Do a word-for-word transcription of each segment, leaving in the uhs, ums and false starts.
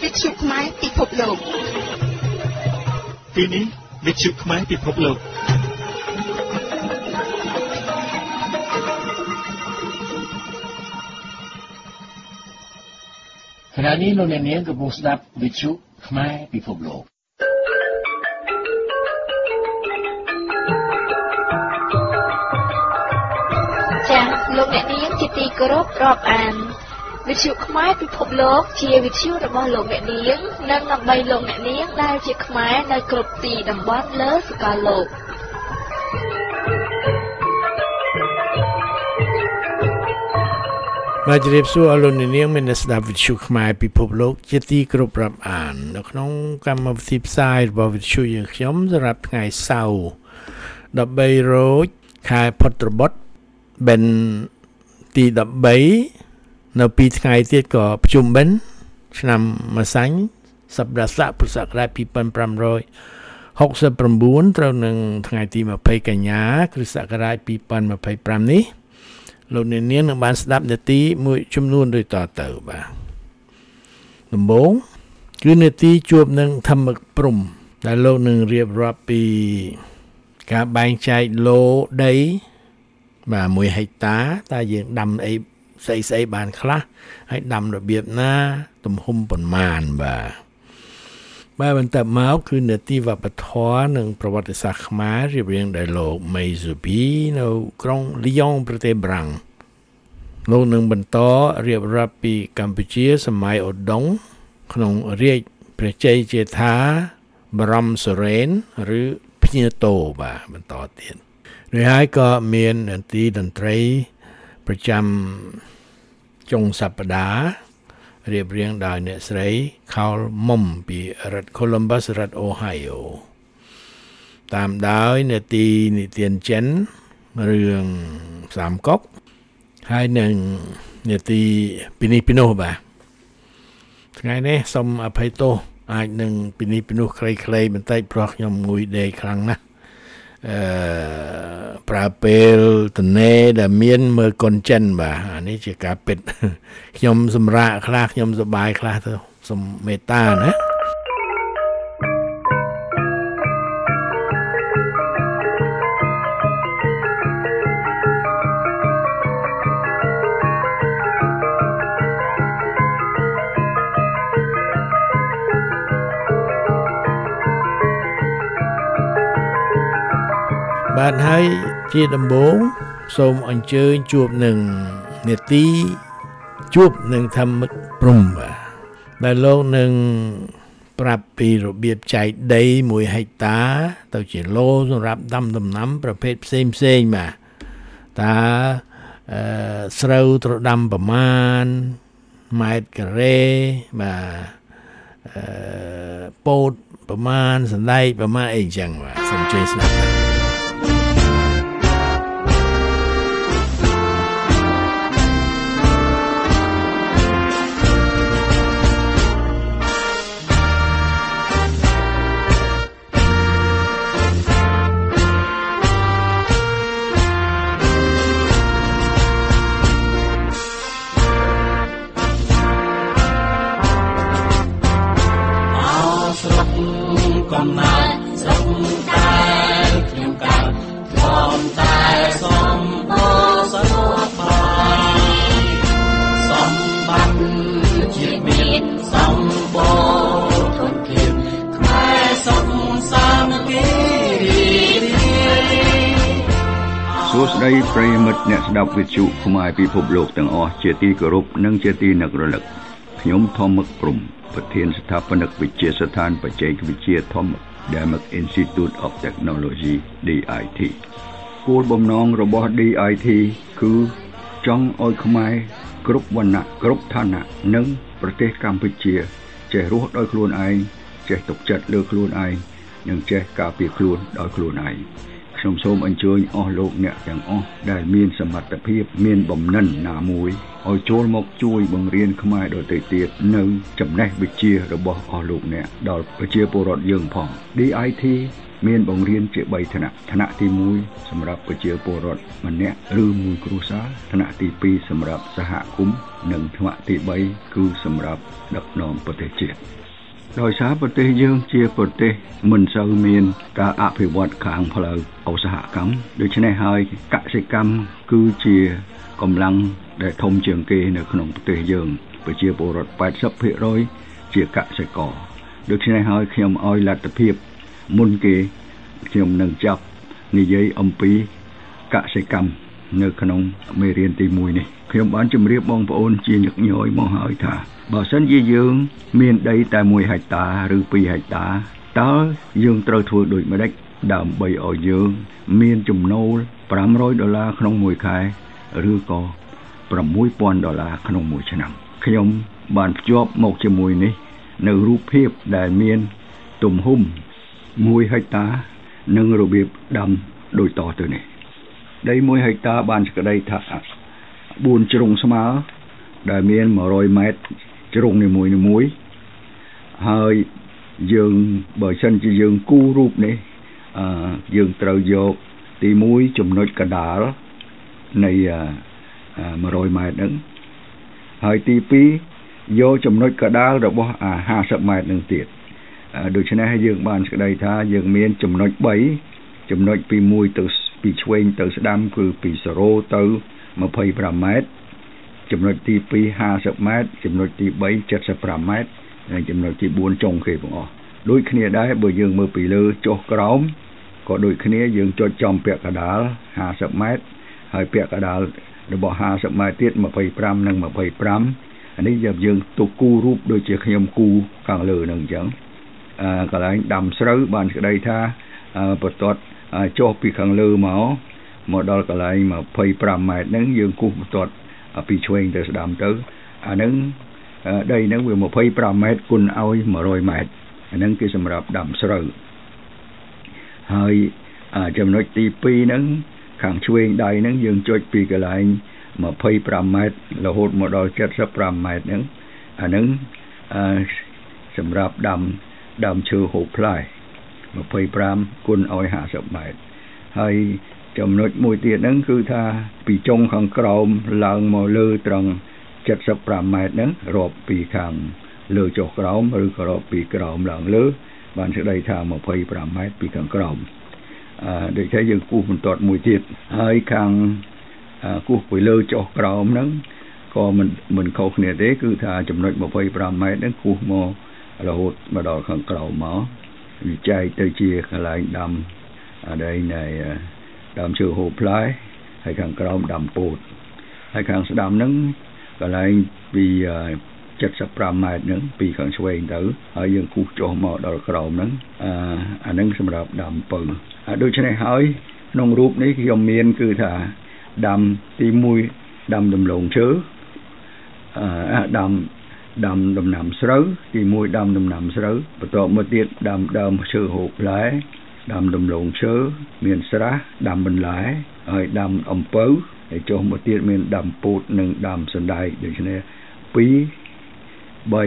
វិទ្យុខ្មែរពិភពលោកពេលនេះវិទ្យុខ្មែរពិភពលោកខណៈនេះលោកអ្នកនាងកំពុងស្ដាប់វិទ្យុខ្មែរពិភពលោកចា៎លោកអ្នកនាងជាទីគោរពរាប់អានវិទ្យុខ្មែរពិភពលោកជាវិទ្យុរបស់លោកអ្នកនាងនិងដើម្បីលោកអ្នកនាងដែលជាខ្មែរនៅគ្រប់ទីតំបន់លើសកលលោកបាទជម្រាបសួរអស់លោកអ្នកនាងមានស្ដាប់វិទ្យុខ្មែរពិភពលោកជាទីគោរពរាប់អាននៅក្នុងកម្មវិធីផ្សាយរបស់វិទ្យុយើងខ្ញុំសម្រាប់ថ្ងៃសៅរ៍ដប់បីរោចខែផុតបុត្របិណ្ឌទីដប់បីនៅពីថ្ងៃទៀតក៏ភ្ជុំបិណ្ឌឆ្នាំម្សាញ់សប្តាហ៍ស័កពុរសករាជពីរពាន់ប្រាំរយហកសិបប្រាំបួនត្រូវនឹងថ្ងៃទីម្ភៃកញ្ញាគ្រិស្តសករាជពីរពាន់ម្ភៃប្រាំនេះលោកអ្នកនាងនឹងបានស្ដាប់នាទីមួយចំនួនដូចតទៅបាទដំបូងគឺនាទីជួបនឹងធម្មព្រំដែលលោកនឹងរៀបរាប់ពីការបែងចែកឡូដីបាទមួយហិកតាតើយើងដាំអីស្អីស្អីបានខ្លះហើយដាំរបៀបណាទំហំប៉ុន្មានបាទបាទបន្តមកគឺនាទីវប្បធម៌និងប្រវត្តិសាស្ត្រខ្មែររៀបរៀងដោយលោកមេស៊ូប៊ីនៅក្រុងលីយ៉ុងប្រទេសបារាំងលោកនឹងបន្តរៀបរាប់ពីកម្ពុជាសម័យឧដុង្គក្នុងរាជព្រះជ័យជេដ្ឋាបរមសុរេនឬភ្ញាតូបាទបន្តទៀតរួចហើយក៏មាននាទីតន្ត្រីប្រចាំចុងសប្តាហ៍រៀបរៀងដោយអ្នកស្រីខោលមុំពីរដ្ឋ Columbus រដ្ឋ Ohio តាមដោយនាទីនិទានចិនរឿងសាមកុកហើយនឹងនាទីពីនេះពីនោះបាទថ្ងៃនេះសូមអភ័យទោសអាចនឹងពីនេះពីនោះខ្លីៗបន្តិចព្រោះខ្ញុំងុយដេកខ្លាំងណាស់អឺប្រើពេលតនេដែលមានមើលកុនចិនបាទអានេះជាការពិតខ្ញុំសម្រាកខ្លះខ្ញុំសប្បាយខ្លះទៅសូមមេត្តាណាបាទហើយជាដំបូងសូមអញ្ជើញជួបនឹងនាទីជួបនឹងធម្មព្រំបាទដែលលោកនឹងប្រាប់ពីរបៀបចែកដីមួយហិកតាទៅជាឡូសម្រាប់ដាំដំណាំប្រភេទផ្សេងផ្សេងបាទតើអឺស្រូវត្រូវដាំប្រមាណម៉ែត្រការ៉េបាទអឺពោតប្រមាណសណ្ដែកប្រមាណអីចឹងបាទសូមជួយស្ដាប់ស្ដីប្រិយមិត្តអ្នកស្ដាប់វិទ្យុខ្មែរពិភពលោកទាំងអស់ជាទីគោរពនិងជាទីនឹករលឹកខ្ញុំធម្មព្រំប្រធានស្ថាបនិកវិទ្យាស្ថានបច្ចេកវិទ្យាធម្ម Damak Institute of Technology ឌី ไอ ที គោលបំណងរបស់ ឌី ไอ ที គឺចង់ឲ្យខ្មែរគ្រប់វណ្ណៈគ្រប់ឋានៈនិងប្រទេសកម្ពុជាចេះរស់ដោយខ្លួនឯងចេះទុកចិត្តលើខ្លួនឯងនិងចេះការពារខ្លួនដោយខ្លួនឯងខ្ញុំសូមអញ្ជើញអស់លោកអ្នកទាំងអស់ដែលមានសមត្ថភាពមានបំណិនណាមួយឲ្យចូលមកជួយបង្រៀនខ្មែរដទៃទៀតនៅចំណេះវិជ្ជារបស់អស់លោកអ្នកដល់ប្រជាពលរដ្ឋយើងផង ឌី ไอ ที គមានបង្រៀនជាបីឋានៈឋានៈទីមួយសម្រាប់ប្រជាពលរដ្ឋម្នាក់ឬមួយគ្រួសារឋានៈទីពីរសម្រាប់សហគមន៍និងឋានៈទីបីគឺសម្រាប់ដឹកនាំប្រទេសជាតិដោយសារប្រទេសយើងជាប្រទេសមិនសូវមានការអភិវឌ្ឍខាងផ្លូវឧស្សាហកម្មដូច្នេះហើយកសិកម្មគឺជាកម្លាំងដែលធំជាងគេនៅក្នុងប្រទេសយើងប្រជាពលរដ្ឋ แปดสิบเปอร์เซ็นต์ ជាកសិករដូច្នេះហើយខ្ញុំឲ្យលទ្ធភាពមុនគេខ្ញុំនឹងចាប់និយាយអំពីកសិកម្មនៅក្នុងមេរៀនទីមួយនេះខ្ញុំបានជម្រាបបងប្អូនជាញឹកញយមកហើយថាបើសិនជាយើងមានដីតែមួយហិកតាឬពីរហិកតាតើយើងត្រូវធ្វើដូចម្តេចដើម្បីឲ្យយើងមានចំណូលប្រាំរយដុល្លារក្នុងមួយខែឬក៏ប្រាំមួយពាន់ដុល្លារក្នុងមួយឆ្នាំខ្ញុំបានភ្ជាប់មកជាមួយនេះនៅរូបភាពដែលមានទំហំមួយហិកតានិងរបៀបដាំដូចតទៅនេះដីមួយហិកតាបានសេចក្តីថាបួនជ្រុងស្មើដែលមានmột trămម៉ែត្រជ្រុងនីមួយនីមួយហើយយើងបើសិនជាយើងគូររូបនេះអឺយើងត្រូវយកទីមួយចំណុចកដាលនៃmột trămម៉ែត្រហ្នឹងហើយទីពីរយកចំណុចកដាលរបស់អាห้าสิบម៉ែត្រនឹងទៀតដូច្នេះយើងបានសេចក្តីថាយើងមានចំណុចបីចំណុចពីមួយទៅពីឆ្វេងទៅស្ដាំគឺពីศูนย์ទៅยี่สิบห้าម៉ែត្រចំណុចទីពីរห้าสิบម៉ែត្រចំណុចទីបីเจ็ดสิบห้าម៉ែត្រហើយចំណុចទីបួនចុងគេបងអស់ដូចគ្នាដែរបើយើងមើលពីលើចុះក្រោមក៏ដូចគ្នាយើងចុចចំពាក់កដាលห้าสิบម៉ែត្រហើយពាក់កដាលរបស់ห้าสิบម៉ែត្រទៀតยี่สิบห้าនិងยี่สิบห้าអានេះយើងទៅគូរូបដូចជាខ្ញុំគូខាងលើនឹងអញ្ចឹងអឺកន្លែងដាំស្រូវបានស្ដីថាបន្ទាត់ចុះពីខាងលើមកមកដល់កន្លែងยี่สิบห้าម៉ែត្រហ្នឹងយើងគូសបន្ទាត់ពីឆ្វេងទៅស្ដាំទៅអាហ្នឹងដីហ្នឹងវាยี่สิบห้าម៉ែត្រគុណឲ្យmột trămម៉ែត្រអាហ្នឹងគឺសម្រាប់ដាំស្រូវហើយចំណុចទីពីរហ្នឹងខាងឆ្វេងដៃហ្នឹងយើងចុចពីកន្លែងยี่สิบห้าម៉ែត្ររហូតមកដល់เจ็ดสิบห้าម៉ែត្រហ្នឹងអាហ្នឹងសម្រាប់ដាំដើមឈើហូបផ្លែยี่สิบห้าគុណឲ្យห้าสิบម៉ែត្រហើយចំណុចមួយទៀតហ្នឹងគឺថាពីចុងខាងក្រោមឡើងមកលើត្រង់เจ็ดสิบห้าម៉ែត្រហ្នឹងរាប់ពីខាងលើចុះក្រោមឬក៏រាប់ពីក្រោមឡើងលើបានស្ដីថាยี่สิบห้าម៉ែត្រពីខាងក្រោមអឺដូចតែយើងគូសបន្ទាត់មួយទៀតហើយខាងគូសពីលើចុះក្រោមហ្នឹងក៏មិនមិនខុសគ្នាទេគឺថាចំណុចยี่สิบห้าម៉ែត្រហ្នឹងគូសមករហូតមកដល់ខាងក្រោមមកវាចែកទៅជាកន្លែងដាំអដីនៃដើមឈើហូបផ្លែហើយខាងក្រោមដាំពោតហើយខាងស្ដាំហ្នឹងកន្លែងពីเจ็ดสิบห้าម៉ែត្រហ្នឹងពីខាងឆ្វេងទៅហើយយើងគូសចុះមកដល់ក្រោមហ្នឹងអាអាហ្នឹងសម្រាប់ដាំពៅហើយដូច្នេះហើយក្នុងរូបនេះខ្ញុំមានគឺថាដាំទីមួយដាំដំឡូងឈើអឺដាំដាំដំណាំស្រូវទីមួយដាំដំណាំស្រូវបន្ទាប់មកទៀតដាំដើមឈើហូបផ្លែដាំដំឡូងឈើមានស្រះដាំបន្លែហើយដាំអំពៅហើយចុះមកទៀតមានដាំពោតនិងដាំសណ្តែកដូច្នេះពីរ 3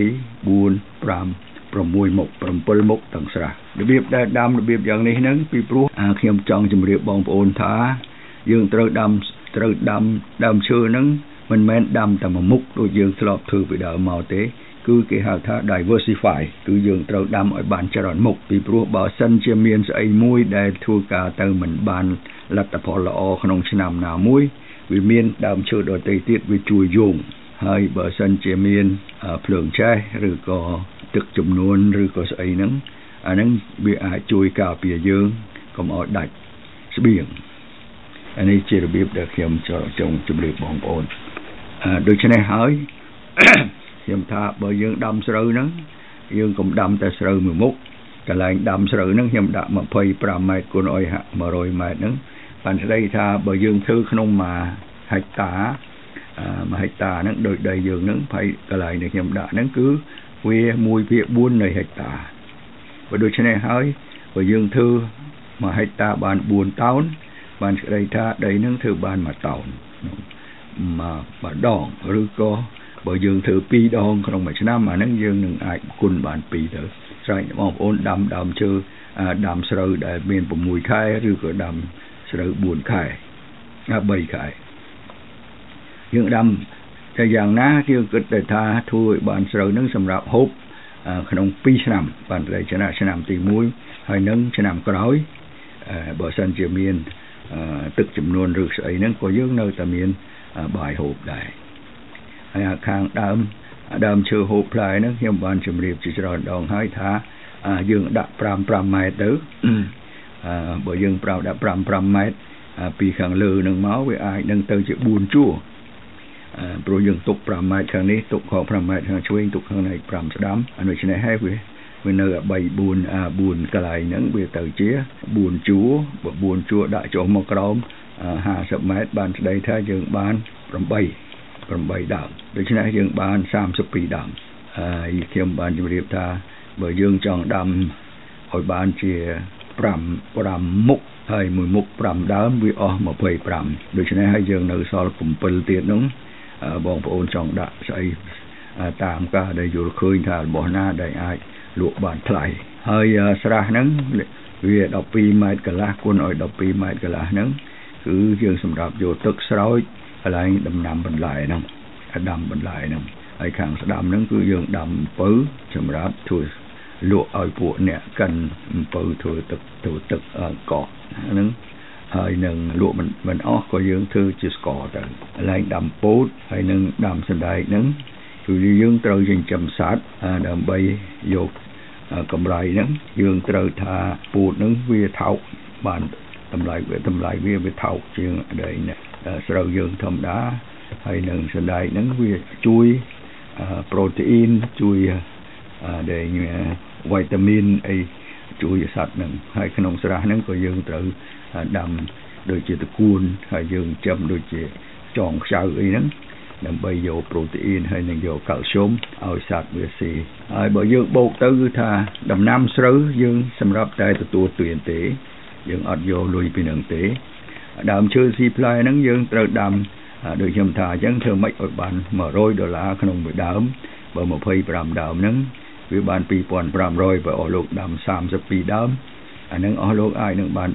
4 5 6មុខ7មុខទាំងស្រះរបៀបដែលដាំរបៀបយ៉ាងនេះហ្នឹងពីព្រោះខ្ញុំចង់ជម្រាបបងប្អូនថាយើងត្រូវដាំត្រូវដាំដើមឈើហ្នឹងមិនមែនដាំតែមួយមុខដូចយើងធ្លាប់ធ្វើពីដើមមកទេគឺគេហៅថា diversify គឺយើងត្រូវដាំឲ្យបានច្រើនមុខពីព្រោះបើសិនជាមានស្អីមួយដែលធ្វើការទៅមិនបានលទ្ធផលល្អក្នុងឆ្នាំណាមួយវាមានដើមឈើដទៃទៀតវាជួយយោងហើយបើសិនជាមានភ្លើងឆេះឬក៏ទឹកចំនួនឬក៏ស្អីហ្នឹងអាហ្នឹងវាអាចជួយការពារយើងកុំឲ្យដាច់ស្បៀងអានេះជារបៀបដែលខ្ញុំចង់ជម្រាបបងប្អូនដូច្នេះហើយខ្ញុំថាបើយើងដាំស្រូវហ្នឹងយើងកុំដាំតែស្រូវមួយមុខកន្លែងដាំស្រូវហ្នឹងខ្ញុំដាក់ยี่สิบห้าម៉ែត្រគុណឲ្យmột trămម៉ែត្រហ្នឹងបានស្ដីថាបើយើងធ្វើក្នុងមួយហិកតាមួយហិកតាហ្នឹងដោយដីយើងហ្នឹងហើយកន្លែងដែលខ្ញុំដាក់ហ្នឹងគឺវាមួយភាគបួននៃហិកតាបើដូច្នេះហើយបើយើងធ្វើមួយហិកតាបានបួនតោនបានស្ដីថាដីហ្នឹងធ្វើបានមួយតោនមកម្ដងឬក៏បើយើងធ្វើពីរដងក្នុងមួយឆ្នាំអាហ្នឹងយើងនឹងអាចគុណបានពីរទៅស្រេចបងប្អូនដាំដើមឈើដាំស្រូវដែលមាន6ខែឬក៏ដាំស្រូវ4ខែ3ខែយើងដាំតែយ៉ាងណាគេគិតតែថាធ្វើឲ្យបានស្រូវហ្នឹងសម្រាប់ហូបក្នុងពីរឆ្នាំបានតែឆ្នាំទី1ហើយនឹងឆ្នាំក្រោយបើសិនជាមានទឹកចំនួនឬស្អីហ្នឹងក៏យើងនៅតែមានបាយហូបដែរហើយខាងដើមដើមឈើហូបផ្លែហ្នឹងខ្ញុំបានជម្រាបជាច្រើនដងហើយថាយើងដាក់5 5ម៉ែត្រទៅបើយើងប្រើដាក់5 5ម៉ែត្រពីខាងលើនឹងមកវាអាចនឹងទៅជា4ជួរព្រោះយើងទុក5ម៉ែត្រខាងនេះទុកខ5ម៉ែត្រខាងឆ្វេងទុកខាងនេះ5ស្ដាំអានោះឆ្នេះហើយវាវានៅ3 4 4កន្លែងហ្នឹងវាទៅជា4ជួរបើ4ជួរដាក់ចុះមកក្រោម50ម៉ែត្របានស្ដីថាយើងបាន8 8ដើមដូច្នេះយើងបាន32ដើមហើយខ្ញុំបានជម្រាបថាបើយើងចង់ដាំឲ្យបានជា5 5មុខហើយមួយមុខ5ដើមវាអស់25ដូច្នេះហើយយើងនៅសល់7ទៀតនោះបងប្អូនចង់ដាក់ស្អីតាមការដែលយល់ឃើញថារបស់ណាដែលអាចលក់បានថ្លៃហើយស្រះហ្នឹងវា12ម៉ែត្រកន្លះគុណឲ្យ12ម៉ែត្រកន្លះហ្នឹងគឺយើងសម្រាប់យកទឹកស្រោចកន្លែងដំណាំបន្លែហ្នឹងដាំបន្លែហ្នឹងហើយខាងស្ដាំហ្នឹងគឺយើងដាំអំពៅសម្រាប់ធ្វើលក់ឲ្យពួកអ្នកកិនអំពៅធ្វើទឹកធ្វើទឹកកកហ្នឹងហើយនឹងលក់មិនមិនអស់ក៏យើងធ្វើជាស្ករទៅកន្លែងដាំពោតហើយនឹងដាំសណ្ដែកហ្នឹងគឺយើងត្រូវចិញ្ចឹមសត្វដើម្បីយកកម្រៃហ្នឹងយើងត្រូវថាពោតហ្នឹងវាថោកបានតម្លៃវាតម្លៃវាវាថោកជាងដែលស្រូវយើងធម្មតាហើយនឹងសណ្ដែកហ្នឹងវាជួយប្រូតេអ៊ីនជួយដែលវីតាមីនអីជួយសត្វហ្នឹងហើយក្នុងស្រះហ្នឹងក៏យើងត្រូវដាំដូចជាតកួនហើយយើងចិញ្ចឹមដូចជាចងខ្ចៅអីហ្នឹងដើម្បីយកប្រូតេអ៊ីនហើយនឹងយកកាល់ស្យូមឲ្យសត្វវាស៊ីហើយបើយើងបូកទៅគឺថាដំណាំស្រូវយើងសម្រាប់តែទទួលទានទេយើងអត់យកលុយពីនឹងទេដើមឈើស៊ីផ្លែហ្នឹងយើងត្រូវដាំដូចខ្ញុំថាអញ្ចឹងធ្វើម៉េចឲ្យបាន100ដុល្លារក្នុងមួយដើមបើ25ដើមហ្នឹងវាបាន2500បើអស់លោកដាំ32ដើមអាហ្នឹងអស់លោកអាចនឹងបាន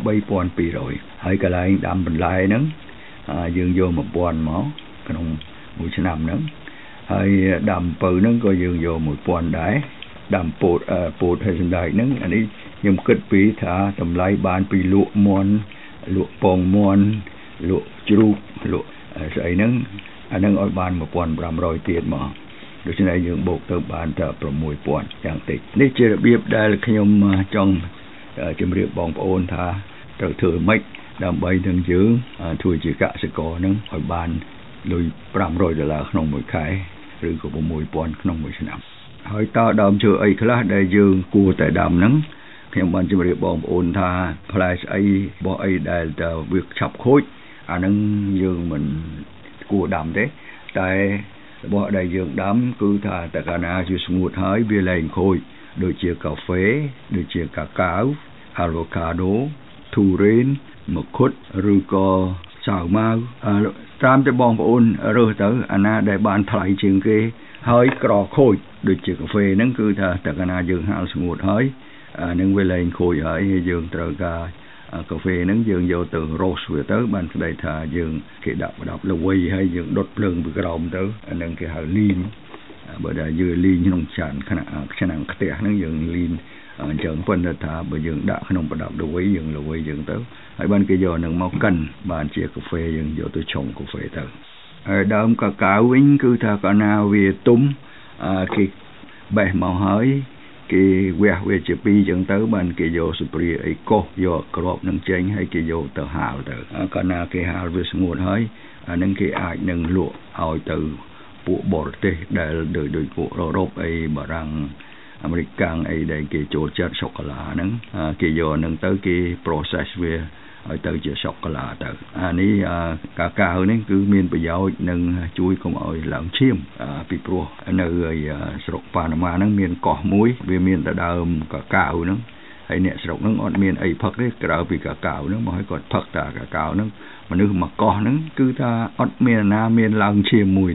3200ហើយកន្លែងដាំបន្លែហ្នឹងយើងយក1000មកក្នុងមួយឆ្នាំហ្នឹងហើយដាំពៅហ្នឹងក៏យើងយក1000ដែរដាំពោតពោតហើយសណ្ដែកហ្នឹងអានេះខ្ញុំគិតពីថាតម្លៃបានពីលក់មន់លក់ពងមន់លក់ជ្រូកលក់ស្អីហ្នឹងអាហ្នឹងឲ្យបាន1500ទៀតមកដូច្នេះយើងបូកទៅបានតែ6000យ៉ាងតិចនេះជារបៀបដែលខ្ញុំចង់ជម្រាបបងប្អូនថាត្រូវធ្វើម៉េចដើម្បីនឹងយើងធ្វើជាកសិករហ្នឹងឲ្យបានលុយ500ដុល្លារក្នុងមួយខែឬក៏6000ក្នុងមួយឆ្នាំហើយតើដើមឈើអីខ្លះដែលយើងគួរតែដាំហ្នឹងខ្ញុំបានជម្រាបបងប្អូនថាផ្លែស្អីបោះអីដែលតើវាឆាប់ខូចអាហ្នឹងយើងមិនគួរដាំទេតែរបស់ដែលយើងដាំគឺថាតើកាលណាជាស្ងួតហើយវាលែងខូចដូចជាកាហ្វេដូចជាកាកាវអាវ៉ូកាដូធូរ៉េនមង្ឃុតឬក៏សាវម៉ាវតាមតែបងប្អូនរើសទៅអាណាដែលបានថ្លៃជាងគេហើយក្រខូចដូចជាកាហ្វេហ្នឹងគឺថាតើកាលណាយើងហាលស្ងួតហើយអានឹងវាលែងខូចហើយយើងត្រូវការកាហ្វេហ្នឹងយើងយកទៅរ៉ូសវាទៅបានស្ដីថាយើងគេដាក់ប្រដាប់ល្វីហើយយើងដុតភ្លើងពីក្រោមទៅអានឹងគេហៅលីងបើដែលយើងលីងក្នុងចានឆ្នាំងខ្ទះហ្នឹងយើងលីងអញ្ចឹងប៉ុន្តែថាបើយើងដាក់ក្នុងប្រដាប់ល្វីយើងល្វីយើងទៅហើយបានគេយកនឹងមកកិនបានជាកាហ្វេយើងយកទៅឆុងកាហ្វេទៅហើយដើមកាកាវវិញគឺថាកាលណាវាទុំគេបេះមកហើយគេវះវាជាពីរចឹងទៅបានគេយកស្ព្រាអីកោសយកក្របនឹងចេញហើយគេយកទៅហាលទៅកាលណាគេហាលវាស្ងួតហើយអានឹងគេអាចនឹងលក់ឲ្យទៅពួកបរទេសដែលដូចដូចពួកអឺរ៉ុបអីបារាំងអាមេរិកកាំងអីដែលគេចូលចិត្តសូកូឡាហ្នឹងគេយកហ្នឹងទៅគេ process វាឲ្យទៅជាសូកូឡាទៅអានេះកាកាវនេះគឺមានប្រយោជន៍និងជួយកុំឲ្យឡើងឈាមពីព្រោះនៅស្រុកប៉ាណាម៉ាហ្នឹងមានកោះមួយវាមានតែដើមកាកាវហ្នឹងហើយអ្នកស្រុកហ្នឹងអត់មានអីផឹកទេក្រៅពីកាកាវហ្នឹងមកឲ្យគាត់ផឹកតែកាកាវហ្នឹងមនុស្សមកកោះហ្នឹងគឺថាអត់មានណាមានឡើងឈាមមួយទេ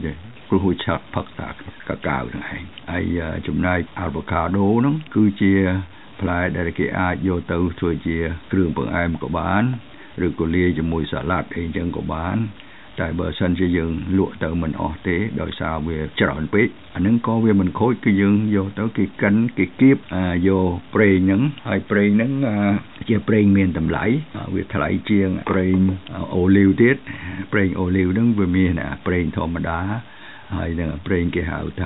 ព្រោះឆាត់ផឹកតាកាកាវហ្នឹងឯងហើយចំណែក avocado ហ្នឹងគឺជាផ្លែដែលគេអាចយកទៅធ្វើជាគ្រឿងបង្អែមក៏បានឬក៏លាយជាមួយសាឡាត់អីចឹងក៏បានតែបើសិនជាយើងលក់ទៅមិនអស់ទេដោយសារវាច្រើនពេកអាហ្នឹងក៏វាមិនខូចគឺយើងយកទៅគេកិនគេគៀបយកប្រេងហ្នឹងហើយប្រេងហ្នឹងជាប្រេងមានតម្លៃវាថ្លៃជាងប្រេងអូលីវទៀតប្រេងអូលីវហ្នឹងវាមានប្រេងធម្មតាហើយនឹងប្រេងគេហៅថា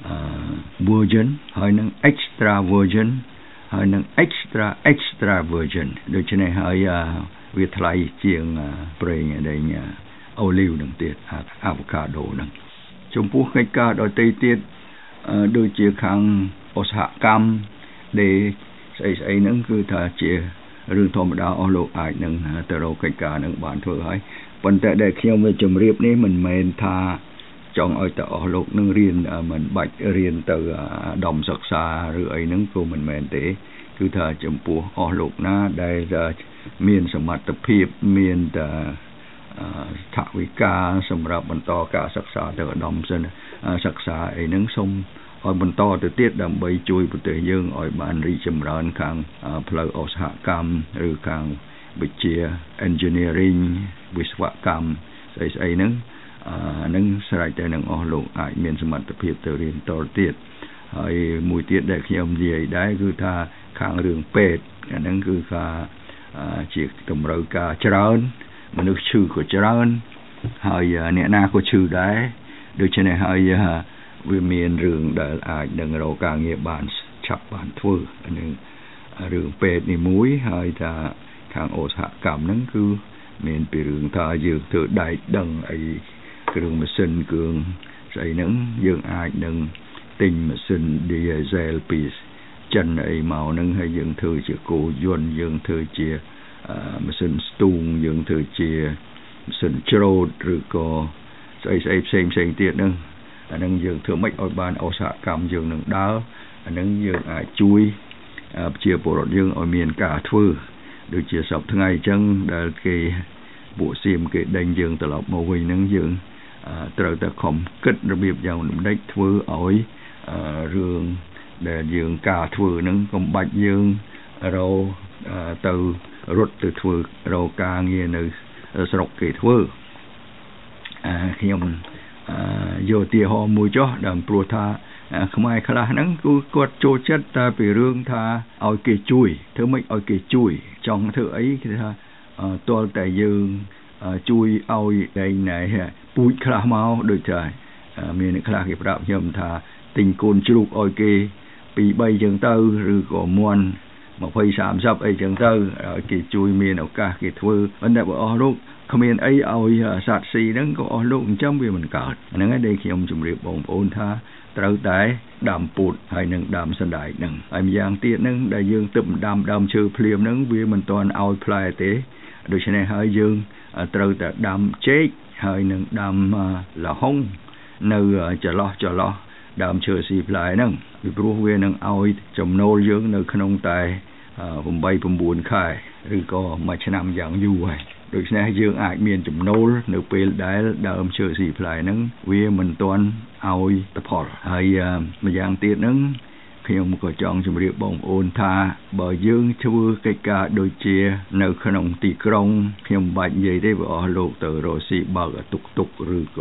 virgin ហើយនឹង extra virgin ហើយនឹង extra extra virgin ដូច្នេះហើយវាថ្លៃជាងប្រេងដែលអូលីវនឹងទៀតអាវ៉ូកាដូនឹងចំពោះកិច្ចការដទៃទៀតដូចជាខាងឧស្សាហកម្មដែលស្អីស្អីហ្នឹងគឺថាជារឿងធម្មតាអស់លោកអាចនឹងទៅរកកិច្ចការនឹងបានធ្វើហើយប៉ុន្តែដែលខ្ញុំវាជម្រាបនេះមិនមែនថាចង់ឲ្យតែអស់លោកនឹងរៀនមិនបាច់រៀនទៅដំសិក្សាឬអីហ្នឹងក៏មិនមែនទេគឺថាចំពោះអស់លោកណាដែលមានសមត្ថភាពមានតែថវិកាសម្រាប់បន្តការសិក្សាទៅឧត្តមសិក្សាអីហ្នឹងសូមឲ្យបន្តទៅទៀតដើម្បីជួយប្រទេសយើងឲ្យបានរីកចម្រើនខាងផ្លូវឧស្សាហកម្មឬខាងវិទ្យា engineering វិស្វកម្មស្អីស្អីហ្នឹងអានឹងស្រេចតែនឹងអស់លោកអាចមានសមត្ថភាពទៅរៀនតទៀតហើយមួយទៀតដែលខ្ញុំនិយាយដែរគឺថាខាងរឿងពេទ្យអាហ្នឹងគឺថាជាតម្រូវការច្រើនមនុស្សឈឺក៏ច្រើនហើយអ្នកណាក៏ឈឺដែរដូច្នេះហើយវាមានរឿងដែលអាចនឹងរកការងារបានឆាប់បានធ្វើនឹងរឿងពេទ្យនេះមួយហើយថាខាងឧស្សាហកម្មហ្នឹងគឺមានពីរឿងថាយើងធ្វើដែកដឹងអីគ្រឿងម៉ាស៊ីនគ្រឿងស្អីហ្នឹងយើងអាចនឹងទិញម៉ាស៊ីន diesel ពីចិនអីមកហ្នឹងហើយយើងធ្វើជាគោយន្តយើងធ្វើជាម៉ាស៊ីនស្ទូងយើងធ្វើជាម៉ាស៊ីនច្រូតឬក៏ស្អីស្អីផ្សេងផ្សេងទៀតហ្នឹងអាហ្នឹងយើងធ្វើម៉េចឲ្យបានឧស្សាហកម្មយើងនឹងដើរអាហ្នឹងយើងអាចជួយប្រជាពលរដ្ឋយើងឲ្យមានការធ្វើដូចជាសប្តាហ៍ថ្ងៃអញ្ចឹងដែលគេពួកសៀមគេដេញយើងត្រឡប់មកវិញហ្នឹងយើងត្រូវតែខំគិតរបៀបយ៉ាងដូចម្ដេចធ្វើឲ្យរឿងដែលយើងការធ្វើហ្នឹងកុំបាច់យើងរកទៅរត់ទៅធ្វើរកការងារនៅស្រុកគេធ្វើខ្ញុំយកឧទាហរណ៍មួយចុះដើមព្រោះថាខ្មែរខ្លះហ្នឹងគឺគាត់ចូលចិត្តតែពីរឿងថាឲ្យគេជួយធ្វើម៉េចឲ្យគេជួយចង់ធ្វើអីគេថាតលតែយើងជួយឲ្យឯណែពូជខ្លះមកដូចថាមានអ្នកខ្លះគេប្រាប់ខ្ញុំថាទិញកូនជ្រូកឲ្យគេពីរបីចឹងទៅឬក៏មាន់20 30អីចឹងទៅគេជួយមានឱកាសគេធ្វើប៉ុន្តែបើអស់លោកគ្មានអីឲ្យសត្វស៊ីហ្នឹងក៏អស់លោកអញ្ចឹងវាមិនកើតហ្នឹងហើយដែលខ្ញុំជម្រាបបងប្អូនថាត្រូវតែដាំពោតហើយនឹងដាំសណ្តែកហ្នឹងហើយម្យ៉ាងទៀតហ្នឹងដែលយើងទឹកដាំដើមឈើភ្លាមហ្នឹងវាមិនទាន់ឲ្យផ្លែទេដូច្នេះហើយយើងត្រូវតែដាំចេកហើយនឹងដាំលហុងនៅចន្លោះចន្លោះដើមឈើស៊ីផ្លែហ្នឹងពីព្រោះវានឹងឲ្យចំណូលយើងនៅក្នុងតែ8 9ខែឬក៏មួយឆ្នាំយ៉ាងយូរហើយដូច្នេះយើងអាចមានចំណូលនៅពេលដែលដើមឈើស៊ីផ្លែហ្នឹងវាមិនទាន់ឲ្យផលហើយម្យ៉ាងទៀតហ្នឹងខ្ញុំក៏ចង់ជម្រាបបងប្អូនថាបើយើងធ្វើកិច្ចការដូចជានៅក្នុងទីក្រុងខ្ញុំមិនបាច់និយាយទេបើអស់លោកទៅរកស៊ីបើកតុកតុកឬក៏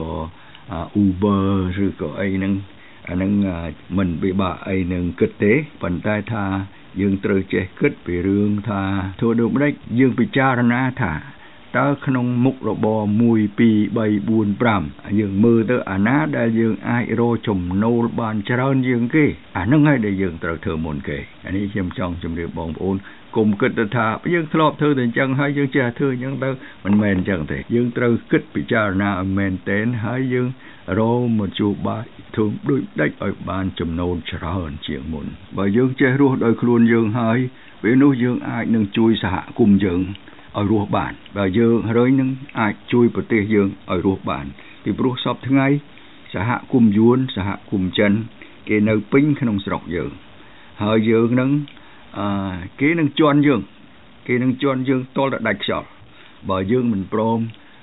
Uber ឬក៏អីហ្នឹងអាហ្នឹងមិនពិបាកអីនឹងគិតទេប៉ុន្តែថាយើងត្រូវចេះគិតពីរឿងថាធ្វើដូចម្ដេចយើងពិចារណាថាតើក្នុងមុខរបរមួយ ពីរ បី បួន ប្រាំយើងមើលទៅអាណាដែលយើងអាចរកចំណូលបានច្រើនជាងគេអាហ្នឹងហើយដែលយើងត្រូវធ្វើមុនគេអានេះខ្ញុំចង់ជម្រាបបងប្អូនកុំគិតទៅថាយើងធ្លាប់ធ្វើតែអញ្ចឹងហើយយើងចេះធ្វើអញ្ចឹងទៅមិនមែនអញ្ចឹងទេយើងត្រូវគិតពិចារណាឲ្យមែនទែនហើយយើងរកមធ្យោបាយធ្វើដូចដាច់ឲ្យបានចំណូលច្រើនជាងមុនបើយើងចេះរស់ដោយខ្លួនយើងហើយពេលនោះយើងអាចនឹងជួយសហគមន៍យើងឲ្យរស់បានបើយើងរើញនឹងអាចជួយប្រទេសយើងឲ្យរស់បានពីព្រោះសពថ្ងៃសហគមន៍យួនសហគមន៍ចិនគេនៅពេញក្នុងស្រុកយើងហើយយើងនឹងអឺគេនឹងជន់យើងគេនឹងជន់យើងតលតែដាច់ខ្យល់បើយើងមិនព្រម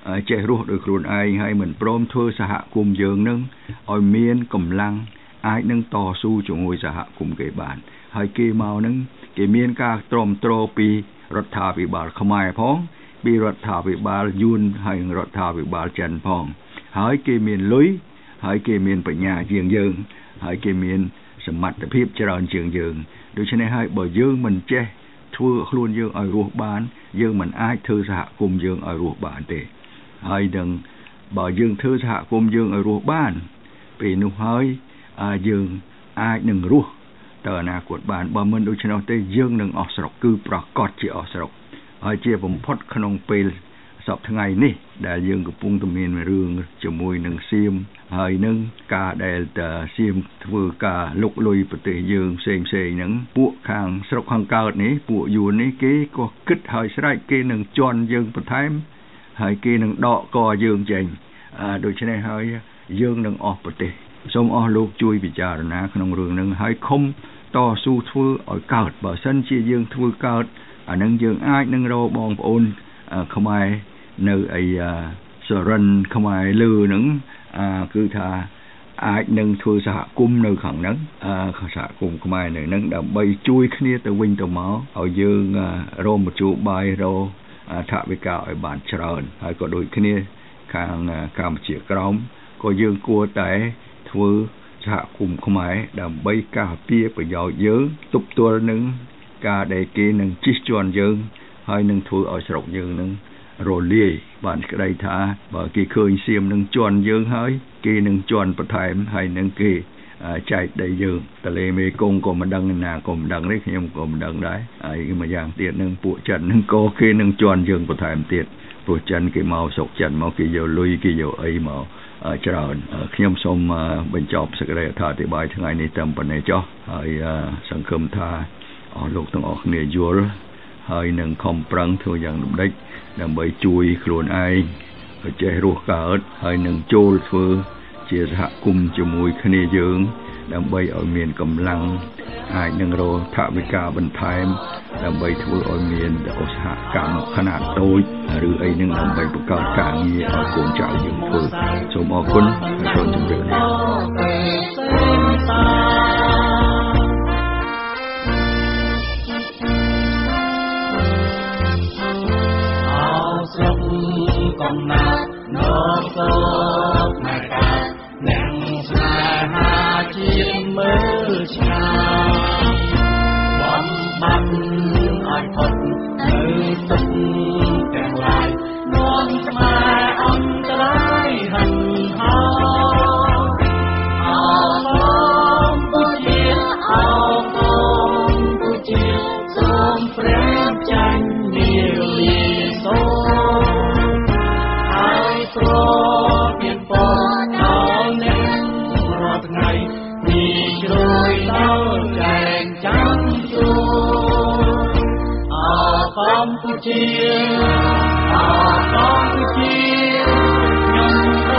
ចេះរស់ដោយខ្លួនឯងហើយមិនព្រមធ្វើសហគមន៍យើងនឹងឲ្យមានកម្លាំងអាចនឹងតស៊ូជាមួយសហគមន៍គេបានហើយគេមកនឹងគេមានការទ្រាំទ្រពីរដ្ឋាភិបាលខ្មែរផងពីរដ្ឋាភិបាលយួនហើយរដ្ឋាភិបាលចិនផងហើយគេមានលុយហើយគេមានបញ្ញាជាងយើងហើយគេមានសមត្ថភាពច្រើនជាងយើងដូច្នេះហើយបើយើងមិនចេះធ្វើខ្លួនយើងឲ្យរស់បានយើងមិនអាចធ្វើសហគមន៍យើងឲ្យរស់បានទេហើយនឹងបើយើងធ្វើសហគមន៍យើងឲ្យរស់បានពេលនោះហើយយើងអាចនឹងរស់ទៅអនាគតបានបើមិនដូច្នោះទេយើងនឹងអស់ស្រុកគឺប្រកាសជាអស់ស្រុកហើយជាបំផុតក្នុងពេលសប្តាហ៍ថ្ងៃនេះដែលយើងកំពុងតែមានរឿងជាមួយនឹងសៀមហើយនឹងការដែលតសៀមធ្វើការលុកលុយប្រទេសយើងផ្សេងផ្សេងហ្នឹងពួកខាងស្រុកខាងកើតនេះពួកយួននេះគេក៏គិតហើយស្រែកគេនឹងជន់យើងបន្ថែមហើយគេនឹងដកកយើងចេញដូច្នេះហើយយើងនឹងអស់ប្រទេសសូមអស់លោកជួយពិចារណាក្នុងរឿងហ្នឹងហើយខំតស៊ូធ្វើឲ្យកើតបើសិនជាយើងធ្វើកើតអានឹងយើងអាចនឹងរកបងប្អូនខ្មែរនៅអីសរិនខ្មែរលើហ្នឹងគឺថាអាចនឹងធ្វើសហគមន៍នៅខាងហ្នឹងសហគមន៍ខ្មែរនៅហ្នឹងដើម្បីជួយគ្នាទៅវិញទៅមកឲ្យយើងរកមធ្យោបាយរកថវិកាឲ្យបានច្រើនហើយក៏ដូចគ្នាខាងកម្ពុជាក្រោមក៏យើងគួរតែធ្វើសហគមន៍ខ្មែរដើម្បីការពារប្រយោជន៍យើងទប់ទល់នឹងការដែលគេនឹងជិះជាន់យើងហើយនឹងធ្វើឲ្យស្រុកយើងនឹងរលាយបានក្តីថាបើគេឃើញសៀមនឹងជន់យើងហើយគេនឹងជន់បន្ថែមហើយនឹងគេចែកដីយើងតលេមេគង្គក៏មិនដឹងណាក៏មិនដឹងទេខ្ញុំក៏មិនដឹងដែរហើយមួយយ៉ាងទៀតនឹងពួកចិននឹងក៏គេនឹងជន់យើងបន្ថែមទៀតព្រោះចិនគេមកស្រុកចិនមកគេយកលុយគេយកអីមកច្រើនខ្ញុំសូមបញ្ចប់សេចក្តីអធិប្បាយថ្ងៃនេះតែប៉ុណ្ណេះចុះហើយសង្ឃឹមថាអស់លោកទាំងអស់គ្នាយល់ហើយនឹងខំប្រឹងធ្វើយ៉ាងដំណេចដើម្បីជួយខ្លួនឯងឲ្យចេះរស់កើតហើយនឹងចូលធ្វើជាសហគមន៍ជាមួយគ្នាយើងដើម្បីឲ្យមានកម្លាំងអាចនឹងរកថវិកាបន្ថែមដើម្បីធ្វើឲ្យមានឧស្សាហកម្មខ្នាតតូចឬអីនឹងដើម្បីបង្កើតការងារឲ្យកូនចៅយើងធ្វើសូមអរគុណហើយសូមជម្រាបលាកំណាត់នោះសូមមកកើតនឹងស្នេហាជាតិមើលឆ្ងាយបំបត្តិឲ្យផុតនៅទុកទាំងឡាយនាំស្មារអន្តរាយហិនហោអរគុណជាអរគុណជាសូមព្រះចាញ់នាលាសូព្រោះមានពរដល់អ្នករាល់ថ្ងៃពីជ្រោយដល់ចែកចាំជួអកម្ពុជាអកម្ពុជាខ្ញុំ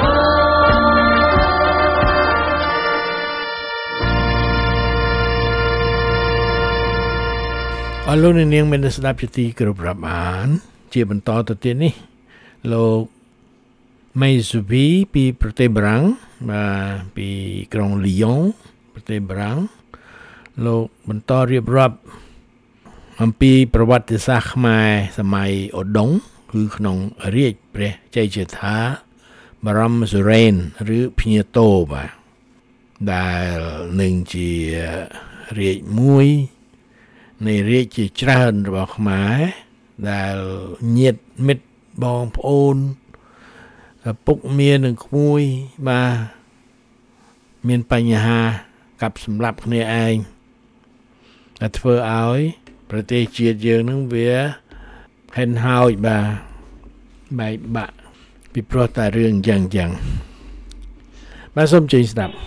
អរលោកនាងមានស្ដាប់ជាទីគោរពរាប់អានជាបន្តទៅទៀតនេះលោកមេស៊ូវីពីប្រទេសបារាំងបាទពីក្រុងលីយ៉ុងប្រទេសបារាំងលោកបន្តរៀបរាប់អំពីប្រវត្តិសាស្ត្រខ្មែរសម័យឧដុង្គគឺក្នុងរាជ្យព្រះជ័យជេដ្ឋាបរមសុរេនឬភ្ញាតូបាទដែលនឹងជារាជមួយនៃរាជជាច្រើនរបស់ខ្មែរដែលញាតិមិត្តបងប្អូនពុកមានឹងក្មួយបាទមានបញ្ហាកាប់សម្លាប់គ្នាឯងតែធ្វើឲ្យប្រទេសជាតិយើងនឹងវាហិនហោចបាទបែកបាក់ពីព្រោះតែរឿងយ៉ាងយ៉ាងបាទសូមជួយស្ដាប់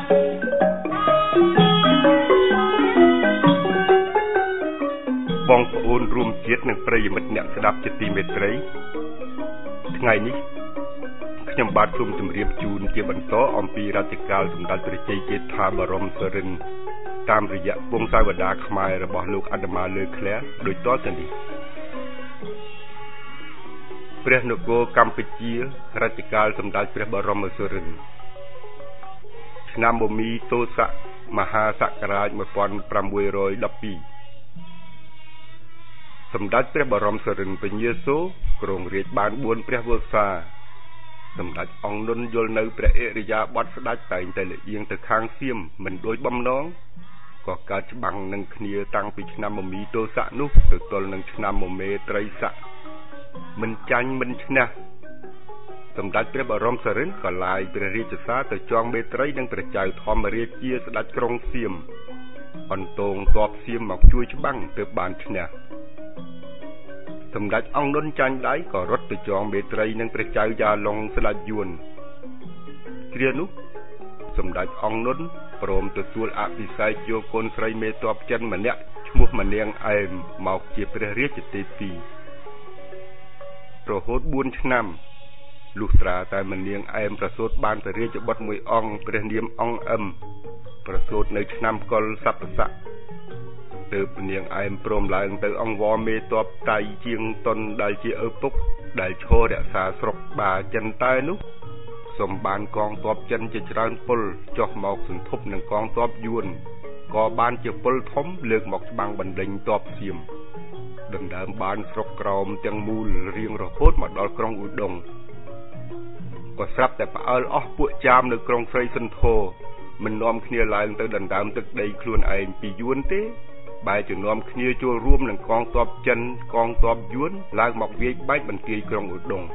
បងរួមជាតិនិងប្រិយមិត្តអ្នកស្ដាប់ជាទីមេត្រីថ្ងៃនេះខ្ញុំបាទសូមជម្រាបជូនជាបន្តអំពីរជ្ជកាលសម្ដេចព្រះជ័យជេដ្ឋាបរមសរិន្ទតាមរយៈវង្សាវតារខ្មែររបស់លោកអាត្មាលើឃ្លាដូចតទៅនេះព្រះនគរកម្ពុជារជ្ជកាលសម្ដេចព្រះបរមសរិន្ទឆ្នាំបមីទោសៈមហាសករាជmột nghìn sáu trăm mười haiសម្ដេចព្រះបរមសរិន្ទពញាសូរគ្រងរាជបានបួនព្រះវស្សាសម្ដេចអង្គនុនយល់នៅព្រះអរិយាបថស្ដេចតែងតែលៀងទៅខាងសៀមមិនដូចបំណងក៏កើតច្បាំងនឹងគ្នាតាំងពីឆ្នាំមមីទោសៈនោះទៅទល់នឹងឆ្នាំមមេត្រីស័កមិនចាញ់មិនឈ្នះសម្ដេចព្រះបរមសរិន្ទក៏ឡាយព្រះរាជសារទៅចងមេត្រីនិងព្រះចៅធម្មរាជាស្ដេចក្រុងសៀមអន្តងទ័ពសៀមមកជួយច្បាំងទើបបានឈ្នះសម្ដេចអង្គនុនចាញ់ដៃក៏រត់ទៅចងមេត្រីនឹងព្រះចៅយ៉ាឡុងស្ដេចយួនគ្រានោះសម្ដេចអង្គនុនព្រមទទួលអភិសេកយកកូនស្រីមេទ័ពចិនម្នាក់ឈ្មោះមនាងអែមមកជាព្រះរាជទេពីរហូតបួនឆ្នាំលុះត្រាតែមនាងអែមប្រសូតបានព្រះរាជបុត្រមួយអង្គព្រះនាមអង្គអឹមប្រសូតនៅឆ្នាំកុលសព្វស័កទើបមនាងអែមព្រមឡើងទៅអង្វរមេទ័ពតៃជាងតុនដែលជាឪពុកដែលឈររក្សាស្រុកបាចិនតែនោះសំបានកងទ័ពចិនជាច្រើនពលចុះមកសន្ធប់នឹងកងទ័ពយួនក៏បានជាពលធំលើកមកច្បាំងបណ្ដេញទ័ពសៀមដណ្ដើមបានស្រុកក្រោមទាំងមូលរៀងរហូតមកដល់ក្រុងឧដុង្គក៏ស្រាប់តែផ្អើលអស់ពួកចាមនៅក្រុងស្រីសន្ធរមិននាំគ្នាឡើងទៅដណ្ដើមទឹកដីខ្លួនឯងពីយួនទេបែរជានាំគ្នាចូលរួមនឹងកងទ័ពចិនកងទ័ពយួនឡើងមកវាយបែកបន្ទាយក្រុងឧដុង្គ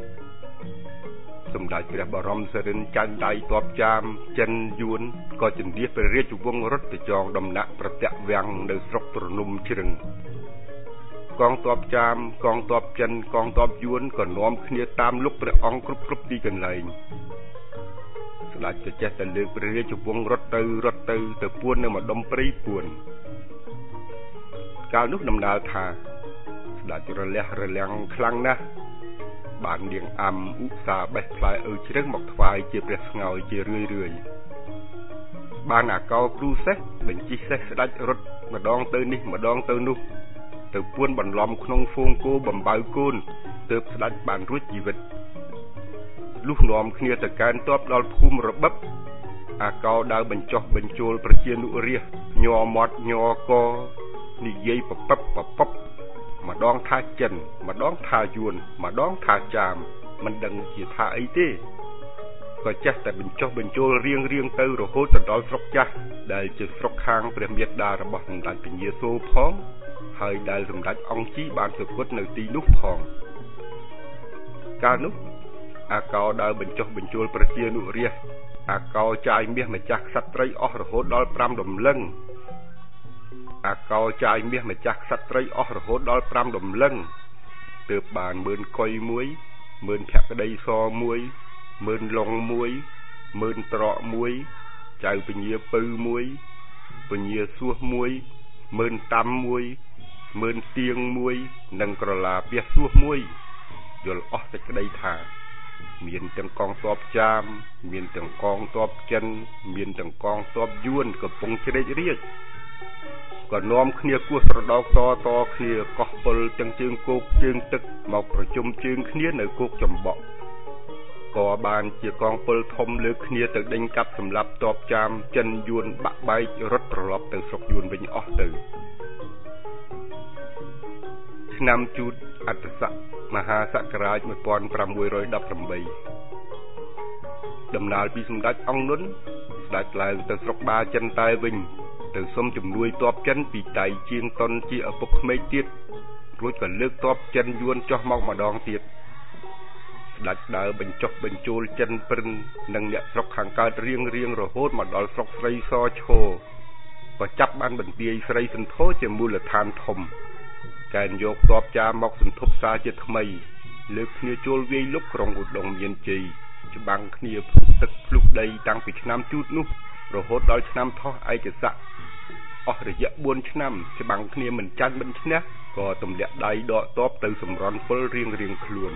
សម្ដេចព្រះបរមសរិន្ទចាញ់ដៃទ័ពចាមចិនយួនក៏ជន្លៀសព្រះរាជវង្សរត់ទៅចងដំណាក់ប្រទាក់វាំងនៅស្រុកត្រនំជ្រឹងកងទ័ពចាមកងទ័ពចិនកងទ័ពយួនក៏នាំគ្នាតាមលុកព្រះអង្គគ្រប់គ្រប់ទីកន្លែងស្ដេចក៏ចេះតែលើកព្រះរាជវង្សរត់ទៅរត់ទៅទៅពួននៅម្ដុំព្រៃពួនកាលនោះដំណើរថាស្ដេចរលះរលាំងខ្លាំងណាស់បាននាងអាំឧស្សាហ៍បេះផ្លែឪជ្រឹងមកថ្វាយជាព្រះស្ងោយជារឿយរឿយបានអាកោគ្រូសេះបញ្ជិះសេះស្ដេចរត់ម្ដងទៅនេះម្ដងទៅនោះទៅពួនបន្លំក្នុងហ្វូងគោបំបៅកូនទើបស្ដេចបានរួចជីវិតលុះនាំគ្នាទៅកែនទ័ពដល់ភូមិរបឹបអាកោដើរបញ្ចុះបញ្ចូលប្រជានុរាស្ត្រញ័រមាត់ញ័រកនិយាយបបបបបម្ដងថាចិនម្ដងថាយួនម្ដងថាចាមមិនដឹងជាថាអីទេក៏ចេះតែបញ្ចុះបញ្ចូលរៀងរៀងទៅរហូតទៅដល់ស្រុកចាស់ដែលជាស្រុកខាងព្រះមេដារបស់សម្ដេចពញាសូរផងហើយដែលសម្ដេចអង្គជីបានសុគតនៅទីនោះផងកាលនោះអាកោដើរបញ្ចុះបញ្ចូលប្រជានុរាស្ត្រអាកោចាយមាសម្ចាស់ក្សត្រីអស់រហូតដល់ប្រាំរំលឹងអាកោចាយមាសម្ចាស់ក្សត្រីអស់រហូតដល់ប្រាំរំលឹងទើបបានម៉ឺនកុយមួយម៉ឺនភក្តីសមួយម៉ឺនឡុងមួយម៉ឺនត្រកមួយចៅពញាពៅមួយពញាសួសមួយម៉ឺនតាំមួយម៉ឺនទៀងមួយនិងក្រឡាពះសួសមួយយល់អស់សេចក្តីថាមានទាំងកងទ័ពចាមមានទាំងកងទ័ពចិនមានទាំងកងទ័ពយួនកំពុងជ្រែករាជក៏នាំគ្នាគោះត្រដោកតតគ្នាកោះពលទាំងជើងគោកជើងទឹកមកប្រជុំជើងគ្នានៅគោកចំបក់ក៏បានជាកងពលធំលើកគ្នាទៅដេញកាប់សម្លាប់ទ័ពចាមចិនយួនបាក់បែករត់ត្រឡប់ទៅស្រុកយួនវិញអស់ទៅឆ្នាំជូតអត្តស័កមហាសករាជmột nghìn sáu trăm mười támដំណើរពីសម្ដេចអង្គនុនស្ដេចឡើងទៅស្រុកបាចិនតែវិញទៅសុំជំនួយទ័ពចិនពីតៃជាងតុនជាឪពុកក្មេកទៀតរួចក៏លើកទ័ពចិនយួនចុះមកម្ដងទៀតស្ដេចដើរបញ្ចុះបញ្ចូលចិនព្រិននិងអ្នកស្រុកខាងកើតរៀងរៀងរហូតមកដល់ស្រុកស្រីសឈរក៏ចាប់បានបន្ទាយស្រីសន្ធរជាមូលដ្ឋានធំកែនយកទ័ពចាមមកសន្ធប់សារជាថ្មីលើកគ្នាចូលវាយលុកក្រុងឧដុង្គមានជ័យច្បាំងគ្នាភ្លុកទឹកភ្លុកដីតាំងពីឆ្នាំជូតនោះរហូតដល់ឆ្នាំថោះឯកស័កអស់រយៈបួនឆ្នាំច្បាំងគ្នាមិនចាញ់មិនឈ្នះក៏ទម្លាក់ដៃដកតបទៅសម្រន់ពលរៀងរៀងខ្លួន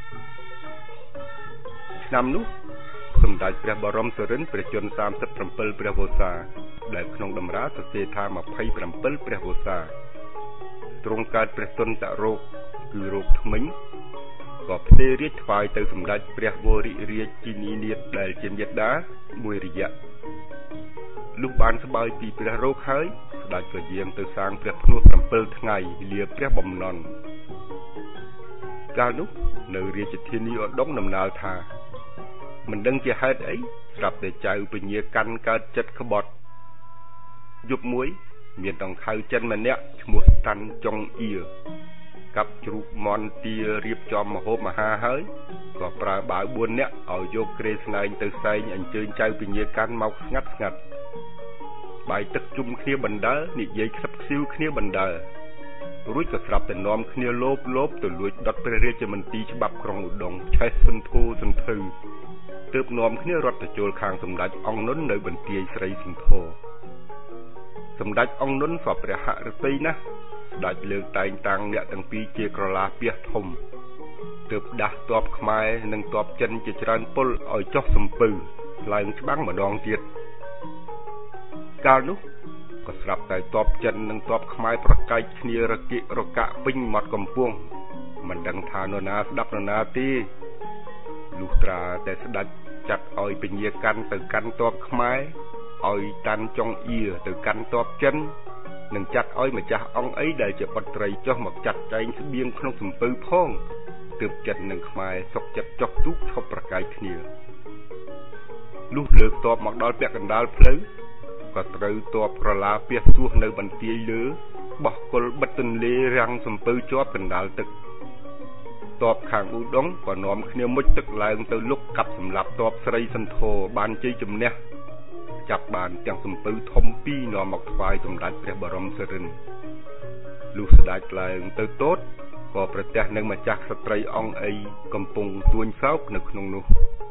ឆ្នាំនោះសម្ដេចព្រះបរមសារិន្ទព្រះជន្មសាមសិបប្រាំពីរព្រះវស្សាដែលក្នុងតម្រាសរសេរថាម្ភៃប្រាំពីរព្រះវស្សាទ្រង់កើតព្រះទុនតរោគគឺរោគធ្មេញក៏ផ្ទេររាជថ្វាយទៅសម្ដេចព្រះវររាជជីនីនាថដែលជាមេដាមួយរយៈលុះបានស្បើយពីព្រះរោគហើយស្ដេចក៏យាងទៅសាងព្រះភ្នោះប្រាំពីរថ្ងៃលាព្រះបំណន់កាលនោះនៅរាជធានីឧដុង្គដំណើរថាមិនដឹងជាហេតុអីស្រាប់តែចៅពញាកាន់កើតចិត្តក្បត់យប់មួយមានដង្ខៅចិនម្នាក់ឈ្មោះតាន់ចុងអៀកាប់ជ្រូកមន់ទារៀបចំមហូបមហាហើយក៏ប្រើបាវបួននាក់ឲ្យយកក្រេស្នែងទៅសែងអញ្ជើញចៅពញាកាន់មកស្ងាត់ស្ងាត់បាយទឹកជុំគ្នាបណ្ដើនិយាយខ្សឹបខ្សៀវគ្នាបណ្ដើរួចក៏ស្រាប់តែនាំគ្នាលោបលោបទៅលួចដុតព្រះរាជមន្ទីរច្បាប់ក្រុងឧដុង្គឆេះសន្ធូសន្ធឺទើបនាំគ្នារត់ទៅចូលខាងសម្ដេចអង្គនុននៅបន្ទាយស្រីសន្ធរសម្ដេចអង្គនុនសពព្រះហឫទ័យណាស់ស្ដេចលើកតែងតាំងអ្នកទាំងពីរជាក្រឡាពាសធំទើបដាស់ទ័ពខ្មែរនិងទ័ពចិនជាច្រើនពលឲ្យចុះសំពៅឡើងច្បាំងម្ដងទៀតកាលនោះក៏ស្រាប់តែទ័ពចិននិងទ័ពខ្មែរប្រកែកគ្នារកិរកាក់ពេញមាត់កំពង់មិនដឹងថានរណាស្ដាប់នរណាទេលុះត្រាតែស្ដេចចាត់ឲ្យពញាកាន់ទៅកាន់ទ័ពខ្មែរឲ្យតាន់ចុងអៀទៅកាន់ទ័ពចិននិងចាត់ឲ្យម្ចាស់អង្គអីដែលជាបុត្រីចុះមកចាត់ចែងស្បៀងក្នុងសំពៅផងទើបចិននិងខ្មែរសុកចិត្តចុះទូកឈប់ប្រកែកគ្នាលុះលើកទ័ពមកដល់ពាក់កណ្ដាលផ្លូវក៏ត្រូវទ័ពក្រឡាពាសសួសនៅបន្ទាយលើបោះគល់បិទទន្លេរាំងសំពៅជាប់កណ្ដាលទឹកទ័ពខាងឧដុង្គក៏នាំគ្នាមុជទឹកឡើងទៅលុកកាប់សម្លាប់ទ័ពស្រីសន្ធរបានជ័យជំនះចាប់បានទាំងសំពៅធំពីរនាំមកថ្វាយសម្ដេចព្រះបរមសារិន្ទលុះស្ដេចឡើងទៅទតក៏ប្រទះនឹងម្ចាស់ស្ត្រីអង្គអីកំពុងទួញសោកនៅក្នុងនោះ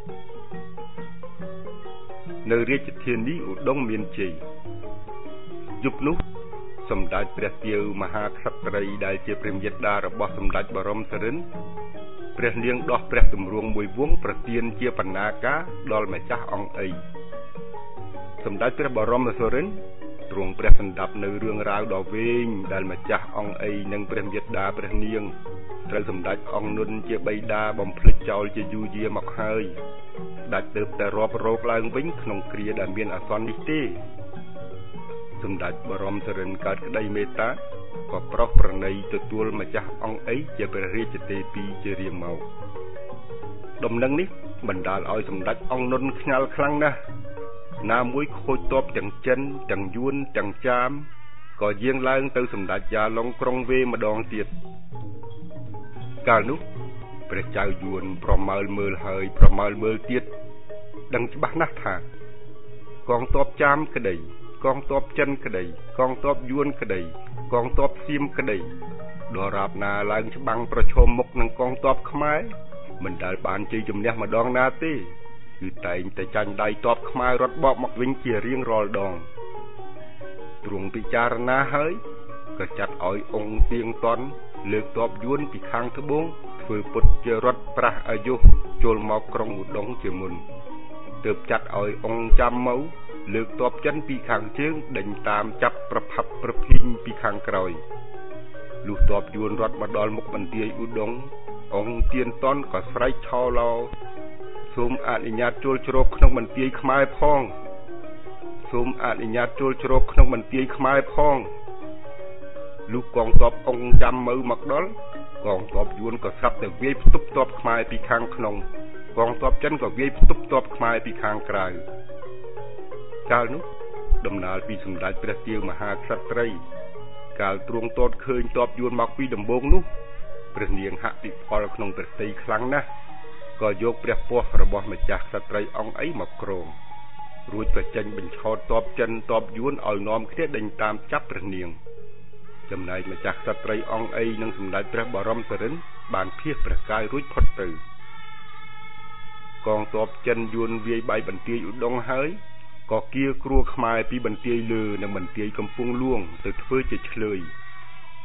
នៅរាជធានីឧដុង្គមានជ័យយប់នោះសម្ដេចព្រះទាវមហាក្សត្រីដែលជាព្រះមេដារបស់សម្ដេចបរមសារិន្ទព្រះនាងដោះព្រះទម្រង់មួយវងប្រទានជាបណ្ណាការដល់ម្ចាស់អង្គអីសម្ដេចព្រះបរមសារិន្ទទ្រង់ព្រះសន្តាប់នៅរឿងរ៉ាវដ៏វែងដែលម្ចាស់អង្គអីនិងព្រះមេដាព្រះនាងត្រូវសម្ដេចអង្គនុនជាបិតាបំភ្លេចចោលជាយូរយារមកហើយស្ដេចទើបតែរាប់រោគឡើងវិញក្នុងគ្រាដែលមានអាសន្ននេះទេសម្ដេចបរមសារិន្ទកើតក្តីមេត្តាក៏ប្រោសប្រណីទទួលម្ចាស់អង្គអីជាព្រះរាជទេពីជារៀងមកដំណឹងនេះបណ្ដាលឲ្យសម្ដេចអង្គនុនខ្ញាល់ខ្លាំងណាស់ណាមួយខូចទ័ពទាំងចិនទាំងយួនទាំងចាមក៏យាងឡើងទៅសម្ដេចយ៉ាឡុងក្រុងវេម្ដងទៀតកាលនោះព្រះចៅយួនប្រមើលមើលហើយប្រមើលមើលទៀតដឹងច្បាស់ណាស់ថាកងទ័ពចាមក្តីកងទ័ពចិនក្តីកងទ័ពយួនក្តីកងទ័ពសៀមក្តីដរាបណាឡើងច្បាំងប្រឈមមុខនឹងកងទ័ពខ្មែរមិនដែលបានជ័យជំនះម្ដងណាទេគឺតែងតែចាញ់ដៃទ័ពខ្មែររត់បកមកវិញជារៀងរាល់ដងទ្រង់ពិចារណាហើយក៏ចាត់ឲ្យអង្គទៀងតន់លើកទ័ពយួនពីខាងត្បូងធ្វើពុតជារត់ប្រាស់អាយុចូលមកក្រុងឧដុង្គជាមុនទើបចាត់ឲ្យអង្គចាំមកលើកទ័ពចិនពីខាងជើងដេញតាមចាប់ប្រផាប់ប្រភីងពីខាងក្រោយលុះទ័ពយួនរត់មកដល់មុខបន្ទាយឧដុង្គអង្គទៀនតន់ក៏ស្រែកឆោឡោសូមអនុញ្ញាតចូលជ្រកក្នុងបន្ទាយខ្មែរផងសូមអនុញ្ញាតចូលជ្រកក្នុងបន្ទាយខ្មែរផងលុះកងទ័ពអង្គចាំមើលមកដល់កងទ័ពយួនក៏ស្រាប់តែវាយផ្ទប់ទ័ពខ្មែរពីខាងក្នុងកងទ័ពចិនក៏វាយផ្ទប់ទ័ពខ្មែរពីខាងក្រៅកាលនោះដំណើរពីសម្ដេចព្រះទាវមហាក្សត្រីកាលទ្រង់ទតឃើញទ័ពយួនមកពីដំបូងនោះព្រះនាងហពិផលក្នុងព្រះទ័យខ្លាំងណាស់ក៏យកព្រះពស្ត្ររបស់ម្ចាស់ក្សត្រីអង្គអីមកគ្រងរួចក៏ចេញបញ្ឆោតទ័ពចិនទ័ពយួនឲ្យនាំគ្នាដេញតាមចាប់ព្រះនាងចំណែកម្ចាស់ក្សត្រីអង្គអីនិងសម្ដេចព្រះបរមសារិន្ទបានភៀសព្រះកាយរួចផុតទៅកងទ័ពចិនយួនវាយបាយបន្ទាយឧដុង្គហើយក៏គៀគ្រោះខ្មែរពីបន្ទាយលើនិងបន្ទាយកំពង់លួងទៅធ្វើជាឆ្លើយ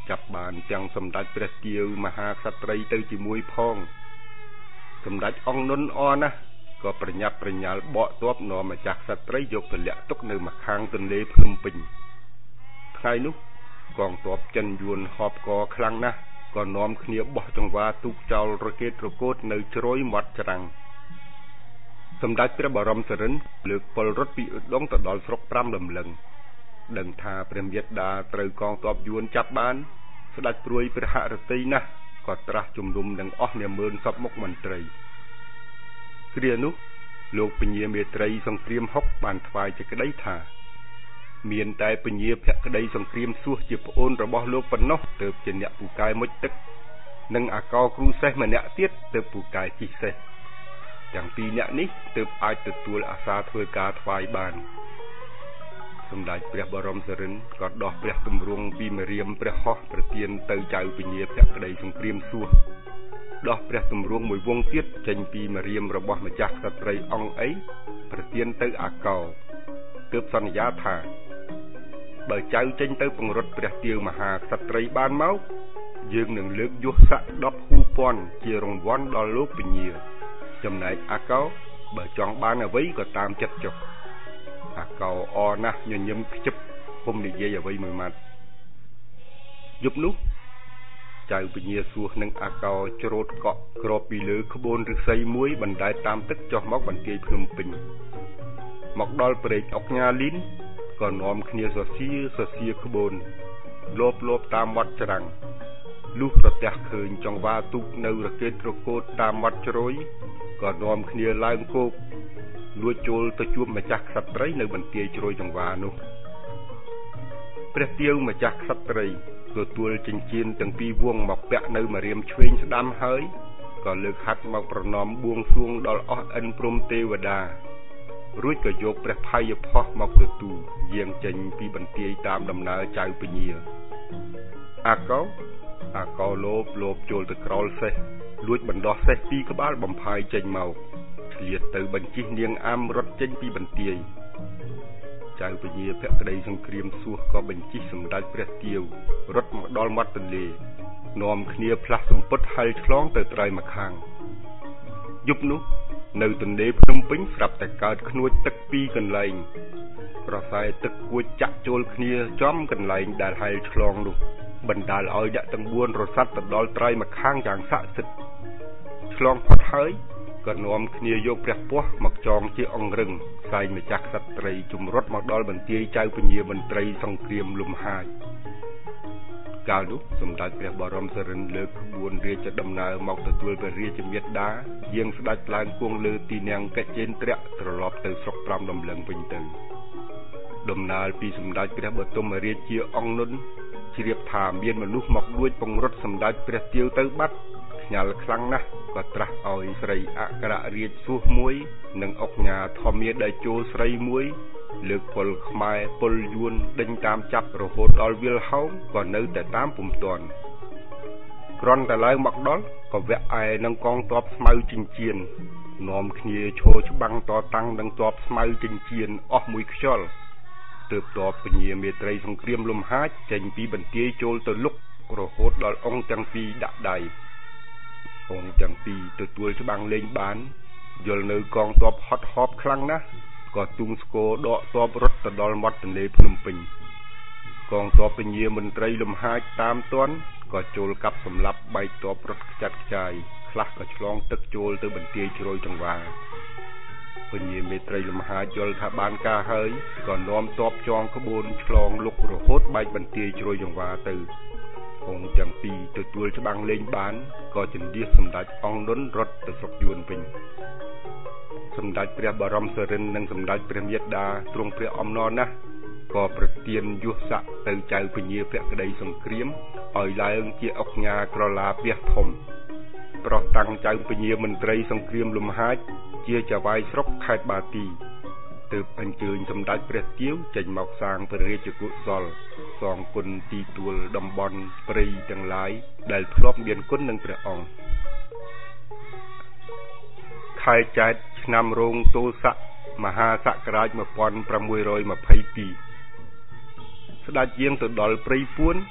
ចាប់បានទាំងសម្ដេចព្រះទាវមហាក្សត្រីទៅជាមួយផងសម្ដេចអង្គនុនអណាស់ក៏ប្រញាប់ប្រញាល់បកទ័ពនាំម្ចាស់ក្សត្រីយកទៅលាក់ទុកនៅម្ខាងទន្លេភ្នំពេញថ្ងៃនោះកងទ័ពចិនយួនហបកខ្លាំងណាស់ក៏នាំគ្នាបោះចង្វាទូកចោលរកេតរកូតនៅជ្រោយមាត់ច្រាំងសម្ដេចព្រះបរមសរិនលើកពលរត់ពីឧដុង្គទៅដល់ស្រុកប្រាំលំលឹងដឹងថាព្រះមេត្តាត្រូវកងទ័ពយួនចាប់បានស្ដេចព្រួយព្រះហឫទ័យណាស់ក៏ត្រាស់ជំនុំនឹងអស់នាម៉ឺនសពមុខមន្ត្រីគ្រានោះលោកពញាមេត្រីសង្គ្រាមហុកបានថ្វាយសេចក្តីថាមានតែពញាភក្តីសង្គ្រាមសួសជាប្អូនរបស់លោកប៉ុណ្ណោះទើបជាអ្នកពូកែមុជទឹកនិងអាកោគ្រូសេះម្នាក់ទៀតទើបពូកែជិះសេះទាំងពីរអ្នកនេះទើបអាចទទួលអាសាធ្វើការថ្វាយបានសម្ដេចព្រះបរមសរិនក៏ដោះព្រះទម្រង់ពីមរាមព្រះហស្ថប្រទានទៅចៅពញាភក្តីសង្គ្រាមសួសដោះព្រះទម្រង់មួយវងទៀតចេញពីមរាមរបស់ម្ចាស់ក្សត្រីអង្គអីប្រទានទៅអាកោទើបសន្យាថាបើចៅចេញទៅពង្រត់ព្រះទាវមហាក្សត្រីបានមកយើងនឹងលើកយសស័ក្តិដប់ហូពាន់ជារង្វាន់ដល់លោកពញាចំណែកអាកោបើចង់បានអ្វីក៏តាមចិត្តចុះអាកោអណាស់ញញឹមខ្ជិបពុំនិយាយអ្វីមួយម៉ាត់យប់នោះចៅពញាសួសនឹងអាកោច្រូតកក់ក្របពីលើក្បូនឫស្សីមួយបណ្ដែតតាមទឹកចុះមកបន្ទាយភ្នំពេញមកដល់ព្រែកអុកញ៉ាលីនក៏នាំគ្នាសសៀសសៀក្បូនលោបលោបតាមវត្តច្រាំងលុះប្រទះឃើញចង្វាទូកនៅរកេតរកូតតាមវត្តជ្រោយក៏នាំគ្នាឡើងគោកលួចចូលទៅជួបម្ចាស់ក្សត្រីនៅបន្ទាយជ្រោយចង្វានោះព្រះទាវម្ចាស់ក្សត្រីទទួលចិញ្ចៀនទាំងពីរវងមកពាក់នៅម្រាមឆ្វេងស្ដាំហើយក៏លើកហាត់មកប្រណម្យបួងសួងដល់អស់ឥន្ទព្រំទេវតារួចក៏យកព្រះផាយផោះមកទទួលយាងចេញពីបន្ទាយតាមដំណើរចៅពញាអាកោអាកោលោបលោបចូលទៅក្រោលសេះលួចបណ្ដោះសេះពីរក្បាលបំផាយចេញមកឆ្លៀតទៅបញ្ជិះនាងអាមរត់ចេញពីបន្ទាយចៅពញាភក្តីសង្គ្រាមសួសក៏បញ្ជិះសម្ដេចព្រះទាវរត់មកដល់មាត់ទន្លេនាំគ្នាផ្លាស់សម្ពុតហែលឆ្លងទៅត្រើយម្ខាងយប់នោះនៅទន្លេភ្នំពេញស្រាប់តែកើតខ្នួចទឹកពីរកន្លែងក្រសែទឹកគួចចាក់ចូលគ្នាចំកន្លែងដែលហែលឆ្លងនោះបណ្ដាលឲ្យអ្នកទាំងបួនរសាត់ទៅដល់ត្រើយម្ខាងយ៉ាងស័ក្តិសិទ្ធិឆ្លងផុតហើយក៏នាំគ្នាយកព្រះពស់មកចងជាអង្រឹងផ្សែងម្ចាស់ក្សត្រីជំរត់មកដល់បន្ទាយចៅពញាមន្ត្រីសង្គ្រាមលំហាចកាលនោះសម្ដេចព្រះបរមសរិនលើកក្បួនរាជដំណើរមកទទួលព្រះរាជមេត្តាយាងស្ដេចឡើងគង់លើទីនាំងកចេនត្រៈត្រឡប់ទៅស្រុកប្រាំដំឡឹងវិញទៅដំណើរពីសម្ដេចព្រះបទុមរាជាអង្គនុនជ្រាបថាមានមនុស្សមកលួចពង្រត់សម្ដេចព្រះទាវទៅបាត់ខ្ញាល់ខ្លាំងណាស់ក៏ត្រាស់ឲ្យស្រីអក្សររាជសួសមួយនិងអុកញ៉ាធម្មាដេជោស្រីមួយលើកពលខ្មែរពលយួនដេញតាមចាប់រហូតដល់វាលហោមក៏នៅតែតាមពុំទាន់គ្រាន់តែឡើងមកដល់ក៏វាក់ឯនឹងកងទ័ពស្មៅចិញ្ចៀននាំគ្នាឈរច្បាំងតតាំងនឹងទ័ពស្មៅចិញ្ចៀនអស់មួយខ្យល់ទើបទ័ពពញាមេត្រីសង្គ្រាមលំហាចចេញពីបន្ទាយចូលទៅលុករហូតដល់អង្គទាំងពីរដាក់ដៃអង្គទាំងពីរទទួលច្បាំងលេងបានយល់នៅកងទ័ពហត់ហបខ្លាំងណាស់ក៏ទូងស្គរដកទ័ពរត់ទៅដល់មាត់ទន្លេភ្នំពេញកងទ័ពពញាមន្ត្រីលំហាចតាមទាន់ក៏ចូលកាប់សម្លាប់បែកទ័ពរត់ខ្ចាត់ខ្ចាយខ្លះក៏ឆ្លងទឹកចូលទៅបន្ទាយជ្រោយចង្វាពញាមេត្រីលំហាចយល់ថាបានការហើយក៏នាំទ័ពចងក្បួនឆ្លងលុករហូតបែកបន្ទាយជ្រោយចង្វាទៅអង្គទាំងពីរទទួលច្បាំងលេងបានក៏ជណ្ឌាសសម្ដេចអង្គនុនរត់ទៅស្រុកយួនវិញសម្ដេចព្រះបរមសរិននិងសម្ដេចព្រះមេត្តាទ្រង់ព្រះអំណរណាស់ក៏ប្រទានយសស័ក្តិទៅចៅពញាភក្តីសង្គ្រាមឲ្យឡើងជាអុកញ៉ាក្រឡាពះធំប្រោះតាំងចៅពញាមន្ត្រីសង្គ្រាមលំហាចជាចៅវាយស្រុកខេត្តបាទីទើបអញ្ជើញសម្ដេចព្រះទាវចេញមកសាងព្រះរាជកុសលសងគុណទីទួលតំបន់ព្រៃទាំងឡាយដែលធ្លាប់មានគុណនឹងព្រះអង្គខែចែកឆ្នាំរោងទោស័កមហាសករាជmột nghìn sáu trăm hai mươi haiស្ដេចយាងទៅដល់ព្រៃពួន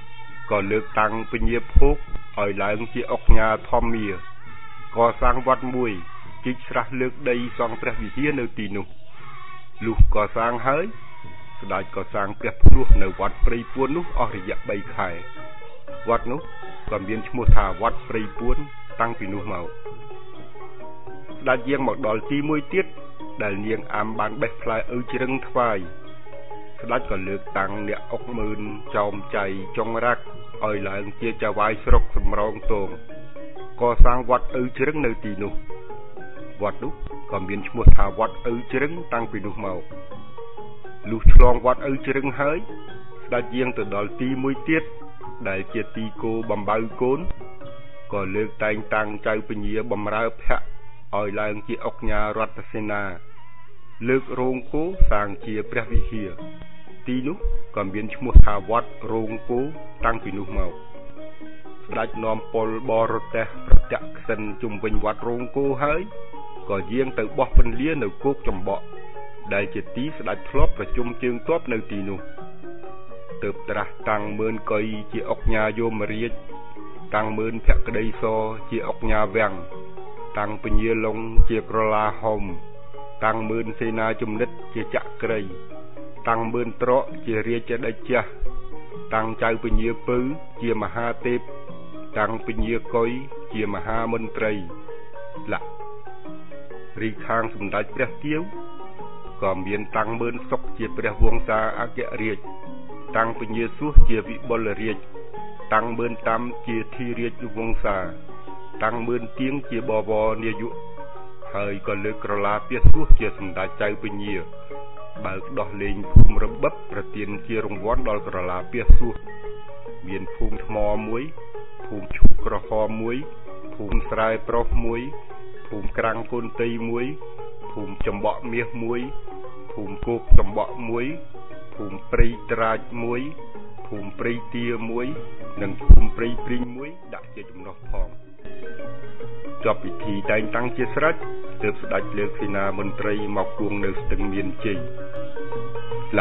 ក៏លើកតាំងពញាភោគឲ្យឡើងជាអុកញ៉ាធម្មាកសាងវត្តមួយជីកស្រះលើកដីសង់ព្រះវិហារនៅទីនោះលុះកសាងហើយស្ដេចក៏សាងព្រះភ្នោះនៅវត្តព្រៃពួននោះអស់រយៈបីខែវត្តនោះក៏មានឈ្មោះថាវត្តព្រៃពួនតាំងពីនោះមកស្ដេចយាងមកដល់ទីមួយទៀតដែលនាងអាំបានបេះផ្លែឪជ្រឹងថ្វាយស្ដេចក៏លើកតាំងអ្នកអុកមឿនចោមចៃចុងរាក់ឲ្យឡើងជាចៅវាយស្រុកសំរងទងកសាងវត្តឪជ្រឹងនៅទីនោះវត្តនោះក៏មានឈ្មោះថាវត្តឪជ្រឹងតាំងពីនោះមកលុះឆ្លងវត្តឪជ្រឹងហើយស្ដេចយាងទៅដល់ទីមួយទៀតដែលជាទីគោបំបៅកូនក៏លើកតែងតាំងចៅពញាបំរើភ័ក្រឲ្យឡើងជាអុកញ៉ារដ្ឋសេនាលើករោងគោសាងជាព្រះវិហារទីនោះក៏មានឈ្មោះថាវត្តរោងគោតាំងពីនោះមកស្ដេចនាំពលបរទេសប្រតិក្សិណជុំវិញវត្តរោងគោហើយក៏យាងទៅបោះពន្លានៅគោកចំបក់ដែលជាទីស្ដេចធ្លាប់ប្រជុំជើងទ័ពនៅទីនោះទើបត្រាស់តាំងមឿនកុយជាអុកញ៉ាយោមរាជតាំងមឿនភក្តីសជាអុកញ៉ាវាំងតាំងពញាឡុងជាក្រឡាហុំតាំងមឿនសេនាជំនិតជាចក្រីតាំងមឿនត្រកជារាជដេចចាស់តាំងចៅពញាពៅជាមហាទេពតាំងពញាកុយជាមហាមន្ត្រីលក្ខរីខាងសម្ដេចព្រះទាវក៏មានតាំងមឿនសុកជាព្រះវង្សាអគ្គរាជតាំងពញាសួសជាវិបុលរាជតាំងមឿនតាមជាធីរាជវង្សាតាំងមឿនទៀងជាបវរនាយកហើយក៏លើកក្រឡាពាសសួសជាសម្ដេចចៅពញាបើកដោះលែងភូមិរបិបប្រទានជារង្វាន់ដល់ក្រឡាពាសសួសមានភូមិថ្មមួយភូមិឈូកក្រហមមួយភូមិស្រែប្រុសមួយភូមិក្រាំងកូនតីមួយភូមិចំបក់មាសមួយភូមិគោកចំបក់មួយភូមិព្រៃត្រាចមួយភូមិព្រៃទាមួយនិងភូមិព្រៃព្រីងមួយដាក់ជាចំណុះផងចប់ពិធីតែងតាំងជាស្រេចទើបស្ដេចលើកសេនាមន្ត្រីមកគួងនៅស្ទឹងមានជ័យឡា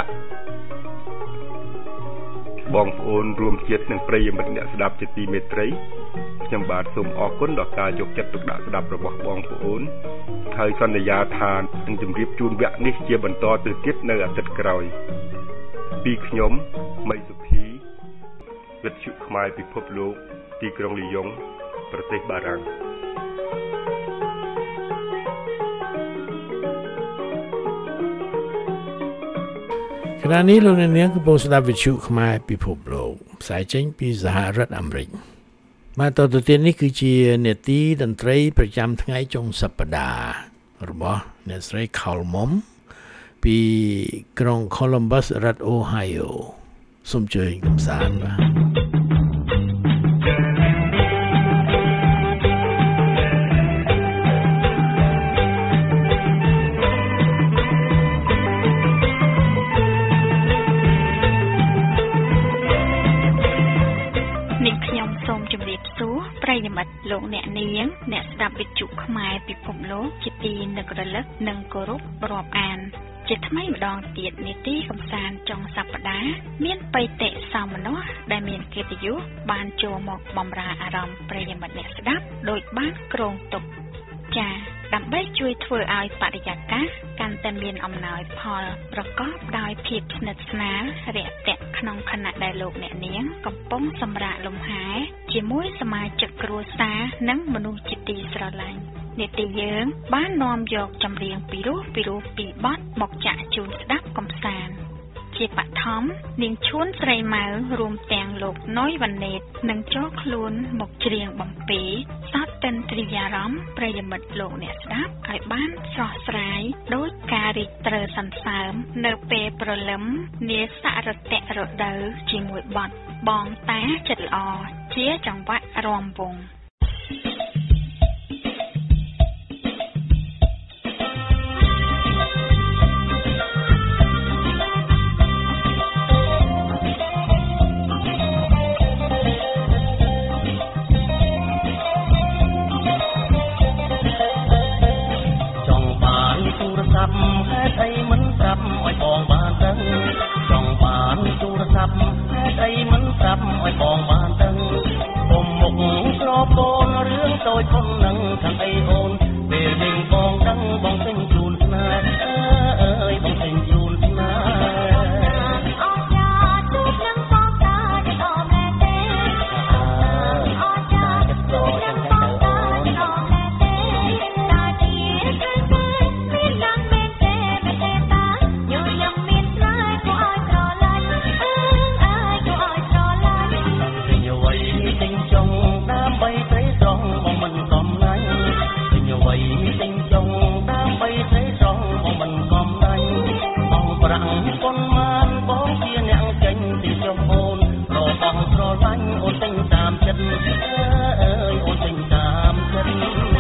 បងប្អូនរួមជាតិនិងប្រិយមិត្តអ្នកស្ដាប់ជាទីមេត្រីខ្ញុំបាទសូមអរគុណដល់ការយកចិត្តទុកដាក់ស្ដាប់របស់បងប្អូនហើយសន្យាថានឹងជម្រាបជូនវគ្គនេះជាបន្តទៅទៀតនៅអាទិត្យក្រោយពីខ្ញុំមីសុភីវិទ្យុខ្មែរពិភពលោកទីក្រុងលីយ៉ុងប្រទេសបារាំងខណៈនេះលោកអ្នកនាងកំពុងស្ដាប់វិទ្យុខ្មែរពិភពលោកផ្សាយចេញពីសហរដ្ឋអាមេរិកមកតទៅទៀតនេះគឺជានេតិតន្ត្រីប្រចាំថ្ងៃចុងសប្តាហ៍របស់អ្នកស្រី Kalmom ពីក្រុង Columbus រដ្ឋ Ohio សូមជួយកំសាន្តបាទប្រិយមិត្តលោកអ្នកនាងអ្នកស្ដាប់វិទ្យុខ្មែរពិភពលោកជាទីនឹករលឹកនិងគោរពរាប់អានជាថ្មីម្ដងទៀតនីតិកំសាន្តចុងសប្ដាហ៍មានបេតិសោមនស្សដែលមានកិត្តិយសបានចូលមកបម្រើអារម្មណ៍ប្រិយមិត្តអ្នកស្ដាប់ដោយបានគ្រោងទុកចា៎ដើម្បីជួយធ្វើឲ្យបរិយាកាសកាន់តែមានអំណោយផលប្រកបដោយភាពស្និទ្ធស្នាលរាក់ទាក់ក្នុងខណៈដែលលោកអ្នកនាងកំពុងសម្រាកលំហែជាមួយសមាជិកគ្រួសារនិងមនុស្សជាទីស្រឡាញ់នេតិយើងបាននាំយកចម្រៀងពីរោះពីរោះពីបទមកចាក់ជូនស្ដាប់កំសាន្តជាបឋមនាងឈួនស្រីម៉ៅរួមទាំងលោកណយវណ្ណេតនឹងចូលខ្លួនមកច្រៀងបំពេសតតិនទ្រិយារម្មណ៍ប្រិយមិត្តលោកអ្នកស្ដាប់ឲ្យបានស្រស់ស្រាយដោយការរីកត្រូវសន្សើមនៅពេលព្រលឹមនាសរតៈរដូវជាមួយបទបងតាចិត្តល្អជាចង្វាក់រាំវង់ហេតុអីមិនប្រាប់ឲ្យបងបានដឹងចង់បានទូរស័ព្ទហេតុអីមិនប្រាប់ឲ្យបងបានប្រាំងប៉ុន្មានបងជាអ្នកចេញទីចុះអូនរបងស្រឡាញ់អូនចេញតាមចិត្តអើយអូនចេញតាមចិត្ត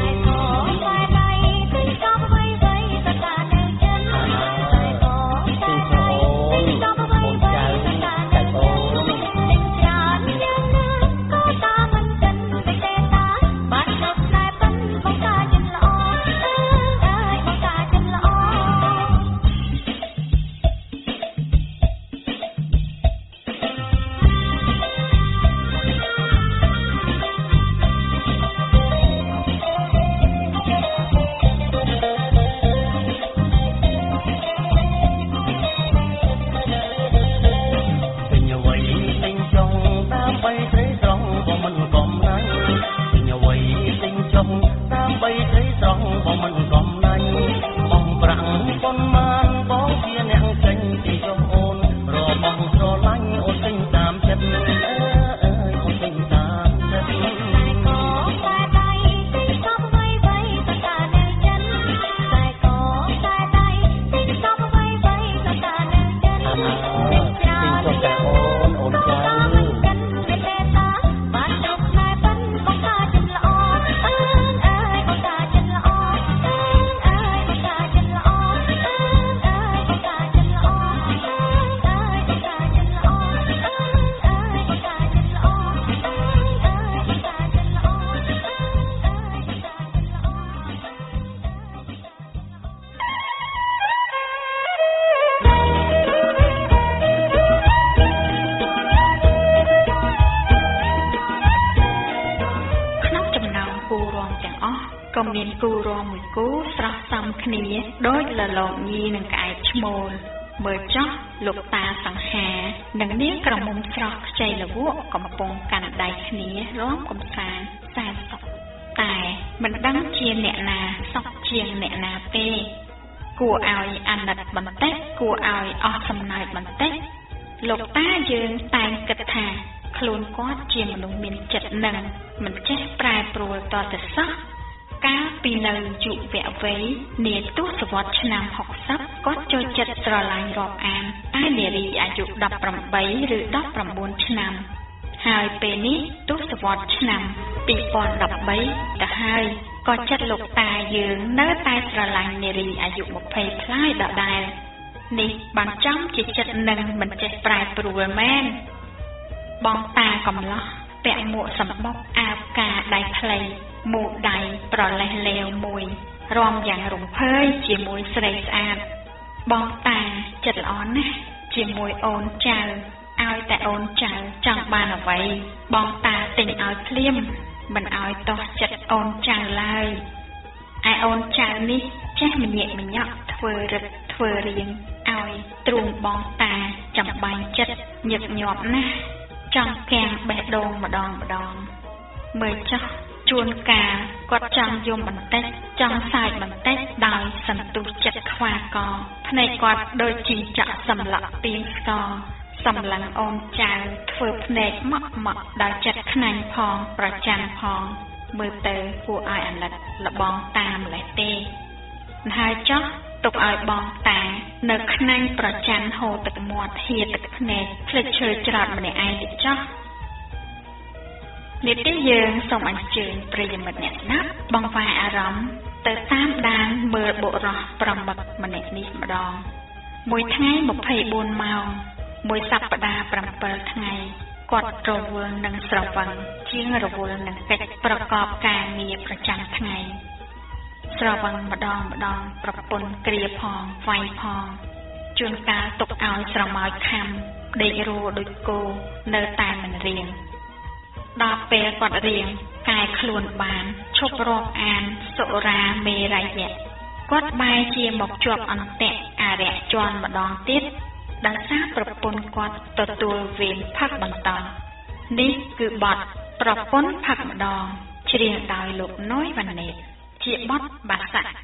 ក៏មានគូរងមួយគូស្រស់សំគ្នាដោយលលងញីនឹងក្អែកឈ្មោលមើលចោះលោកតាសង្ហានិងនាងក្រមុំស្រស់ខ្ចីលវក់កំពុងកាន់ដៃគ្នារាំកំសាន្តសែនសុខតែមិនដឹងជាអ្នកណាសុខជាងអ្នកណាទេគួរឲ្យអាណិតបន្តិចគួរឲ្យអស់សំណើចបន្តិចលោកតាយើងតែងគិតថាខ្លួនគាត់ជាមនុស្សមានចិត្តនឹងមិនចេះប្រែប្រួលតទៅសោះកាលពីនៅយុវវ័យនាទសវត្សរ៍ឆ្នាំហុកសិបគាត់ចូលចិត្តស្រឡាញ់រាប់អានតែនារីអាយុដប់ប្រាំបីឬដប់ប្រាំបួនឆ្នាំហើយពេលនេះទសវត្សរ៍ឆ្នាំពីរពាន់ដប់បីទៅហើយក៏ចិត្តលោកតាយើងនៅតែស្រឡាញ់នារីអាយុម្ភៃប្លាយដដែលនេះបានចំជាចិត្តនឹងមិនចេះប្រែប្រួលមែនបងតាកំឡោះពាក់មួកសម្បុកអាវការដៃខ្លីមូដៃប្រលេះលេវមួយរំយ៉ាងរំភើយជាមួយស្រីស្អាតបងតាចិត្តល្អណាស់ជាមួយអូនចៅឲ្យតែអូនចៅចង់បានអ្វីបងតាទិញឲ្យភ្លាមមិនឲ្យតោះចិត្តអូនចៅឡើយឯអូនចៅនេះចេះម្ញាក់ម្ញាក់ធ្វើរឹតធ្វើរៀងឲ្យទ្រូងបងតាចំបាញ់ចិត្តញឹកញាប់ណាស់ចង់កាំងបេះដូងម្ដងម្ដងមើលចោះជួនកាលគាត់ចង់យំបន្តិចចង់សើចបន្តិចដោយសន្ទុះចិត្តខ្វាកភ្នែកគាត់ដូចជីចាក់សម្លឹកទៀងស្កសម្លឹងអូនចៅធ្វើភ្នែកម៉ក់ម៉ក់ដោយចិត្តខ្នាញ់ផងប្រចាំផងមើលទៅគួរឲ្យអាណិតលបងតាមម្លេះទេហើយចោះទុកឲ្យបងតានៅខ្នាញ់ប្រចាំហូរទឹកមាត់ហៀទឹកភ្នែកភ្លេចឈើច្រត់ម្នាក់ឯងទៅចោះនេះទេយើងសូមអញ្ជើញប្រិយមិត្តអ្នកស្ដាប់បង្វែរអារម្មណ៍ទៅតាមដានមើលបុរសប្រមឹកម្នាក់នេះម្ដងមួយថ្ងៃម្ភៃបួនម៉ោងមួយសប្តាហ៍ប្រាំពីរថ្ងៃគាត់រវល់នឹងស្រវឹងជាងរវល់នឹងកិច្ចប្រកបការងារប្រចាំថ្ងៃស្រវឹងម្ដងម្ដងប្រពន្ធគ្រាផងវាយផងជួនកាលទុកឲ្យស្រមោចខំដេករួដូចគោនៅតែមិនរៀងដល់ពេលគាត់រៀងកែខ្លួនបានឈប់រាប់អានសុរាមេរយៈគាត់បែរជាមកជាប់អន្តៈអរិយជន់ម្ដងទៀតដោយសារប្រពន្ធគាត់ទទួលវេនផឹកបន្តនេះគឺបទប្រពន្ធផឹកម្ដងច្រៀងដោយលោកនុយវណ្ណេតជាបទបាសាក់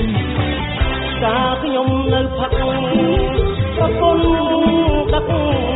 តាខ្ញុំនៅផឹកប្រពន្ធដឹក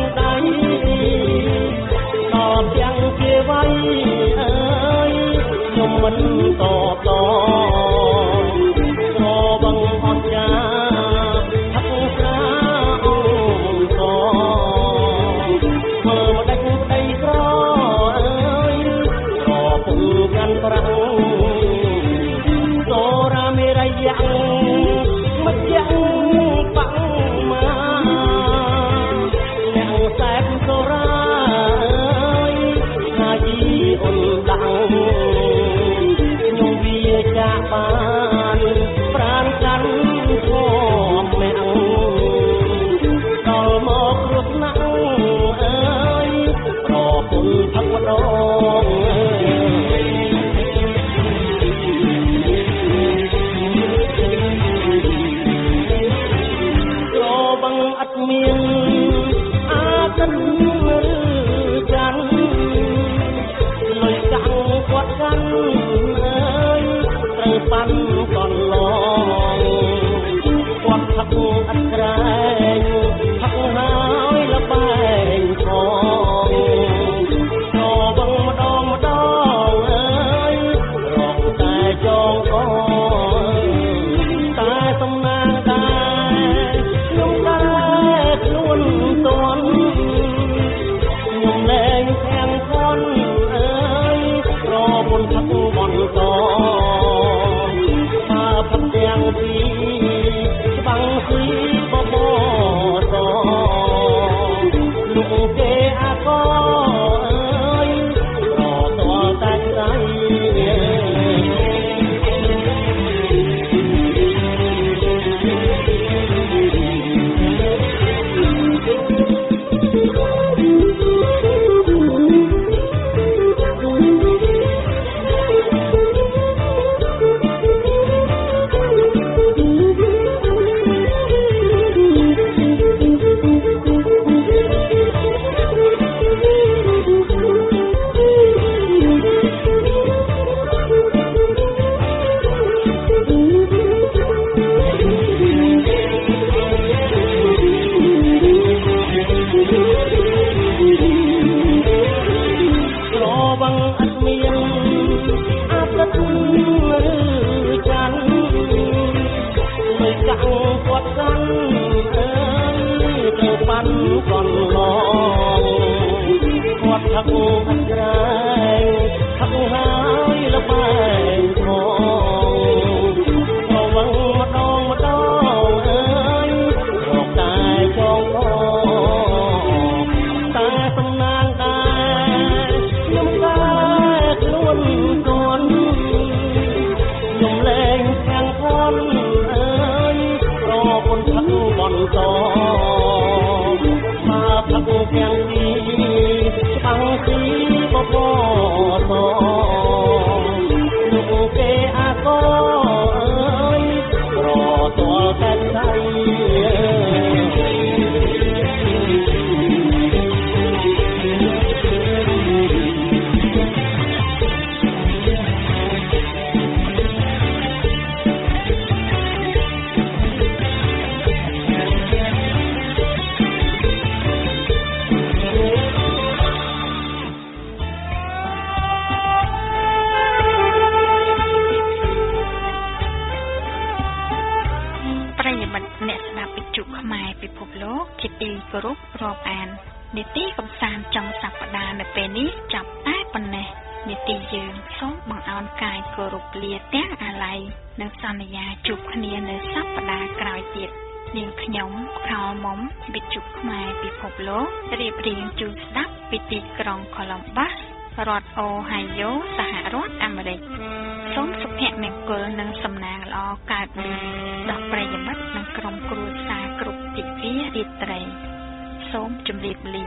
រដ្ឋអូហាយ៉ូសហរដ្ឋអាមេរិកសូមសុភមង្គលនិងសំណាងល្អកើតមានដល់ប្រិយមិត្តនិងក្រុមគ្រួសារគ្រប់ទិវារាត្រីសូមជម្រាបលា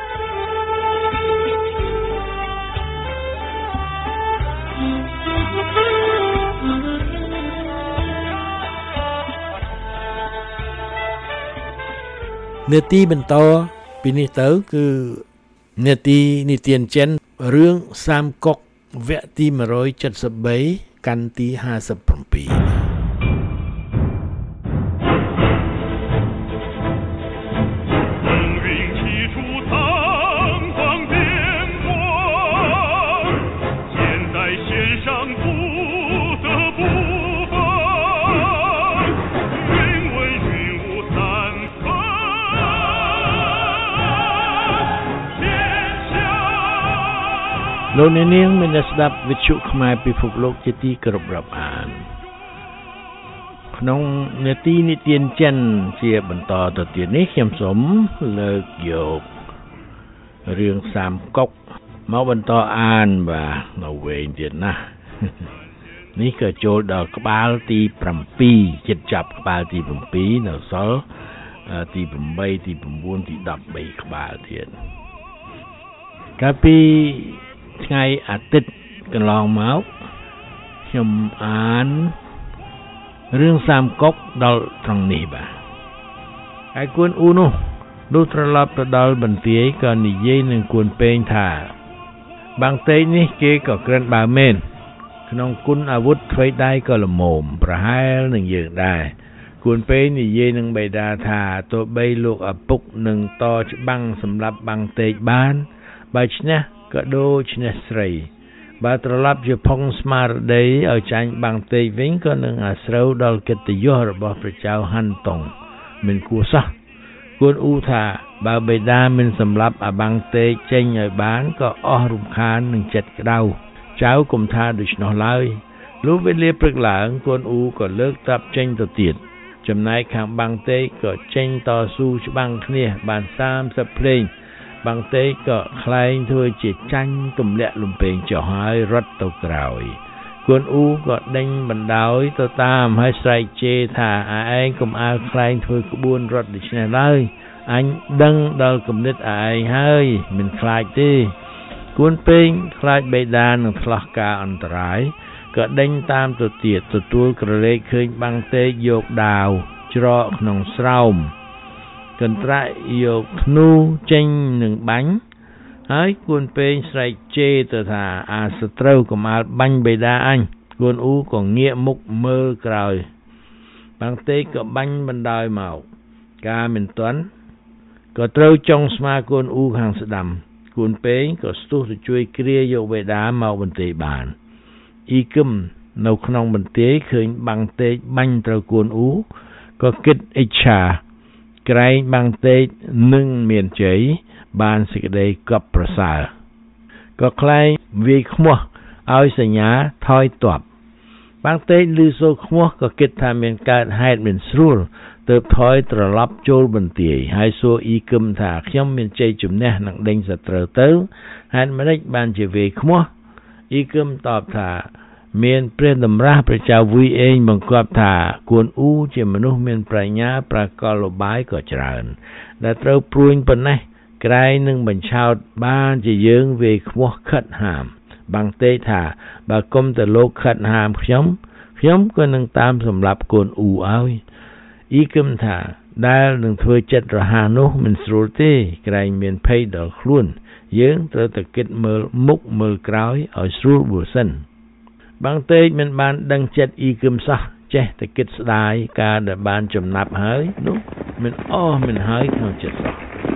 នាទីបន្តពីនេះទៅគឺនាទីនិទានចិនរឿងសាមកុកវគ្គទីmột trăm bảy mươi baកាន់ទីห้าสิบเจ็ดលោកអ្នកនាងមានស្ដាប់វិទ្យុខ្មែរពិភពលោកជាទីគោរពរាប់អានក្នុងនាទីនិទានចិនជាបន្តទៅទៀតនេះខ្ញុំសូមលើកយករឿងសាមកុកមកបន្តអានបាទនៅវែងទៀតណានេះក៏ចូលដល់ក្បាលទី7ជិតចាប់ក្បាលទី7នៅសល់ទី8ទី9ទី13ក្បាលទៀតកាលពីថ្ងៃអាទិត្យកន្លងមកខ្ញុំអានរឿងសាមកុកដល់ត្រង់នេះបាទហើយគួនអ៊ូនោះលុះត្រឡប់ទៅដល់បន្ទាយក៏និយាយនឹងគួនពេងថាបាំងតេងនេះគេក៏ក្រិនបើមែនក្នុងគុណអាវុធថ្វីដៃក៏ល្មមប្រហែលនឹងយើងដែរគួនពេងនិយាយនឹងបិតាថាទោះបីលោកឪពុកនឹងតច្បាំងសម្រាប់បាំងតេងបានបើឈ្នះក៏ដូចឈ្នះស្រីបើត្រឡប់ជាផុងស្មារតីឲ្យចាញ់បាំងតេងវិញក៏នឹងអាស្រូវដល់កិត្តិយសរបស់ព្រះចៅហាន់តុងមិនគួរសោះគួនអ៊ូថាបើបិតាមិនសម្លាប់អាបាំងតេងចេញឲ្យបានក៏អស់រំខាននឹងចិត្តក្តៅចៅកុំថាដូច្នោះឡើយលុះវេលាព្រឹកឡើងគួនអ៊ូក៏លើកទ័ពចេញទៅទៀតចំណែកខាងបាំងតេងក៏ចេញតស៊ូច្បាំងគ្នាបានសាមសិបភ្លេងបាំងតេងក៏ខ្លែងធ្វើជាចាញ់ទម្លាក់លំពេងចុះហើយរត់ទៅក្រោយគួនអ៊ូក៏ដេញបណ្ដោយទៅតាមហើយស្រែកជេរថាអាឯងកុំអាលខ្លែងធ្វើក្បួនរត់ដូច្នេះឡើយអញដឹងដល់គំនិតអាឯងហើយមិនខ្លាចទេគួនពេងខ្លាចបេដានឹងឆ្លោះការអន្តរាយក៏ដេញតាមទៅទៀតទទួលក្រឡេកឃើញបាំងតេងយកដាវច្រកក្នុងស្រោមកន្ត្រាក់យកធ្នូចេញនឹងបាញ់ហើយគួនពេងស្រែកជេរទៅថាអាសត្រូវកុំអាលបាញ់បេដាអញគួនអ៊ូក៏ងាកមុខមើលក្រោយបាំងតេងក៏បាញ់បណ្ដោយមកការមិនទាន់ក៏ត្រូវចុងស្មាគួនអ៊ូខាងស្ដាំគួនពេងក៏ស្ទុះទៅជួយគ្រាយកបេដាមកបន្ទាយបានអ៊ីគឹមនៅក្នុងបន្ទាយឃើញបាំងតេងបាញ់ត្រូវគួនអ៊ូក៏គិតអិច្ឆាក្រែងបាំងតេងនឹងមានជ័យបានសេចក្តីកប់ប្រសើរក៏ខ្លែងវាយខ្មាស់ឲ្យសញ្ញាថយទ័ពបាំងតេងឮសូរខ្មាស់ក៏គិតថាមានកើតហេតុមិនស្រួលទើបថយត្រឡប់ចូលបន្ទាយហើយសួរអ៊ីគឹមថាខ្ញុំមានជ័យជំនះនឹងដេញសត្រូវទៅហេតុម៉េចបានជាវាយខ្មាស់អ៊ីគឹមតបថាមានព្រះតម្រាស់ព្រះចៅវីអេងបង្គាប់ថាគួនអ៊ូជាមនុស្សមានប្រាជ្ញាប្រកលលបាយក៏ច្រើនដែលត្រូវព្រួញប៉ុណ្ណេះក្រែងនឹងបញ្ឆោតបានជាយើងវាយខ្មាស់ខិតហាមបាំងតេងថាបើគុំតែលោកខិតហាមខ្ញុំខ្ញុំក៏នឹងតាមសម្រាប់គួនអ៊ូឲ្យអ៊ីគឹមថាដែលនឹងធ្វើចិត្តរហ័សនោះមិនស្រួលទេក្រែងមានភ័យដល់ខ្លួនយើងត្រូវតែគិតមើលមុខមើលក្រោយឲ្យស្រួលបួលសិនបាំងតេងមិនបានដឹងចិត្តអ៊ីគឹមសោះចេះតែគិតស្ដាយការដែលបានចំណាប់ហើយនោះមិនអស់មិនហើយក្នុងចិត្តសោះ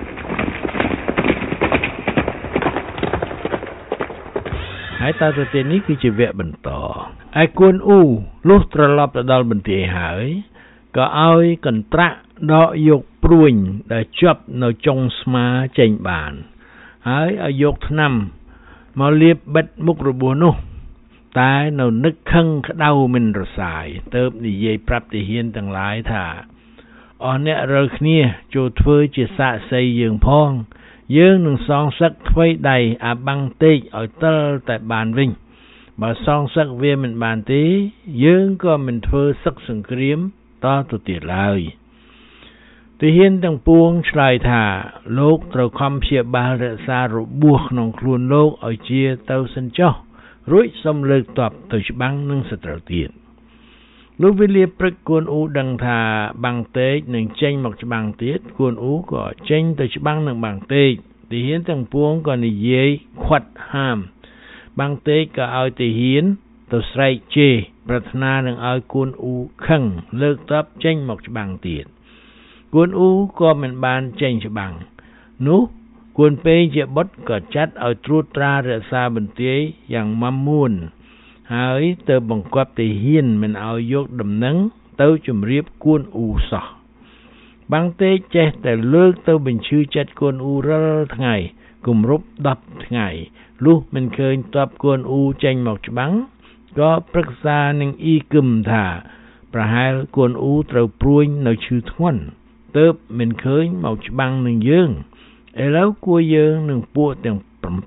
ហើយតទៅទៀតនេះគឺជាវគ្គបន្តឯគួនអ៊ូលុះត្រឡប់ទៅដល់បន្ទាយហើយក៏ឲ្យកន្ត្រាក់ដកយកព្រួញដែលជាប់នៅចុងស្មាចេញបានហើយឲ្យយកថ្នាំមកលាបបិទមុខរបួសនោះតែនៅនឹកខឹងក្តៅមិនរសាយទើបនិយាយប្រាប់ទាហានទាំងឡាយថាអស់អ្នករើគ្នាចូលធ្វើជាសាក្សីយើងផងយើងនឹងសងសឹកថ្វីដៃអាបាំងតេងឲ្យទិលតែបានវិញបើសងសឹកវាមិនបានទេយើងក៏មិនធ្វើសឹកសង្គ្រាមតទៅទៀតឡើយទាហានទាំងពួងឆ្លើយថាលោកត្រូវខំព្យាបាលរក្សារបួសក្នុងខ្លួនលោកឲ្យជាទៅសិនចុះរួចសុំលើកទ័ពទៅច្បាំងនឹងសត្រូវទៀតលុះវេលាព្រឹកគួនអ៊ូដឹងថាបាំងតេងនឹងចេញមកច្បាំងទៀតគួនអ៊ូក៏ចេញទៅច្បាំងនឹងបាំងតេងទាហានទាំងពួងក៏និយាយខាត់ហាមបាំងតេងក៏ឲ្យទាហានទៅស្រែកជេរប្រាថ្នានឹងឲ្យគួនអ៊ូខឹងលើកទ័ពចេញមកច្បាំងទៀតគួនអ៊ូក៏មិនបានចេញច្បាំងនោះគួនពេងជាបុត្រក៏ចាត់ឲ្យត្រួតត្រារក្សាបន្ទាយយ៉ាងម៉ាំមួនហើយទៅបង្គាប់ទាហានមិនឲ្យយកដំណឹងទៅជម្រាបគួនអ៊ូសោះបាំងតេងចេះតែលើកទៅបញ្ឈឺចិត្តគួនអ៊ូរាល់ថ្ងៃគម្រប់ដប់ថ្ងៃលុះមិនឃើញទ័ពគួនអ៊ូចេញមកច្បាំងក៏ប្រឹក្សានឹងអ៊ីគឹមថាប្រហែលគួនអ៊ូត្រូវព្រួញនៅឈឺធ្ងន់ទើបមិនឃើញមកច្បាំងនឹងយើងឥឡូវគួរយើងនឹងពួកទាំង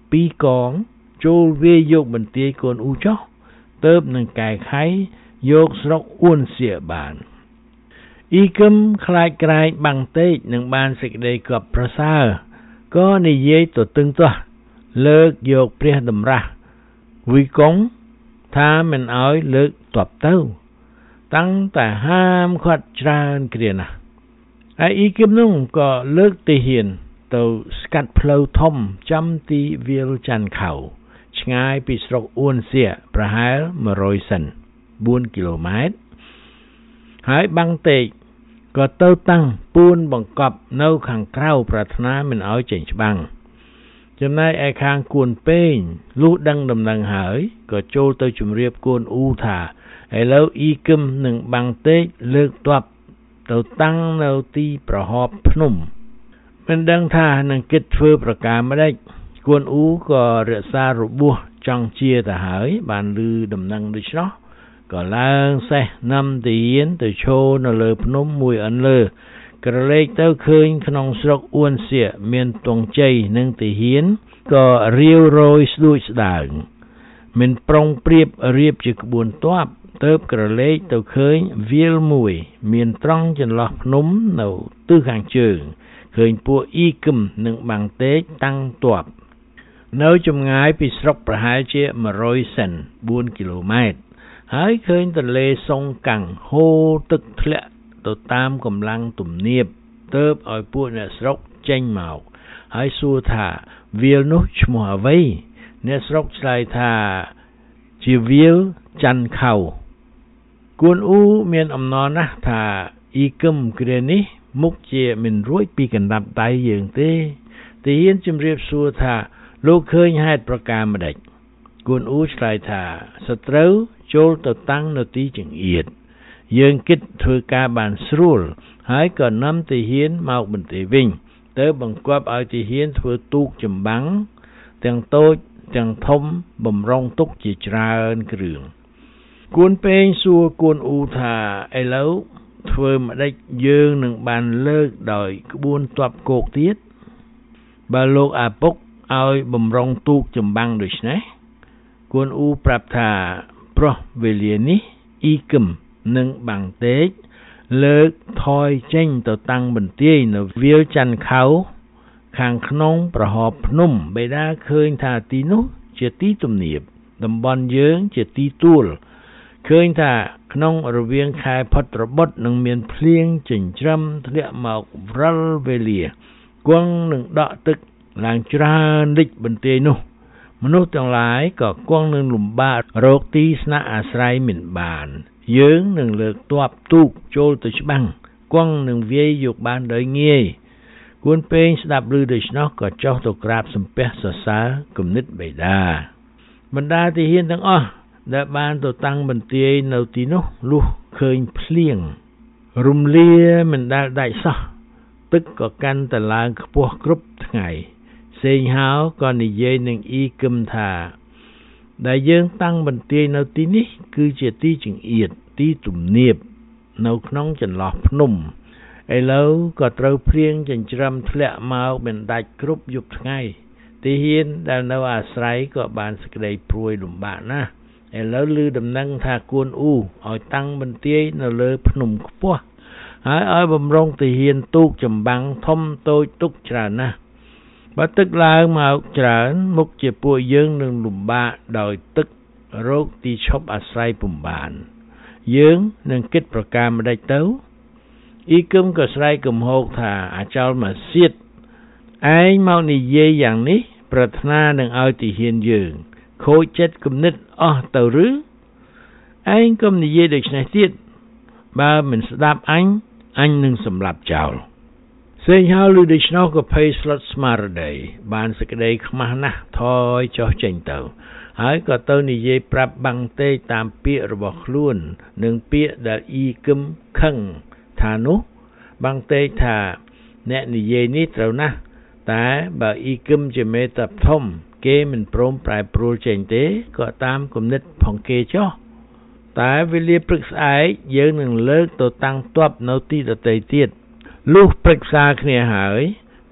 7កងចូលវាយយកបន្ទាយកូនអ៊ូចុះទើបនឹងកែខៃយកស្រុកអ៊ួនសៀបានអ៊ីគឹមខ្លាចក្រែងបាំងតេកនឹងបានសេចក្តីគប់ប្រសើរក៏និយាយទៅទឹងទាស់លើកយកព្រះតម្រាស់វិកុងថាមិនឲ្យលើកទ័ពទៅតាំងតែហាមខាត់ច្រើនគ្រាណាស់ហើយអ៊ីគឹមនោះក៏លើកទាហានទៅស្កាត់ផ្លូវធំចំទីវាលច័ន្ទខៅឆ្ងាយពីស្រុកអ៊ួនសៀប្រហែល100សិន4គីឡូម៉ែត្រហើយបាំងតេកក៏ទៅតាំងពួនបង្កប់នៅខាងក្រៅប្រាថ្នាមិនឲ្យចេញច្បាំងចំណែកឯខាងគួនពេងលុះដឹងដំណឹងហើយក៏ចូលទៅជម្រាបគួនអ៊ូថាឥឡូវអ៊ីគឹមនឹងបាំងតេកលើកទ័ពទៅតាំងនៅទីប្រហបភ្នំមិនដឹងថានឹងគិតធ្វើប្រការម្ដេចគួនអ៊ូក៏រក្សារបួសចង់ជាទៅហើយបានឮដំណឹងដូច្នោះក៏ឡើងសេះនាំទាហានទៅឈរនៅលើភ្នំមួយអន្លើក្រឡេកទៅឃើញក្នុងស្រុកអ៊ួនសៀមានទងជ័យនិងទាហានក៏រាវរយស្ដួចស្ដើងមិនប្រុងប្រៀបរៀបជាក្បួនទ័ពទៅក្រឡេកទៅឃើញវាលមួយមានត្រង់ចន្លោះភ្នំនៅទិសខាងជើងឃើញពួកអ៊ីគឹមនិងបាំងតេកតាំងទ័ពនៅចម្ងាយពីស្រុកប្រហែលជា100សិន4គីឡូម៉ែត្រហើយឃើញទន្លេសុងកាំងហូរទឹកធ្លាក់ទៅតាមកម្លាំងទំនាបទើបឲ្យពួកអ្នកស្រុកចេញមកហើយសួរថាវាលនោះឈ្មោះអ្វីអ្នកស្រុកឆ្លើយថាជាវាលច័ន្ទខៅគួនអ៊ូមានអំណរណាស់ថាអ៊ីគឹមគ្រានេះមុខជាមិនរួចពីកណ្ដាប់ដៃយើងទេទាហានជំរាបសួរថាលោកឃើញហេតុប្រការម្ដេចគួនអ៊ូឆ្លើយថាសត្រូវចូលទៅតាំងនៅទីចង្អៀតយើងគិតធ្វើការបានស្រួលហើយក៏នាំទាហានមកបន្ទាយវិញទៅបង្គាប់ឲ្យទាហានធ្វើទូកចម្បាំងទាំងតូចទាំងធំបំរុងទុកជាច្រើនគ្រឿងគួនពេងសួរគួនអ៊ូថាឥឡូវធ្វើម្ដេចយើងនឹងបានលើកដោយក្បួនទ័ពគោកទៀតបើលោកអាពុកឲ្យបំរុងទូកចម្បាំងដូច្នេះគួនអ៊ូប្រាប់ថាប្រុសវេលានេះអ៊ីគឹមនិងបាំងតេកលើកថយចេញទៅតាំងបន្ទាយនៅវាលច័ន្ទខៅខាងក្នុងប្រហបភ្នំបេដាឃើញថាទីនោះជាទីទំនាបតំបន់យើងជាទីទួលឃើញថាក្នុងរវាងខែផុតត្របុត្រនឹងមានភ្លៀងចិញ្ច្រឹមធ្លាក់មករាល់វេលាគង់នឹងដក់ទឹកឡើងច្រើនលិចបន្ទាយនោះមនុស្សទាំងឡាយក៏គង់នឹងលំបាករកទីស្នាក់អាស្រ័យមិនបានយើងនឹងលើកទ័ពទូកចូលទៅច្បាំងគង់នឹងវាយយកបានដោយងាយគួនពេងស្ដាប់ឮដូច្នោះក៏ចុះទៅក្រាបសំពះសរសើរគំនិតបិតាបណ្ដាទាហានទាំងអស់ដែលបានទៅតាំងបន្ទាយនៅទីនោះលុះឃើញភ្លៀងរំលាមិនដែលដាច់សោះទឹកក៏កាន់តែឡើងខ្ពស់គ្រប់ថ្ងៃសេងហៅក៏និយាយនឹងអ៊ីគឹមថាដែលយើងតាំងបន្ទាយនៅទីនេះគឺជាទីចង្អៀតទីទំនាបនៅក្នុងចន្លោះភ្នំឥឡូវក៏ត្រូវភ្លៀងចិញ្ច្រឹមធ្លាក់មកមិនដាច់គ្រប់យប់ថ្ងៃទាហានដែលនៅអាស្រ័យក៏បានសេចក្តីព្រួយលំបាកណាស់ឥឡូវឮដំណឹងថាគួនអ៊ូឲ្យតាំងបន្ទាយនៅលើភ្នំខ្ពស់ហើយឲ្យបំរុងទាហានទូកចម្បាំងធំតូចទុកច្រើនណាស់បើទឹកឡើងមកច្រើនមុខជាពួកយើងនឹងលំបាកដោយទឹករោគទីឈប់អាស្រ័យពុំបានយើងនឹងគិតប្រការម្ដេចទៅអ៊ីគឹមក៏ស្រែកកំហោកថាអាចលមកសៀតឯងមកនិយាយយ៉ាងនេះប្រាថ្នានឹងឲ្យទាហានយើងខូចចិត្តគំនិតអស់ទៅឬឯងកុំនិយាយដូច្នេះទៀតបើមិនស្ដាប់អញអញនឹងសម្លាប់ចោលសេងហៅឮដូច្នោះក៏ភ័យស្លុតស្មារតីបានសេចក្តីខ្មាស់ណាស់ថយចុះចេញទៅហើយក៏ទៅនិយាយប្រាប់បាំងតេកតាមពាក្យរបស់ខ្លួននិងពាក្យដែលអ៊ីគឹមខឹងថានោះបាំងតេកថាអ្នកនិយាយនេះត្រូវណាស់តែបើអ៊ីគឹមជាមេតាធំគេមិនព្រមប្រែប្រួលចេញទេក៏តាមគំនិតផងគេចុះតែវេលាព្រឹកស្អែកយើងនឹងលើកទៅតាំងទ័ពនៅទីដទៃទៀតលុះព្រឹក្សាគ្នាហើយវ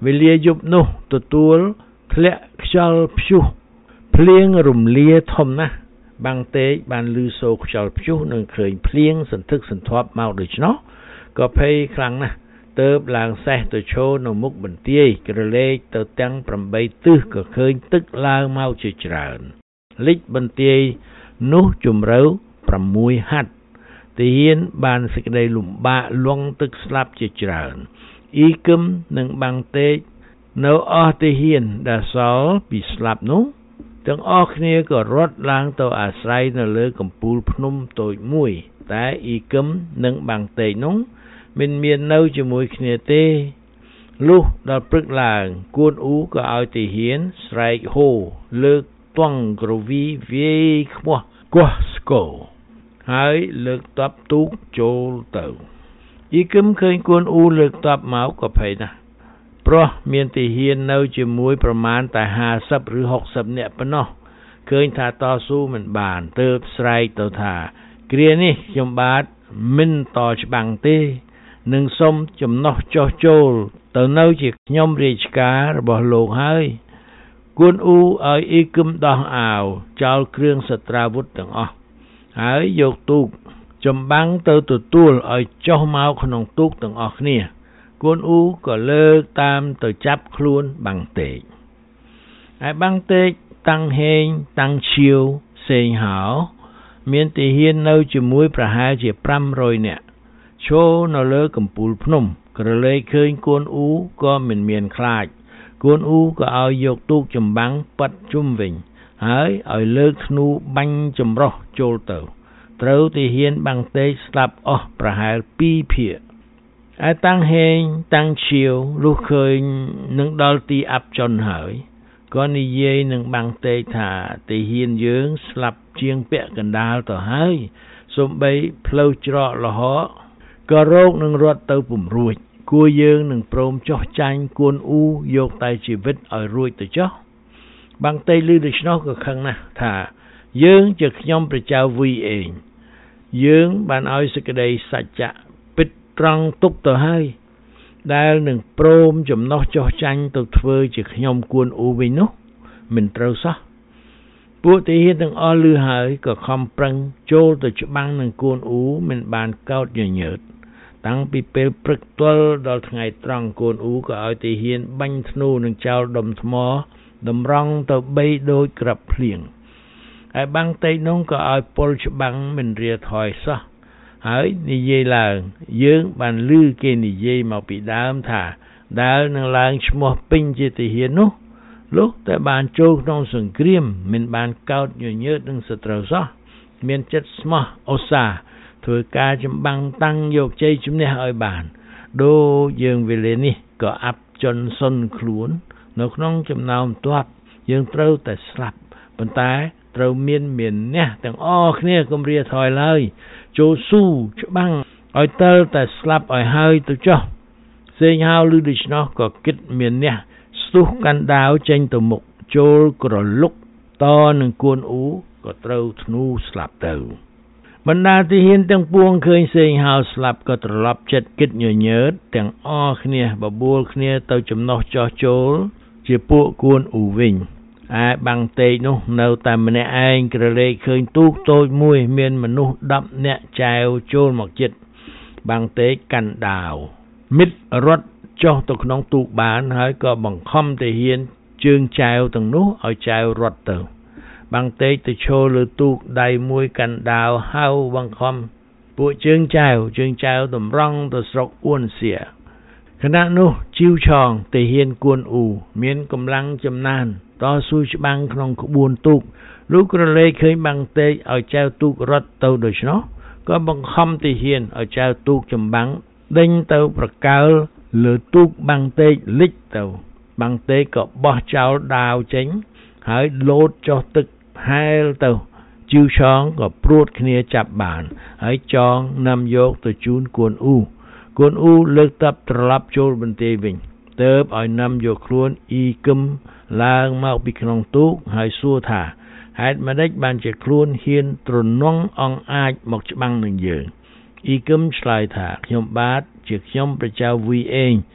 វេលាយប់នោះទទួលធ្លាក់ខ្យល់ព្យុះភ្លៀងរំលាធំណាស់បាំងតេកបានឮសូរខ្យល់ព្យុះនិងឃើញភ្លៀងសន្ធឹកសន្ធាប់មកដូច្នោះក៏ភ័យខ្លាំងណាស់ទើបឡើងសេះទៅឈរនៅមុខបន្ទាយក្រឡេកទៅទាំងប្រាំបីទិសក៏ឃើញទឹកឡើងមកជាច្រើនលិចបន្ទាយនោះជម្រៅប្រាំមួយហត្ថទាហានបានសេចក្តីលំបាកលង់ទឹកស្លាប់ជាច្រើនអ៊ីគឹមនិងបាំងតេកនៅអស់ទាហានដែលសល់ពីស្លាប់នោះទាំងអស់គ្នាក៏រត់ឡើងទៅអាស្រ័យនៅលើកំពូលភ្នំតូចមួយតែអ៊ីគឹមនិងបាំងតេកនោះមិនមាននៅជាមួយគ្នាទេលុះដល់ព្រឹកឡើងគួនអ៊ូក៏ឲ្យទាហានស្រែកហូលើកទង់ក្រវីវាយខ្មោះគោះស្គរហើយលើកទ័ពទូកចូលទៅអ៊ីគឹមឃើញគួនអ៊ូលើកទ័ពមកក៏ភ័យណាស់ព្រោះមានទាហាននៅជាមួយប្រមាណតែห้าสิบឬหกสิบនាក់ប៉ុណ្ណោះឃើញថាតស៊ូមិនបានទើបស្រែកទៅថាគ្រានេះខ្ញុំបាទមិនតច្បាំងទេនឹងសុំចំណោះចុះចូលទៅនៅជាខ្ញុំរាជការរបស់លោកហើយគួនអ៊ូឲ្យអ៊ីគឹមដោះអាវចោលគ្រឿងសត្រាវុធទាំងអស់ហើយយកទូកចម្បាំងទៅទទួលឲ្យចុះមកក្នុងទូកទាំងអស់គ្នាគួនអ៊ូក៏លើកតាមទៅចាប់ខ្លួនបាំងតេកហើយបាំងតេកតាំងហេងតាំងឈៀវសេងហោមានទាហាននៅជាមួយប្រហែលជាប្រាំរយនាក់ឈរនៅលើកំពូលភ្នំក្រឡេកឃើញគួនអ៊ូក៏មិនមានខ្លាចគួនអ៊ូក៏ឲ្យយកទូកចម្បាំងប៉ាត់ជុំវិញហើយឲ្យលើកធ្នូបាញ់ចម្រោះចូលទៅត្រូវទាហានបាំងតេកស្លាប់អស់ប្រហែលពីរភាគឯតាំងហេងតាំងឈៀវលុះឃើញនឹងដល់ទីអាប់ចុនហើយក៏និយាយនឹងបាំងតេកថាទាហានយើងស្លាប់ជាងពាក់កណ្ដាលទៅហើយសូម្បីផ្លូវច្រកលហកក៏រោគនឹងរត់ទៅពុំរួចគួរយើងនឹងព្រមចោះចាញ់គួនអ៊ូយកតែជីវិតឲ្យរួចទៅចុះបាំងតេកឮដូច្នោះក៏ខឹងណាស់ថាយើងជាខ្ញុំព្រះចៅវីអេងយើងបានឲ្យសេចក្តីសច្ចៈពិតត្រង់ទុកទៅហើយដែលនឹងព្រមចំណោះចោះចាញ់ទៅធ្វើជាខ្ញុំគួនអ៊ូវិញនោះមិនត្រូវសោះពួកទាហានទាំងអស់ឮហើយក៏ខំប្រឹងចូលទៅច្បាំងនឹងគួនអ៊ូមិនបានកោតញញើតតាំងពីពេលព្រឹកទល់ដល់ថ្ងៃត្រង់គួនអ៊ូក៏ឲ្យទាហានបាញ់ធ្នូនឹងចោលដុំថ្មតម្រង់ទៅបីដូចក្រាប់ភ្លៀងហើយបាំងតេកនោះក៏ឲ្យពលច្បាំងមិនរាថយសោះហើយនិយាយឡើងយើងបានឮគេនិយាយមកពីដើមថាដែលនឹងឡើងឈ្មោះពេញជាទាហាននោះលុះតែបានចូលក្នុងសង្គ្រាមមិនបានកោតញញើតនឹងសត្រូវសោះមានចិត្តស្មោះឧស្សាហ៍ធ្វើការចម្បាំងតាំងយកជ័យជំនះឲ្យបានដូចយើងវេលានេះក៏អាប់ចុនសុនខ្លួននៅក្នុងចំណោមទ័ពយើងត្រូវតែស្លាប់ប៉ុន្តែត្រូវមានមានអ្នកទាំងអស់គ្នាកុំរាថយឡើយចូលស៊ូច្បាំងឲ្យតើតែស្លាប់ឲ្យហើយទៅចុះសេងហៅឮដូច្នោះក៏គិតមានអ្នកស្ទុះកាន់ដាវចេញទៅមុខចូលក្រលុកតនឹងគួនអ៊ូក៏ត្រូវធ្នូស្លាប់ទៅបណ្ដាទាហានទាំងពួងឃើញសេងហៅស្លាប់ក៏ត្រឡប់ចិត្តគិតញញើតទាំងអស់គ្នាបបួលគ្នាទៅចំណោះចោះចូលជាពួកគួនអ៊ូវិញឯបាំងតេកនោះនៅតែម្នាក់ឯងក្រឡេកឃើញទូកតូចមួយមានមនុស្សដប់នាក់ចែវចូលមកជិតបាំងតេកកាន់ដាវមិត្តរត់ចុះទៅក្នុងទូកបានហើយក៏បង្ខំទាហានជើងចែវទាំងនោះឲ្យចែវរត់ទៅបាំងតេកទៅឈរលើទូកដៃមួយកាន់ដាវហៅបង្ខំពួកជើងចែវជើងចែវតម្រង់ទៅស្រុកអ៊ួនសៀខណៈនោះជីវឆងទាហានគួនអ៊ូមានកម្លាំងចំណានតស៊ូច្បាំងក្នុងក្បួនទូកលោកក្រឡេកឃើញបាំងតេកឲ្យចែវទូករត់ទៅដូច្នោះក៏បង្ខំទាហានឲ្យចែវទូកចម្បាំងដេញទៅប្រកើលលើទូកបាំងតេកលិចទៅបាំងតេកក៏បោះចោលដាវចេញហើយលោតចុះទឹកហែលទៅជីវឆងក៏ព្រួតគ្នាចាប់បានហើយចងនាំយកទៅជូនគួនអ៊ូគួនអ៊ូលើកទ័ពត្រឡប់ចូលបន្ទាយវិញទើបឲ្យនាំយកខ្លួនអ៊ីគឹមឡើងមកពីក្នុងទូកហើយសួរថាហេតុម៉េចបានជាខ្លួនហ៊ានទ្រង់អង្អាចមកច្បាំងនឹងយើងអ៊ីគឹមឆ្លើយថាខ្ញុំបាទជាខ្ញុំព្រះចៅវីអេង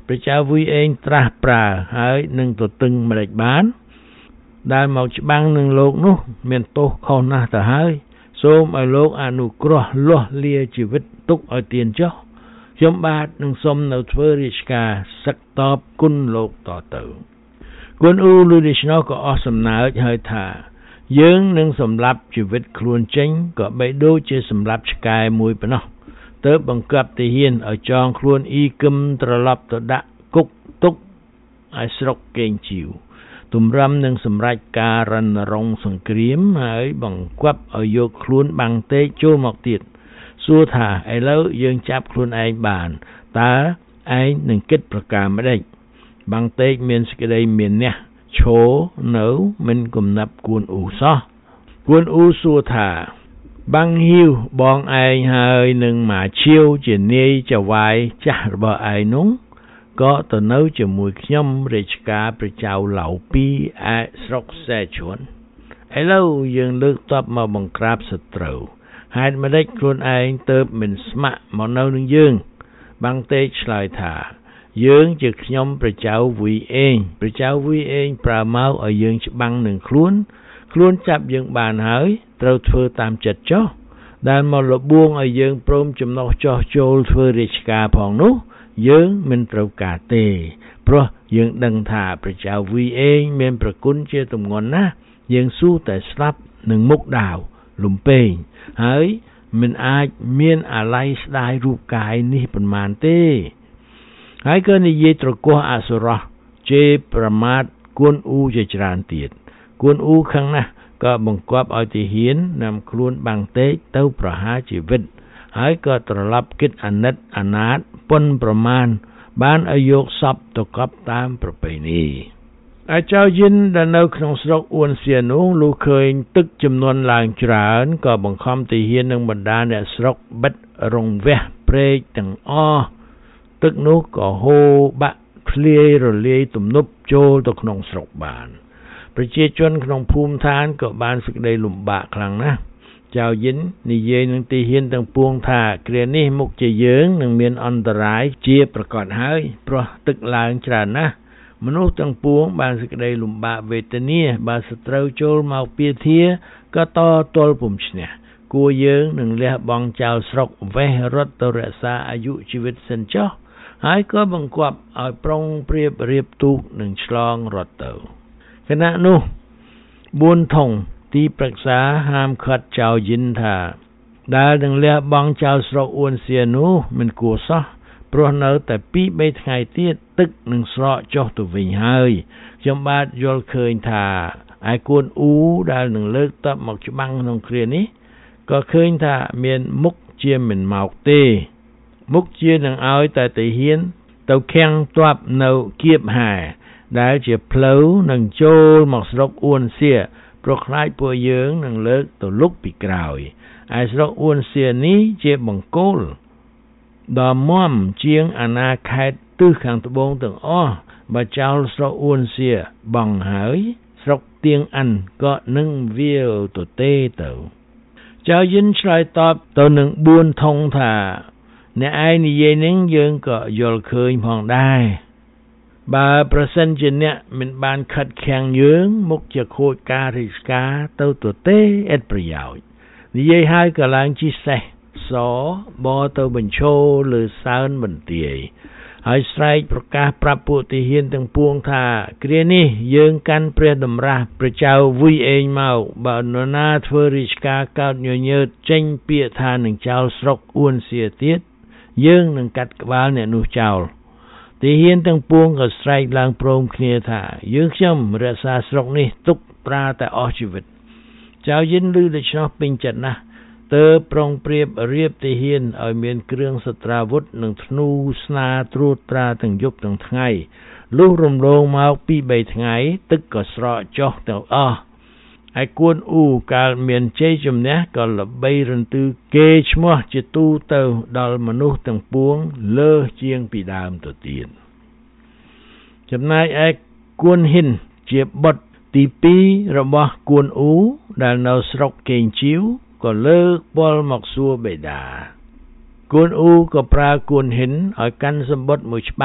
ព្រះចៅវីអេងត្រាស់ប្រើហើយនឹងទទឹងម្ដេចបានដែលមកច្បាំងនឹងលោកនោះមានទោសខុសណាស់ទៅហើយសូមឲ្យលោកអនុគ្រោះលាស់លាជីវិតទុកឲ្យទៀនចុះខ្ញុំបាទនឹងសូមនៅធ្វើរាជការសឹកតបគុណលោកតទៅគួនអ៊ូលឺដូច្នោះក៏អស់សំណើចហើយថាយើងនឹងសម្លាប់ជីវិតខ្លួនចេញក៏បីដូចជាសម្លាប់ឆ្កែមួយប៉ុណ្ណោះទៅបង្គាប់ទាហានឲ្យចងខ្លួនអ៊ីគឹមត្រឡប់ទៅដាក់គុកទុកឲ្យស្រុកកេងជីវទម្រាំនឹងសម្រេចការរណรงค์សង្គ្រាមហើយបង្គាប់ឲ្យយកខ្លួនបាំងតេកចូលមកទៀតសួរថាឥឡូវយើងចាប់ខ្លួនឯងបានតើឯងនឹងគិតប្រការម្ដេចបាំងតេកមានសេចក្តីមានះឈរនៅមិនគំនាប់គួនអ៊ូសោះគួនអ៊ូសួរថាបាំងហ៊ីវបងឯងហើយនឹងមកឈៀវជានាយចវាយចាស់របស់ឯងនោះក៏ទៅនៅជាមួយខ្ញុំរាជការព្រះចៅឡៅពីឯស្រុកសេឈួនឥឡូវយើងលើកទ័ពមកបង្ក្រាបសត្រូវហេតុម្ដេចខ្លួនឯងទៅមិនស្ម័គ្រមកនៅនឹងយើងបាំងតេកឆ្លើយថាយើងជាខ្ញុំព្រះចៅវីអេងព្រះចៅវីអេងប្រើមកឲ្យយើងច្បាំងនឹងខ្លួនខ្លួនចាប់យើងបានហើយត្រូវធ្វើតាមចិត្តចុះដែលមកលបួងឲ្យយើងព្រមចំណោះចោះចូលធ្វើរាជការផងនោះយើងមិនត្រូវការទេព្រោះយើងដឹងថាព្រះចៅវីអេងមានប្រគុណជាទម្ងន់ណាស់យើងស៊ូតែស្លាប់នឹងមុខដាវលំពេងហើយមិនអាចមានអាល័យស្ដាយរូបកាយនេះប៉ុន្មានទេហើយក៏និយាយត្រគោះអសុរោះជេរប្រមាថគួនអ៊ូជាច្រើនទៀតគួនអ៊ូខឹងណាស់ក៏បង្គាប់ឲ្យទាហាននាំខ្លួនបាំងតេកទៅប្រហារជីវិតហើយក៏ត្រឡប់គិតអាណិតអាណាតពុនប្រមាណបានឲ្យយកសពទៅកប់តាមប្រពៃណីអាចៅយិនដែលនៅក្នុងស្រុកអ៊ួនសៀននោះលុះឃើញទឹកចំនួនឡើងច្រើនក៏បង្ខំទាហាននិងបណ្ដាអ្នកស្រុកបិទរង្វះព្រែកទាំងអស់ទឹកនោះក៏ហូរបាក់ធ្លាយរលាយទំនប់ចូលទៅក្នុងស្រុកបានប្រជាជនក្នុងភូមិឋានក៏បានសេចក្តីលំបាកខ្លាំងណាស់ចៅយិននិយាយនឹងទាហានទាំងពួងថាគ្រានេះមុខជាយើងនឹងមានអន្តរាយជាប្រកាសហើយព្រោះទឹកឡើងច្រើនណាស់មនុស្សទាំងពួងបានសេចក្តីលំបាកវេទនាបើសត្រូវចូលមកពាធាក៏តទល់ពុំឈ្នះគួរយើងនឹងលះបង់ចោលស្រុកវេះរត់ទៅរក្សាអាយុជីវិតសិនចុះហើយក៏បង្គាប់ឲ្យប្រុងប្រៀបរៀបទូកនឹងឆ្លងរត់ទៅខណៈនោះបួនថងទីប្រឹក្សាហាមឃាត់ចៅយិនថាដែលនឹងលះបង់ចោលស្រុកអ៊ួនសៀននោះមិនគួរសោះព្រោះនៅតែពីរបីថ្ងៃទៀតទឹកនឹងស្រកចុះទៅវិញហើយខ្ញុំបាទយល់ឃើញថាឯគួនអ៊ូដែលនឹងលើកទ័ពមកច្បាំងក្នុងគ្រានេះក៏ឃើញថាមានមុខជាមិនមកទេមុខជានឹងឲ្យតែទាហានទៅខាំងទ័ពនៅគៀបហែដែលជាផ្លូវនឹងចូលមកស្រុកអ៊ួនសៀព្រោះខ្លាចពួកយើងនឹងលើកទៅលុកពីក្រោយឯស្រុកអ៊ួនសៀនេះជាបង្គោលដ៏មាំជាងអាណាខេត្តទិសខាងត្បូងទាំងអស់បើចោលស្រុកអ៊ួនសៀបងហើយស្រុកទៀងអានក៏នឹងវាលទៅទេទៅចៅយិនឆ្លើយតបទៅនឹងបួនថងថាអ្នកឯងនិយាយនឹងយើងក៏យល់ឃើញផងដែរបើប្រសិនជាអ្នកមិនបានខិតខាំងយើងមុខជាខូចការរាជការទៅទៅទេឥតប្រយោជន៍និយាយហើយក៏ឡើងជិះសេះសបទៅបញ្ឈរលើសើនបន្ទាយហើយស្រែកប្រកាសប្រាប់ពួកទាហានទាំងពួងថាគ្រានេះយើងកាន់ព្រះតម្រាស់ព្រះចៅវីអេងមកបើនរណាធ្វើរាជការកើតញញើតចេញពាក្យថានឹងចោលស្រុកអ៊ួនសៀទៀតយើងនឹងកាត់ក្បាលអ្នកនោះចោលទាហានទាំងពួងក៏ស្រែកឡើងព្រមគ្នាថាយើងខ្ញុំរក្សាស្រុកនេះទុកប្រាតែអស់ជីវិតចៅយិនឮដូច្នោះពេញចិត្តណាស់ទើបប្រុងប្រៀបរៀបទាហានឲ្យមានគ្រឿងសត្រាវុធនិងធ្នូស្នាត្រួតត្រាទាំងយប់ទាំងថ្ងៃលុះរំលងមកពីរបីថ្ងៃទឹកក៏ស្រកចុះទៅអស់ឯគួនអ៊ូកាលមានជ័យជំនះក៏ល្បីរន្ទឺគេឈ្មោះជាទូទៅដល់មនុស្សទាំងពួងលើសជាងពីដើមទៅទៀតចំណែកឯគួនហ៊ិនជាបុត្រទីពីររបស់គួនអ៊ូដែលនៅស្រុកកេងជីវក៏លើកពលមកសួរបេតាគួនអ៊ូក៏ប្រើគួនហ៊ិនឲ្យកាន់សម្បត្តិមួយច្បាប់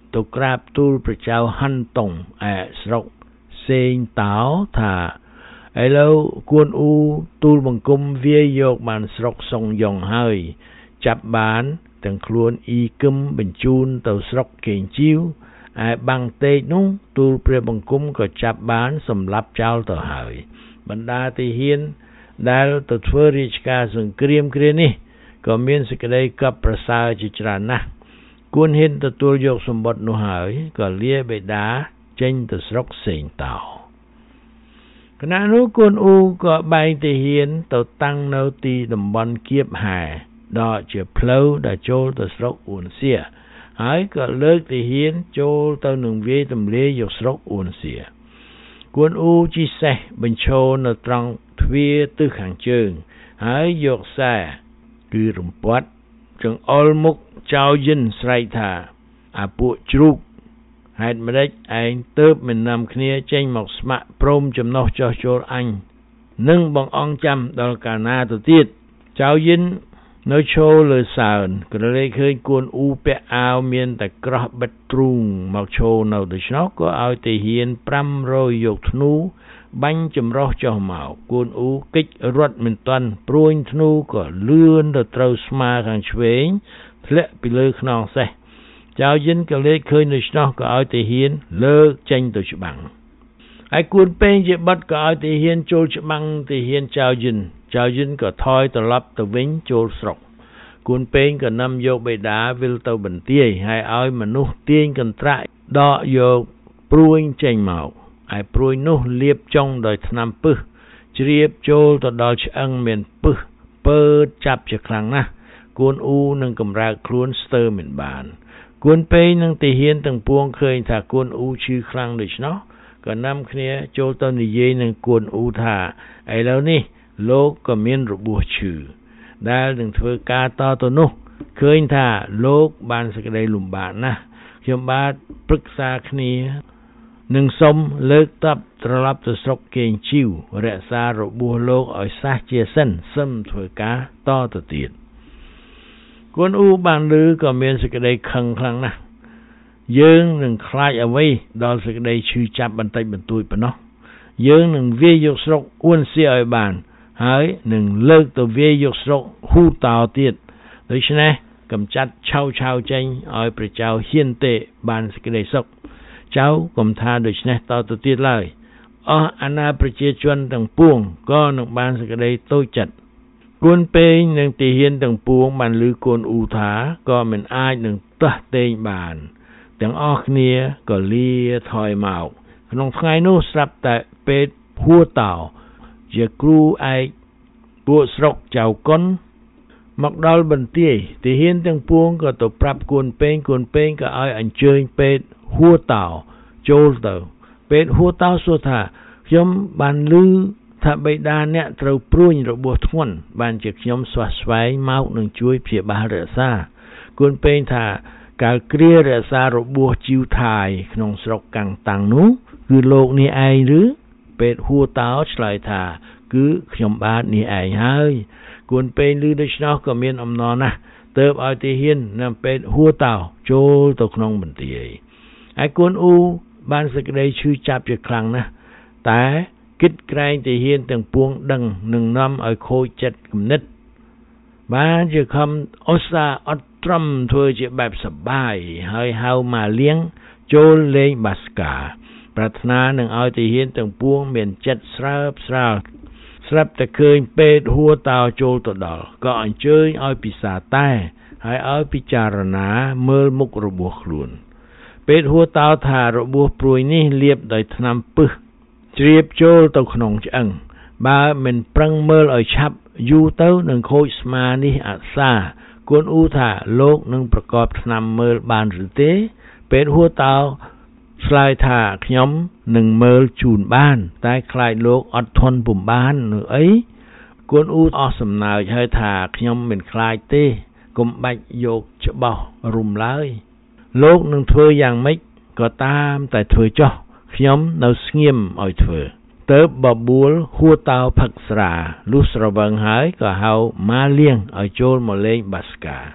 ទៅក្រាបទូលព្រះចៅហាន់តុងឯស្រុកសេងតោថាឥឡូវគួនអ៊ូទូលបង្គំវាយកបានស្រុកសុងយ៉ុងហើយចាប់បានទាំងខ្លួនអ៊ីគឹមបញ្ជូនទៅស្រុកកេងជីវឯបាំងតេកនោះទូលព្រះបង្គំក៏ចាប់បានសម្លាប់ចោលទៅហើយបណ្ដាទាហានដែលទៅធ្វើរាជការសង្គ្រាមគ្រានេះក៏មានសេចក្តីកប់ប្រសើរជាច្រើនណាស់គួនហ៊ានទទួលយកសម្បត្តិនោះហើយក៏លាបេដាចេញទៅស្រុកសេងតោគណៈនោះគួនអ៊ូក៏បែងទាហានទៅតាំងនៅទីតំបន់គៀបហែដកជាផ្លូវដែលចូលទៅស្រុកអ៊ូនសៀហើយក៏លើកទាហានចូលទៅនឹងវាយទម្លាយយកស្រុកអ៊ូនសៀគួនអ៊ូជិះសេះបញ្ឈរនៅត្រង់ទ្វារទិសខាងជើងហើយយកខ្សែគឺរំពាត់ចង្អុលមុខចៅយិនស្រែកថាអាពួកជ្រូកហេតុម្ដេចឯងទៅមិននាំគ្នាចេញមកស្ម័គ្រព្រមចំណោះចោះចូលអញនឹងបងអង្គចាំដល់កាលណាទៅទៀតចៅយិននៅឈរលើសើនក៏លេឃើញគួនអ៊ូពាក់អាវមានតែក្រោះបិទទ្រូងមកឈរនៅដូច្នោះក៏ឲ្យទាហានប្រាំរយយកធ្នូបាញ់ចម្រោះចុះមកគួនអ៊ូកិច្ចរត់មិនទាន់ព្រួញធ្នូក៏លឿនទៅត្រូវស្មាខាងឆ្វេងធ្លាក់ពីលើខ្នងសេះចៅយិនក៏លេចឃើញដូច្នោះក៏ឲ្យទាហានលើកចេញទៅច្បាំងហើយគួនពេងជាបាត់ក៏ឲ្យទាហានចូលច្បាំងទាហានចៅយិនចៅយិនក៏ថយត្រឡប់ទៅវិញចូលស្រុកគួនពេងក៏នាំយកបេដាវិលទៅបន្ទាយហើយឲ្យមនុស្សទាញកន្ត្រាក់ដកយកព្រួញចេញមកឯព្រួយនោះលាបចុងដោយថ្នាំពឹសជ្រាបចូលទៅដល់ឆ្អឹងមានពឹសពើចាប់ជាខ្លាំងណាស់គួនអ៊ូនឹងកំរើកខ្លួនស្ទើរមិនបានគួនពេងនឹងទាហានទាំងពួងឃើញថាគួនអ៊ូឈឺខ្លាំងដូច្នោះក៏នាំគ្នាចូលទៅនិយាយនឹងគួនអ៊ូថាឥឡូវនេះលោកក៏មានរបួសឈឺដែលនឹងធ្វើការតទៅនោះឃើញថាលោកបានសេចក្តីលំបាកណាស់ខ្ញុំបាទប្រឹក្សាគ្នានឹងសុំលើកតបត្រឡប់ទៅស្រុកកេងជីវរក្សារបួសលោកឲ្យសះជាសិនសឹមធ្វើការតទៅទៀតគួនអ៊ូបានឮក៏មានសេចក្តីខឹងខ្លាំងណាស់យើងនឹងខ្លាចអ្វីដល់សេចក្តីឈឺចាប់បន្តិចបន្តួចប៉ុណ្ណោះយើងនឹងវាយយកស្រុកអ៊ូនសៀឲ្យបានហើយនឹងលើកទៅវាយយកស្រុកហ៊ូតោទៀតដូច្នេះកំចាត់ឆៅឆៅចេញឲ្យព្រះចៅហ៊ានទេបានសេចក្តីសុខចៅកុំថាដូច្នេះតទៅទៀតឡើយអស់អាណាប្រជាជនទាំងពួងក៏នឹងបានសេចក្តីតូចចិត្តគួនពេងនឹងទាហានទាំងពួងបានឮគួនអ៊ូថាក៏មិនអាចនឹងតះតេងបានទាំងអស់គ្នាក៏លាថយមកក្នុងថ្ងៃនោះស្រាប់តែពេទ្យហួតោជាគ្រូឯកពួកស្រុកចៅកុនមកដល់បន្ទាយទាហានទាំងពួងក៏ទៅប្រាប់គួនពេងគួនពេងក៏ឲ្យអញ្ជើញពេទ្យហួតោចូលទៅពេទ្យហួតោសួរថាខ្ញុំបានឮថាបិតាអ្នកត្រូវព្រួញរបួសធ្ងន់បានជាខ្ញុំស្វះស្វែងមកនឹងជួយព្យាបាលរក្សាគួនពេងថាកាលគ្រារក្សារបួសជីវថាយក្នុងស្រុកកាំងតាំងនោះគឺលោកនេះឯងឬពេទ្យហួតោឆ្លើយថាគឺខ្ញុំបាទនេះឯងហើយគួនពេងឮដូច្នោះក៏មានអំណរណាស់ទើបឲ្យទាហាននិងពេទ្យហួតោចូលទៅក្នុងបន្ទាយហើយគួនអ៊ូបានសេចក្តីឈឺចាប់ជាខ្លាំងណាស់តែគិតក្រែងទាហានទាំងពួងដឹងនឹងនាំឲ្យខូចចិត្តគំនិតបានជាខំឧស្សាហ៍អត់ទ្រាំធ្វើជាបែបសប្បាយហើយហៅម៉ាលៀងចូលលេងបាស្កាប្រាថ្នានឹងឲ្យទាហានទាំងពួងមានចិត្តស្រើបស្រាលស្រាប់តែឃើញពេទ្យហួតោចូលទៅដល់ក៏អញ្ជើញឲ្យពិសាតែហើយឲ្យពិចារណាមើលមុខរបួសខ្លួនពេទ្យហួតោថារបួសព្រួយនេះលាបដោយថ្នាំពឹសជ្រាបចូលទៅក្នុងឆ្អឹងបើមិនប្រឹងមើលឲ្យឆាប់យូរទៅនឹងខូចស្មានេះអសាគួនអ៊ូថាលោកនឹងប្រកបថ្នាំមើលបានឬទេពេទ្យហួតោឆ្លើយថាខ្ញុំនឹងមើលជូនបានតែខ្លាចលោកអត់ធន់ពុំបាននៅអីគួនអ៊ូអស់សំណើចហើយថាខ្ញុំមិនខ្លាចទេកុំបាច់យកច្បាស់រុំឡើយលោកនឹងធ្វើយ៉ាងម៉េចក៏តាមតែធ្វើចុះខ្ញុំនៅស្ងៀមឲ្យធ្វើទៅបបួលហួតោផឹកស្រាលុះស្រវឹងហើយក៏ហៅម៉ាលៀងឲ្យចូលមកលេងបាស្កា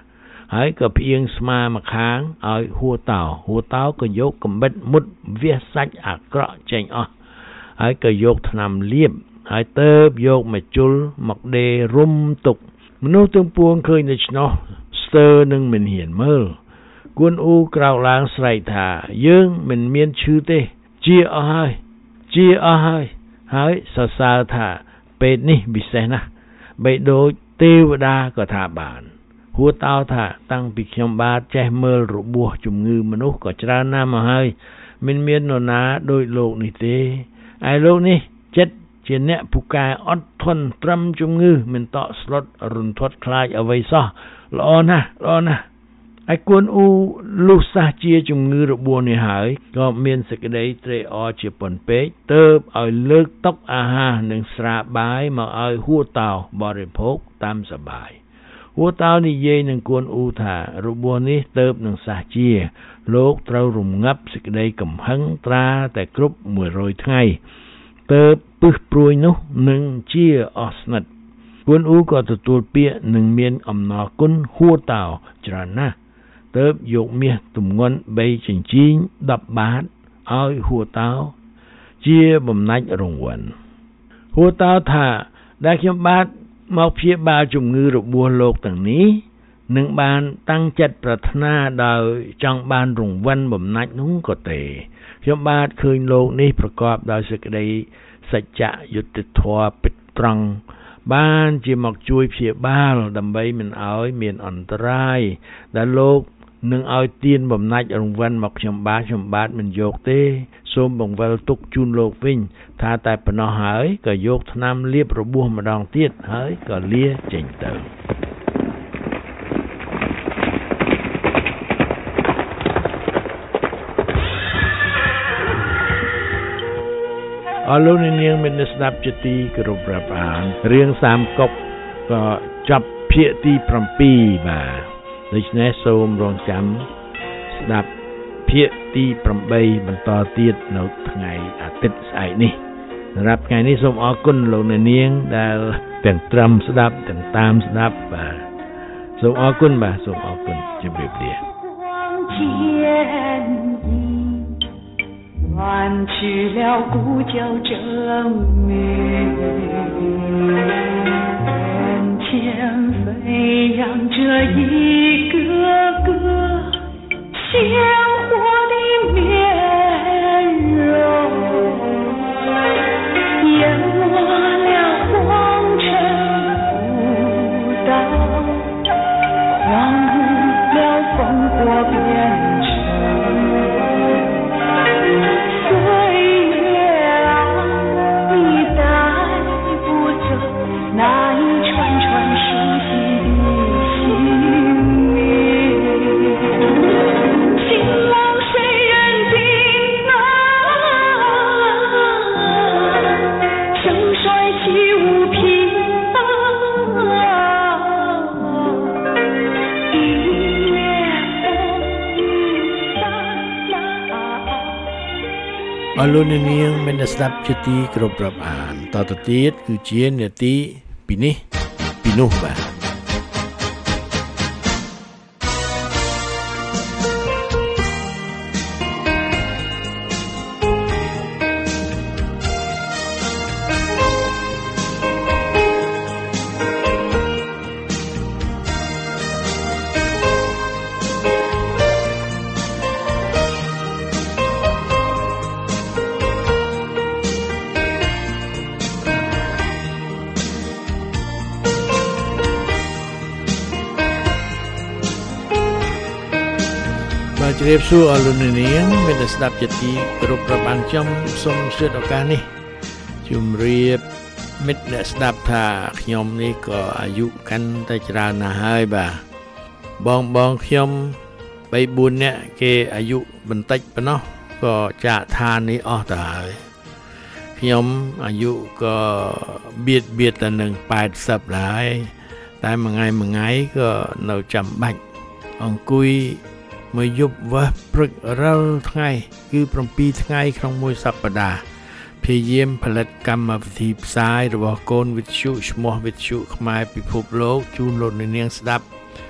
ហើយក៏ផ្អៀងស្មាមកខាងឲ្យហួរតោហួរតោក៏យកកំបិតមុតវាសសាច់អាក្រក់ចេញអស់ហើយក៏យកថ្នាំលាបហើយទៅយកមកជុលមកដេររុំទុកមនុស្សទាំងពួងឃើញដូច្នោះស្ទើរនឹងមិនហ៊ានមើលគួនអ៊ូក្រោកឡើងស្រែកថាយើងមិនមានឈឺទេជាអស់ហើយជាអស់ហើយហើយសរសើរថាពេទ្យនេះពិសេសណាស់បីដូចទេវតាក៏ថាបានហួរតោថាតាំងពីខ្ញុំបាទចេះមើលរបួសជំងឺមនុស្សក៏ច្រើនណាស់មកហើយមិនមាននរណាដូចលោកនេះទេឯលោកនេះចិត្តជាអ្នកពូកែអត់ធន់ត្រឹមជំងឺមិនតក់ស្លុតរន្ធត់ខ្លាចអ្វីសោះល្អណាស់ល្អណាស់ឯគួនអ៊ូលុះសះជាជំងឺរបួសនេះហើយក៏មានសេចក្តីត្រេកអរជាពន់ពេកទើបឲ្យលើកតុអាហារនិងស្រាបាយមកឲ្យហួរតោបរិភោគតាមសប្បាយហួរតោនិយាយនឹងគួនអ៊ូថារបួសនេះទើបនឹងសះជាលោកត្រូវរងាប់សេចក្តីកំហឹងត្រាតែគ្រប់មួយរយថ្ងៃទើបពឹសព្រួយនោះនឹងជាអស់ស្និទ្ធគួនអ៊ូក៏ទទួលពាក្យនឹងមានអំណរគុណហួរតោច្រើនណាស់ទើបយកមាសទម្ងន់បីចិញ្ចៀងដប់បាតឲ្យហួរតោជាបំណាច់រង្វាន់ហួរតោថាដែលខ្ញុំបាទមកព្យាបាលជំងឺរបួសលោកទាំងនេះនឹងបានតាំងចិត្តប្រាថ្នាដោយចង់បានរង្វាន់បំណាច់នោះក៏ទេខ្ញុំបាទឃើញលោកនេះប្រកបដោយសេចក្តីសច្ចៈយុត្តិធម៌ពិតត្រង់បានជាមកជួយព្យាបាលដើម្បីមិនឲ្យមានអន្តរាយដែលលោកនឹងឲ្យទានបំណាច់រង្វាន់មកខ្ញុំបាទខ្ញុំបាទមិនយកទេសូមបង្វិលទុកជូនលោកវិញថាតែប៉ុណ្ណោះហើយក៏យកថ្នាំលាបរបួសម្ដងទៀតហើយក៏លាចេញទៅអរលោកនាងមានស្ដាប់ជាទីគោរពរាប់អានរឿងសាមកុកក៏ចប់ភាគទី7បាទដូច្នេះសូមរងចាំស្ដាប់ភាគទី8បន្តទៀតនៅថ្ងៃអាទិត្យស្អែកនេះសម្រាប់ថ្ងៃនេះសូមអរគុណលោកអ្នកនាងដែលទាំងត្រឹមស្ដាប់ទាំងតាមស្ដាប់បាទសូមអរគុណបាទសូមអរគុណជម្រាបលា弯去了故交真美，眼前飞扬着一个个鲜活的面容，淹没了红尘不道，荒芜了烽火边城。អរលោកនាងមានស្ដាប់ជាទីគោរពរាប់អានតទៅទៀតគឺជានាទីពីនេះពីនោះបាទជម្រាបសួរអរលោកនាងមានស្ដាប់ជាទីគោរពរាប់អានខ្ញុំសូមជូនឱកាសនេះជម្រាបមិត្តអ្នកស្ដាប់ថាខ្ញុំនេះក៏អាយុកាន់តែច្រើនណាស់ហើយបាទបងបងខ្ញុំបីបួននាក់គេអាយុបន្តិចប៉ុណ្ណោះក៏ចាកឋាននេះអស់ទៅហើយខ្ញុំអាយុក៏បៀតបៀតទៅនឹងแปดสิบហើយតែមួយថ្ងៃមួយថ្ងៃក៏នៅចាំបាច់អង្គុយមួយយប់វះព្រឹករាល់ថ្ងៃគឺ7ថ្ងៃក្នុងមួយសប្តាហ៍ព្យាយាមផលិតកម្មវិធីផ្សាយរបស់កូនវិទ្យុឈ្មោះវិទ្យុខ្មែរពិភពលោកជូនលោកអ្នកនាងស្ដាប់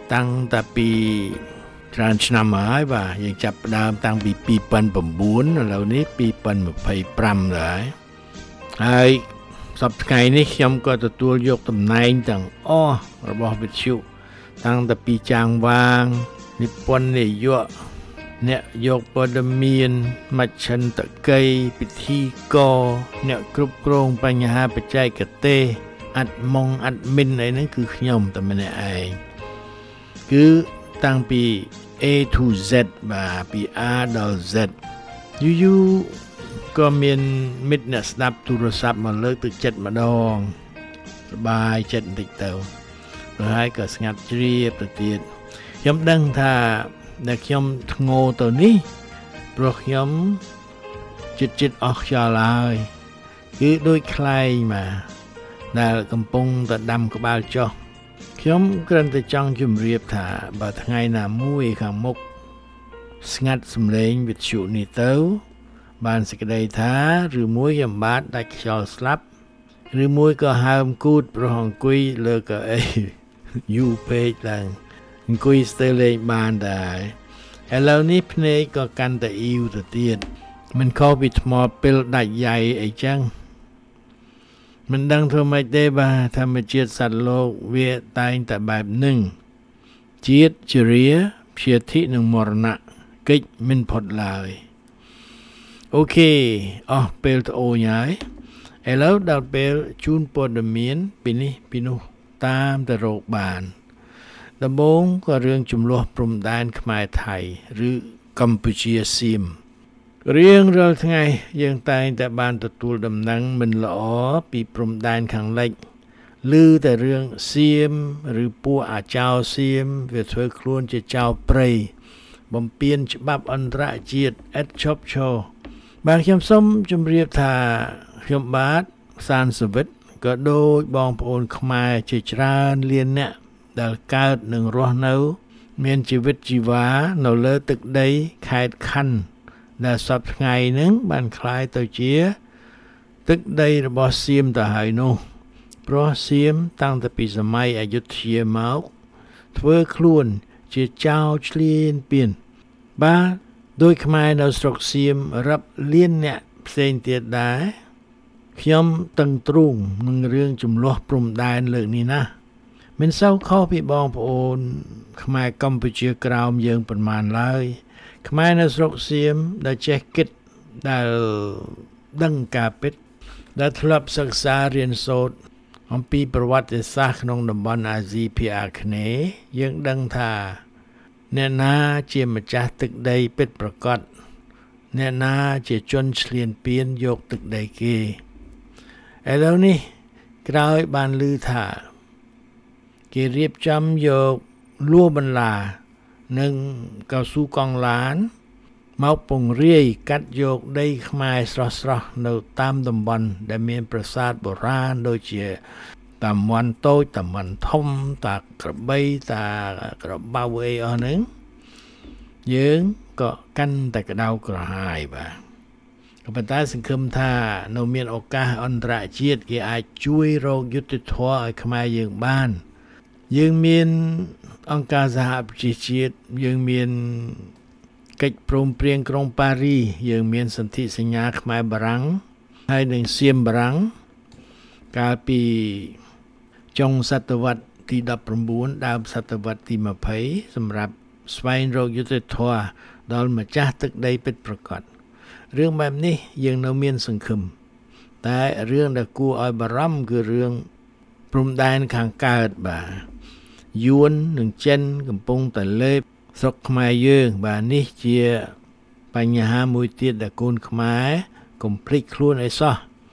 តាំងតែពីច្រើនឆ្នាំហើយបាទយើងចាប់ផ្ដើមតាំងពីពីរពាន់៩ឥឡូវនេះពីរពាន់ម្ភៃប្រាំដែរហើយសប្តាហ៍ថ្ងៃនេះខ្ញុំក៏ទទួលយកតំណែងទាំងអស់របស់វិទ្យុតាំងតែពីចាងវាងនិពន្ធនាយកអ្នកយកព័ត៌មានមជ្ឈន្តកីពិធីករអ្នកគ្រប់គ្រងបញ្ហាបច្ចេកទេសអាត់ម៉ុងអាត់មីនអីហ្នឹងគឺខ្ញុំតែម្នាក់ឯងគឺតាំងពី A to Z បាទពី A ដល់ Z យូរយូរក៏មានមិត្តអ្នកស្ដាប់ទូរស័ព្ទមកលើកទឹកចិត្តម្ដងសប្បាយចិត្តបន្តិចទៅហើយក៏ស្ងាត់ជ្រាបទៅទៀតខ្ញុំដឹងថាដែលខ្ញុំធ្ងោទៅនេះព្រោះខ្ញុំចិត្តចិត្តអស់ខ្យល់ហើយគឺដូចខ្លែងមកដែលកំពុងតែដាំក្បាលចុះខ្ញុំគ្រាន់តែចង់ជម្រាបថាបើថ្ងៃណាមួយខាងមុខស្ងាត់សំឡេងវិទ្យុនេះទៅបានសេចក្តីថាឬមួយខ្ញុំបាទដាច់ខ្យល់ស្លាប់ឬមួយក៏ហើមគូតព្រោះអង្គុយលើកៅអីយូរពេកឡើងអង្គុយស្ទើរលេងបានដែរឥឡូវនេះភ្នែកក៏កាន់តែអ៊ីវទៅទៀតមិនខុសពីថ្មពិលដាច់យ៉ៃអីចឹងមិនដឹងធ្វើម៉េចទេបាទធម្មជាតិសត្វលោកវាតែងតែបែបហ្នឹងជាតិជរាព្យាធិនិងមរណៈកិច្ចមិនផុតឡើយអូខេអស់ពេលត្អូញហើយឥឡូវដល់ពេលជូនព័ត៌មានពីនេះពីនោះតាមទៅរកបានដំបូងក៏រឿងចំនួនព្រំដែនខ្មែរថៃឬកម្ពុជាសៀមរៀងរាល់ថ្ងៃយើងតែងតែបានទទួលដំណឹងមិនល្អពីព្រំដែនខាងលិចឮតែរឿងសៀមឬពួកអាចោរសៀមវាធ្វើខ្លួនជាចៅព្រៃបំពានច្បាប់អន្តរជាតិឥតឈប់ឈរបាទខ្ញុំសូមជម្រាបថាខ្ញុំបាទសានសវិតក៏ដូចបងប្អូនខ្មែរជាច្រើនលានអ្នកដែលកើតនិងរស់នៅមានជីវិតជីវ៉ានៅលើទឹកដីខេត្តខណ្ឌដែលសពថ្ងៃហ្នឹងបានคล้ายទៅជាទឹកដីរបស់សៀមទៅហើយនោះព្រោះសៀមតាំងពីពីសម័យអយុធ្យាមកធ្វើខ្លួនជាចៅឆ្លៀនពៀនបាទដោយខ្មែរនៅស្រុកសៀមរាប់លានអ្នកផ្សេងទៀតដែរខ្ញុំតឹងទ្រូងនឹងរឿងចំនួនព្រំដែនលើកនេះណាមិនសូវខុសពីបងប្អូនខ្មែរកម្ពុជាក្រោមយើងប៉ុន្មានឡើយខ្មែរនៅស្រុកសៀមដែលចេះគិតដែលដឹងការពិតដែលធ្លាប់សិក្សារៀនសូត្រអំពីប្រវត្តិសាស្ត្រក្នុងតំបន់អាស៊ីភាគអាគ្នេយ៍យើងដឹងថាអ្នកណាជាម្ចាស់ទឹកដីពិតប្រាកដអ្នកណាជាជនឈ្លានពានយកទឹកដីគេឥឡូវនេះក្រោយបានឮថាគេរៀបចំយកលួបន្លានិងកៅស៊ូកង់ឡានមកពង្រាយកាត់យកដីខ្មែរស្រស់ស្រស់នៅតាមតំបន់ដែលមានប្រាសាទបុរាណដូចជាតាមាន់តូចតាមាន់ធំតាក្របីតាក្របៅអីអស់ហ្នឹងយើងក៏កាន់តែក្តៅក្រហាយបាទក៏ប៉ុន្តែសង្ឃឹមថានៅមានឱកាសអន្តរជាតិគេអាចជួយរកយុត្តិធម៌ឲ្យខ្មែរយើងបានយើងមានអង្គការសហប្រជាជាតិយើងមានកិច្ចព្រមព្រៀងក្រុងប៉ារីសយើងមានសន្ធិសញ្ញាខ្មែរបារាំងហើយនិងសៀមបារាំងកាលពីចុងសតវត្សទីដប់ប្រាំបួនដើមសតវត្សទីម្ភៃសម្រាប់ស្វែងរកយុត្តិធម៌ដល់ម្ចាស់ទឹកដីពិតប្រាកដរឿងបែបនេះយើងនៅមានសង្ឃឹមតែរឿងដែលគួរឲ្យបារម្ភគឺរឿងព្រំដែនខាងកើតបាទយួននិងចិនកំពុងតែលេបស្រុកខ្មែរយើងបាទនេះជាបញ្ហាមួយទៀតដែលកូនខ្មែរកុំភ្លេចខ្លួនអីសោះ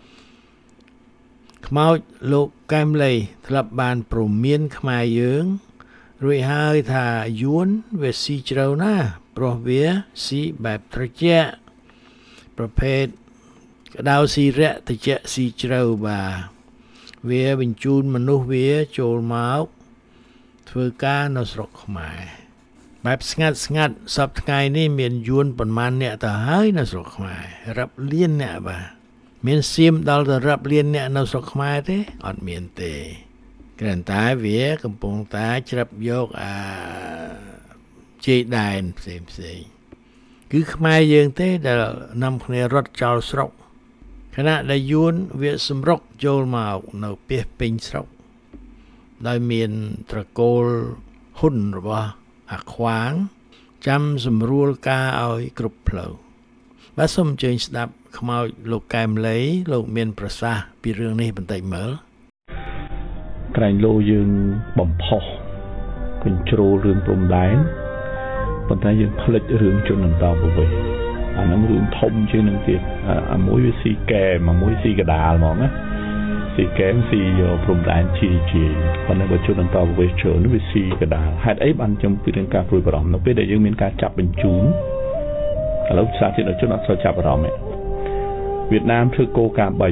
ខ្មោចលោកកែមលីធ្លាប់បានព្រមានខ្មែរយើងរួចហើយថាយួនវាស៊ីជ្រៅណាស់ព្រោះវាស៊ីបែបត្រជាក់ប្រភេទក្តៅស៊ីរៈត្រជាក់ស៊ីជ្រៅបាទវាបញ្ជូនមនុស្សវាចូលមកធ្វើការនៅស្រុកខ្មែរបែបស្ងាត់ស្ងាត់សពថ្ងៃនេះមានយួនប៉ុន្មានអ្នកទៅហើយនៅស្រុកខ្មែររាប់លានអ្នកបាទមានសៀមដល់ទៅរាប់លានអ្នកនៅស្រុកខ្មែរទេអត់មានទេគ្រាន់តែវាកំពុងតែច្រាប់យកអាជាដែនផ្សេងផ្សេងគឺខ្មែរយើងទេដែលនាំគ្នារត់ចោលស្រុកខណៈដែលយួនវាសម្រុកចូលមកនៅពាសពេញស្រុកដោយមានត្រកូលហ៊ុនរបស់អាខ្វាងចាំសម្រួលការឲ្យគ្រប់ផ្លូវបាទសូមអញ្ជើញស្ដាប់ខ្មោចលោកកែមលីលោកមានប្រសាសន៍ពីរឿងនេះបន្តិចមើលក្រែងលោយើងបំផុសកញ្ជ្រោលរឿងព្រំដែនប៉ុន្តែយើងផ្លិចរឿងជនអន្តោប្រវេសន៍អាហ្នឹងរឿងធំជាងនឹងទៀតអាមួយវាស៊ីកែមួយមួយស៊ីកដាលហ្មងណាស៊ីកែមស៊ីព្រំដែនជាជាប៉ុន្តែបើជនអន្តោប្រវេសន៍ច្រើនវាស៊ីកដាលហេតុអីបានខ្ញុំពីរឿងការព្រួយបារម្ភនៅពេលដែលយើងមានការចាប់បញ្ជូនឥឡូវសាធារណជនអត់សូវចាប់អារម្មណ៍ទេវៀតណាមធ្វើគោលការណ៍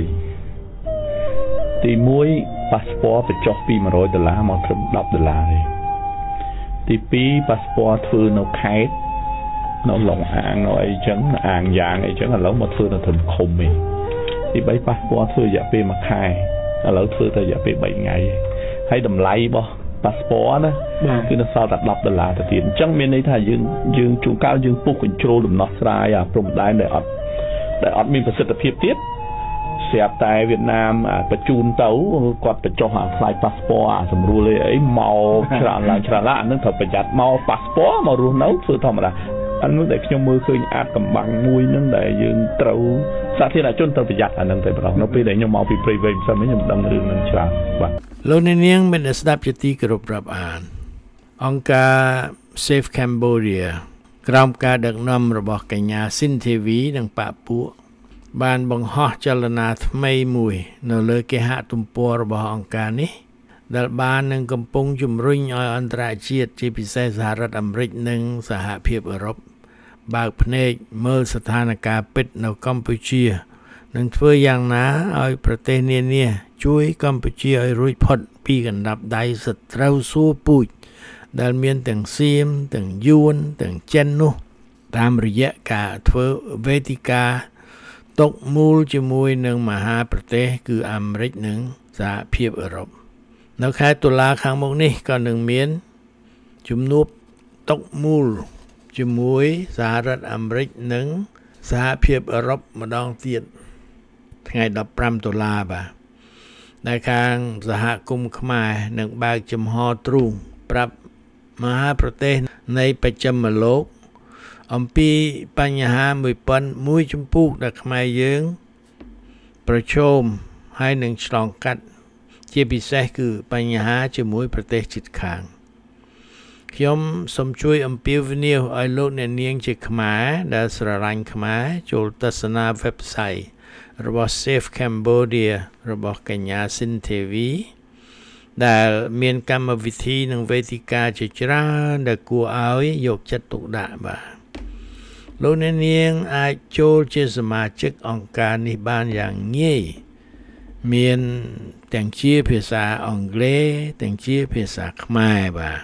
3ទីមួយប៉ាសពតបញ្ចុះពីone hundredដុល្លារមកត្រឹមtenដុល្លារទេទីពីរប៉ាសពតធ្វើនៅខេត្តនៅឡុងអាងនៅអីចឹងអាងយ៉ាងអីចឹងឥឡូវមកធ្វើនៅត្រឹមឃុំទេទីបីប៉ាសពតធ្វើរយៈពេលoneខែឥឡូវធ្វើទៅរយៈពេលthreeថ្ងៃហើយតម្លៃរបស់ប៉ាសពតណាគឺនៅសល់តែtenដុល្លារទៅទៀតអញ្ចឹងមានន័យថាយើងយើងជួនកាលយើងពុះកញ្ជ្រោលដំណោះស្រាយអាព្រំដែនដែលអត់ដែលអត់មានប្រសិទ្ធភាពទៀតស្រាប់តែវៀតណាមបញ្ជូនទៅគាត់បញ្ចុះអាថ្លៃប៉ាសពតអាសម្រួលអីមកច្រើនឡើងច្រើនឡើងអានឹងត្រូវប្រយ័ត្នមកប៉ាសពតមករស់នៅធ្វើធម្មតាអានោះដែលខ្ញុំមើលឃើញអាចកំបាំងមួយនឹងដែលយើងត្រូវសាធារណជនត្រូវប្រយ័ត្នអានឹងតែប្រហែលនៅពេលដែលខ្ញុំមកពីព្រៃវែងផ្សេងខ្ញុំដឹងរឿងនឹងច្រើនបាទលោកអ្នកនាងមានស្ដាប់ជាទីគោរពរាប់អានអង្គការ Safe Cambodia ក្រោមការដឹកនាំរបស់កញ្ញាស៊ីនធីវីនិងប៉ាពួកបានបង្ហោះចលនាថ្មីមួយនៅលើគេហទំព័ររបស់អង្គការនេះដែលបាននឹងកំពុងជំរុញឲ្យអន្តរជាតិជាពិសេសសហរដ្ឋអាមេរិកនិងសហភាពអឺរ៉ុបបើកភ្នែកមើលស្ថានភាពពិតនៅកម្ពុជានិងធ្វើយ៉ាងណាឲ្យប្រទេសនានាជួយកម្ពុជាឲ្យរួចផុតពីកណ្ដាប់ដៃសត្រូវសួរពូជដែលមានទាំងសៀមទាំងយួនទាំងចិននោះតាមរយៈការធ្វើវេទិកាតកមូលជាមួយនឹងមហាប្រទេសគឺអាមេរិកនិងសហភាពអឺរ៉ុបនៅខែតុលាខាងមុខនេះក៏នឹងមានជំនួបតកមូលជាមួយសហរដ្ឋអាមេរិកនិងសហភាពអឺរ៉ុបម្ដងទៀតថ្ងៃfifteenតុលាបាទដែលខាងសហគមន៍ខ្មែរនឹងបើកចំហទ្រូងប្រាប់មហាប្រទេសនៃបច្ចិមលោកអំពីបញ្ហាមួយប៉ុនមួយចំពោះដែលខ្មែរយើងប្រឈមហើយនឹងឆ្លងកាត់ជាពិសេសគឺបញ្ហាជាមួយប្រទេសជិតខាងខ្ញុំសូមជួយអំពាវនាវឲ្យលោកអ្នកនាងជាខ្មែរដែលស្រឡាញ់ខ្មែរចូលទស្សនា website របស់ Safe Cambodia របស់កញ្ញាស៊ីនធីវីដែលមានកម្មវិធីនិងវេទិកាជាច្រើនដែលគួរឲ្យយកចិត្តទុកដាក់បាទលោកអ្នកនាងអាចចូលជាសមាជិកអង្គការនេះបានយ៉ាងងាយមានទាំងជាភាសាអង់គ្លេសទាំងជាភាសាខ្មែរបាទ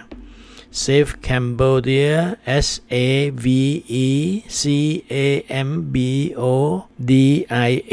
Safe Cambodia S A V E C A M B O D I A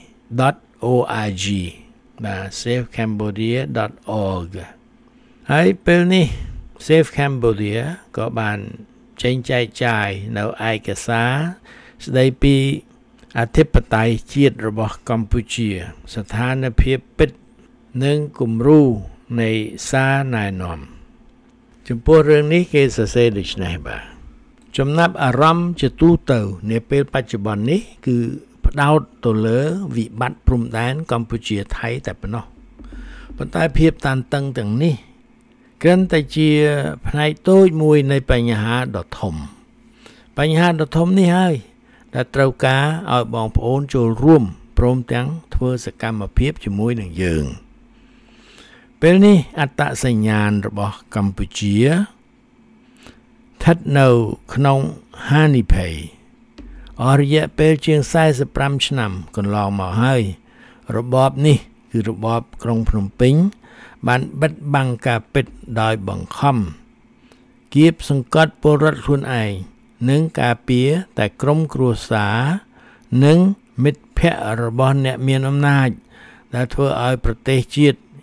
.org បាទ safe cambodia dot org ហើយពេលនេះ Safe Cambodia ក៏បានចេញចែកចាយនៅឯកសារស្ដីពីអធិបតេយ្យជាតិរបស់កម្ពុជាស្ថានភាពពិតនិងគំរូនៃសារណែនាំចំពោះរឿងនេះគេសរសេរដូចនេះបាទចំណាប់អារម្មណ៍ជាទូទៅនាពេលបច្ចុប្បន្ននេះគឺផ្ដោតទៅលើវិបត្តិព្រំដែនកម្ពុជាថៃតែប៉ុណ្ណោះប៉ុន្តែភាពតានតឹងទាំងនេះគ្រាន់តែជាផ្នែកតូចមួយនៃបញ្ហាដ៏ធំបញ្ហាដ៏ធំនេះហើយដែលត្រូវការឲ្យបងប្អូនចូលរួមព្រមទាំងធ្វើសកម្មភាពជាមួយនឹងយើងពេលនេះអត្តសញ្ញាណរបស់កម្ពុជាស្ថិតនៅក្នុងហានិភ័យអស់រយៈពេលជាងforty-fiveឆ្នាំកន្លងមកហើយរបបនេះគឺរបបក្រុងភ្នំពេញបានបិទបាំងការពិតដោយបង្ខំគៀបសង្កត់ពលរដ្ឋខ្លួនឯងនិងការពារតែក្រុមគ្រួសារនិងមិត្តភ័ក្តិរបស់អ្នកមានអំណាចដែលធ្វើឲ្យប្រទេសជាតិ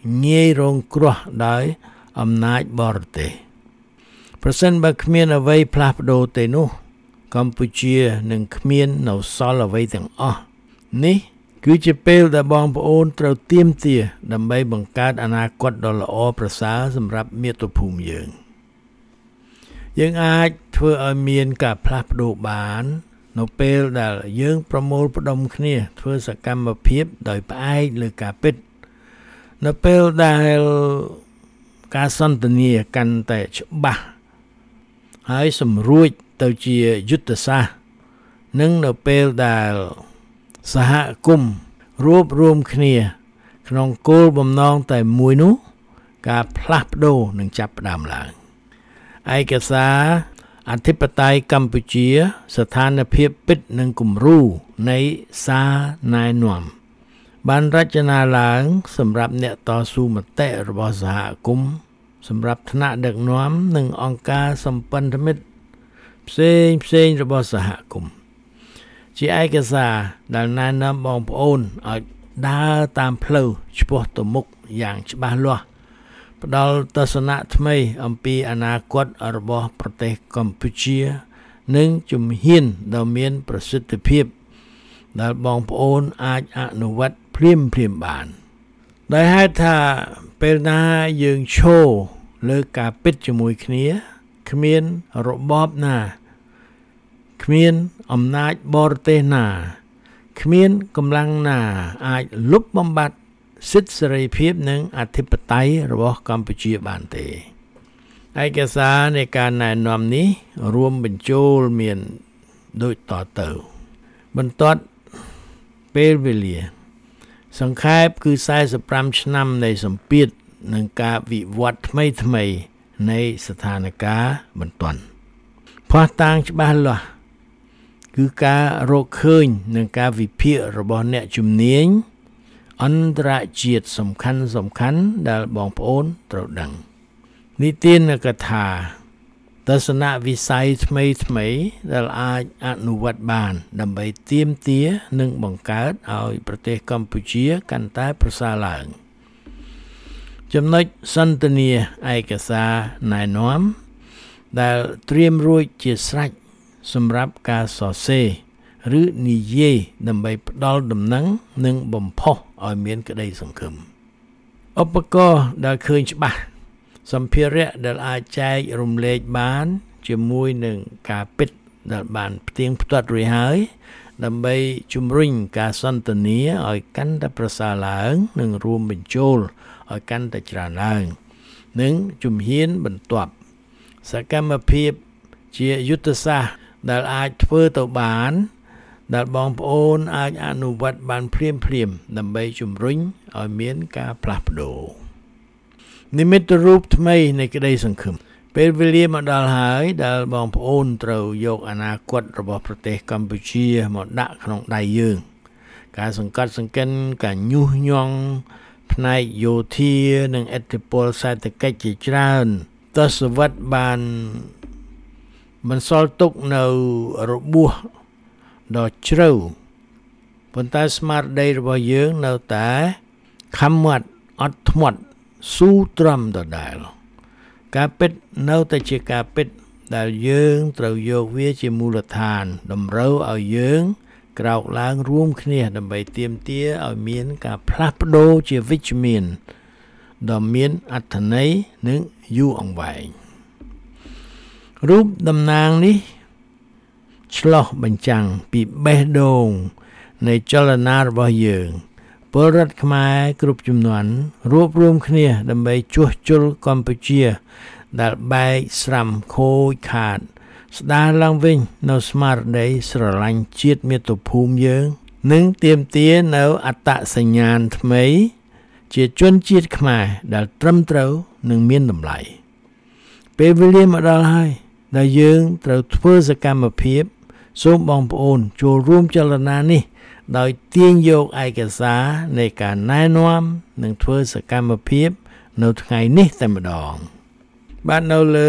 ងាយរងគ្រោះដោយអំណាចបរទេសប្រសិនបើគ្មានអ្វីផ្លាស់ប្ដូរទេនោះកម្ពុជានឹងគ្មាននៅសល់អ្វីទាំងអស់នេះគឺជាពេលដែលបងប្អូនត្រូវទៀមទាដើម្បីបង្កើតអនាគតដ៏ល្អប្រសើរសម្រាប់មាតុភូមិយើងយើងអាចធ្វើឲ្យមានការផ្លាស់ប្ដូរបាននៅពេលដែលយើងប្រមូលផ្ដុំគ្នាធ្វើសកម្មភាពដោយផ្អែកលើការពិតនៅពេលដែលការសន្ទនាកាន់តែច្បាស់ហើយសម្រួចទៅជាយុទ្ធសាស្ត្រនិងនៅពេលដែលសហគមន៍រួបរวมគ្នាក្នុងគោលបំណងតែមួយនោះការផ្លាស់ប្ដូរនឹងចាប់ផ្ដើមឡើងឯកសារអធិបតេយ្យកម្ពុជាស្ថានភាពពិតនិងគំរូនៃសារណែនាំបានរចនាឡើងសម្រាប់អ្នកតស៊ូមតិរបស់សហគមន៍សម្រាប់ថ្នាក់ដឹកនាំនិងអង្គការសម្ព័ន្ធមិត្តផ្សេងផ្សេងរបស់សហគមន៍ជាឯកសារដែលណែនាំបងប្អូនឲ្យដើរតាមផ្លូវឆ្ពោះទៅមុខយ៉ាងច្បាស់លាស់ផ្ដល់ទស្សនៈថ្មីអំពីអនាគតរបស់ប្រទេសកម្ពុជានិងជំហានដ៏មានប្រសិទ្ធភាពដែលបងប្អូនអាចអនុវត្តភ្លាមភ្លាមបានដោយហេតុថាពេលណាយើងឈរលើការពិតជាមួយគ្នាគ្មានរបបណាគ្មានអំណាចបរទេសណាគ្មានកម្លាំងណាអាចលុបបំបាត់សិទ្ធិសេរីភាពនិងអធិបតេយ្យរបស់កម្ពុជាបានទេឯកសារនៃការណែនាំនេះរួមបញ្ចូលមានដូចតទៅបន្ទាត់ពេលវេលាសង្ខេបគឺสี่สิบห้าឆ្នាំនៃសម្ពាធនិងការវិវត្តថ្មីថ្មីនៃស្ថានភាពបន្ទាន់ផុសតាងច្បាស់លាស់គឺការរកឃើញនឹងការវិភាគរបស់អ្នកជំនាញអន្តរជាតិសំខាន់សំខាន់ដែលបងប្អូនត្រូវដឹងនិទានកថាទស្សនវិស័យថ្មីថ្មីដែលអាចអនុវត្តបានដើម្បីទាមទារនិងបង្កើតឲ្យប្រទេសកម្ពុជាកាន់តែប្រសើរឡើងចំណុចសន្ទនាឯកសារណែនាំដែលត្រៀមរួចជាស្រេចសម្រាប់ការសរសេរឬនិយាយដើម្បីផ្ដល់ដំណឹងនិងបំផុសឲ្យមានក្តីសង្ឃឹមឧបករណ៍ដែលឃើញច្បាស់សម្ភារៈដែលអាចចែករំលែកបានជាមួយនឹងការពិតដែលបានផ្ទៀងផ្ទាត់រួចហើយដើម្បីជំរុញការសន្ទនាឲ្យកាន់តែប្រសើរឡើងនិងរួមបញ្ចូលឲ្យកាន់តែច្រើនឡើងនិងជំហានបន្ទាប់សកម្មភាពជាយុទ្ធសាស្ត្រដែលអាចធ្វើទៅបានដែលបងប្អូនអាចអនុវត្តបានភ្លាមភ្លាមដើម្បីជំរុញឲ្យមានការផ្លាស់ប្ដូរនិមិត្តរូបថ្មីនៃក្តីសង្ឃឹមពេលវេលាមកដល់ហើយដែលបងប្អូនត្រូវយកអនាគតរបស់ប្រទេសកម្ពុជាមកដាក់ក្នុងដៃយើងការសង្កត់សង្កិនការញុះញង់ផ្នែកយោធានិងឥទ្ធិពលសេដ្ឋកិច្ចជាច្រើនទសវត្សរ៍បានបន្សល់ទុកនៅរបួសដ៏ជ្រៅប៉ុន្តែស្មារតីរបស់យើងនៅតែខំមាត់អត់ធ្មត់ស៊ូទ្រាំដដែលការពិតនៅតែជាការពិតដែលយើងត្រូវយកវាជាមូលដ្ឋានតម្រូវឲ្យយើងក្រោកឡើងរួមគ្នាដើម្បីទាមទារឲ្យមានការផ្លាស់ប្ដូរជាវិជ្ជមានដ៏មានអត្ថន័យនិងយូរអង្វែងរូបតំណាងនេះឆ្លុះបញ្ចាំងពីបេះដូងនៃចលនារបស់យើងពលរដ្ឋខ្មែរគ្រប់ជំនាន់រួបរวมគ្នាដើម្បីជួសជុលកម្ពុជាដែលបែកស្រាំខូចខាតស្ដារឡើងវិញនៅស្មារតីស្រឡាញ់ជាតិមាតុភូមិយើងនិងទាមទារនៅអត្តសញ្ញាណថ្មីជាជនជាតិខ្មែរដែលត្រឹមត្រូវនិងមានតម្លៃពេលវេលាមកដល់ហើយដែលយើងត្រូវធ្វើសកម្មភាពសូមបងប្អូនចូលរួមចលនានេះដោយទាញយកឯកសារនៃការណែនាំនិងធ្វើសកម្មភាពនៅថ្ងៃនេះតែម្ដងបាទនៅលើ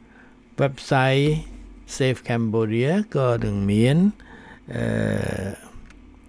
website Safe Cambodia ក៏នឹងមានអឺ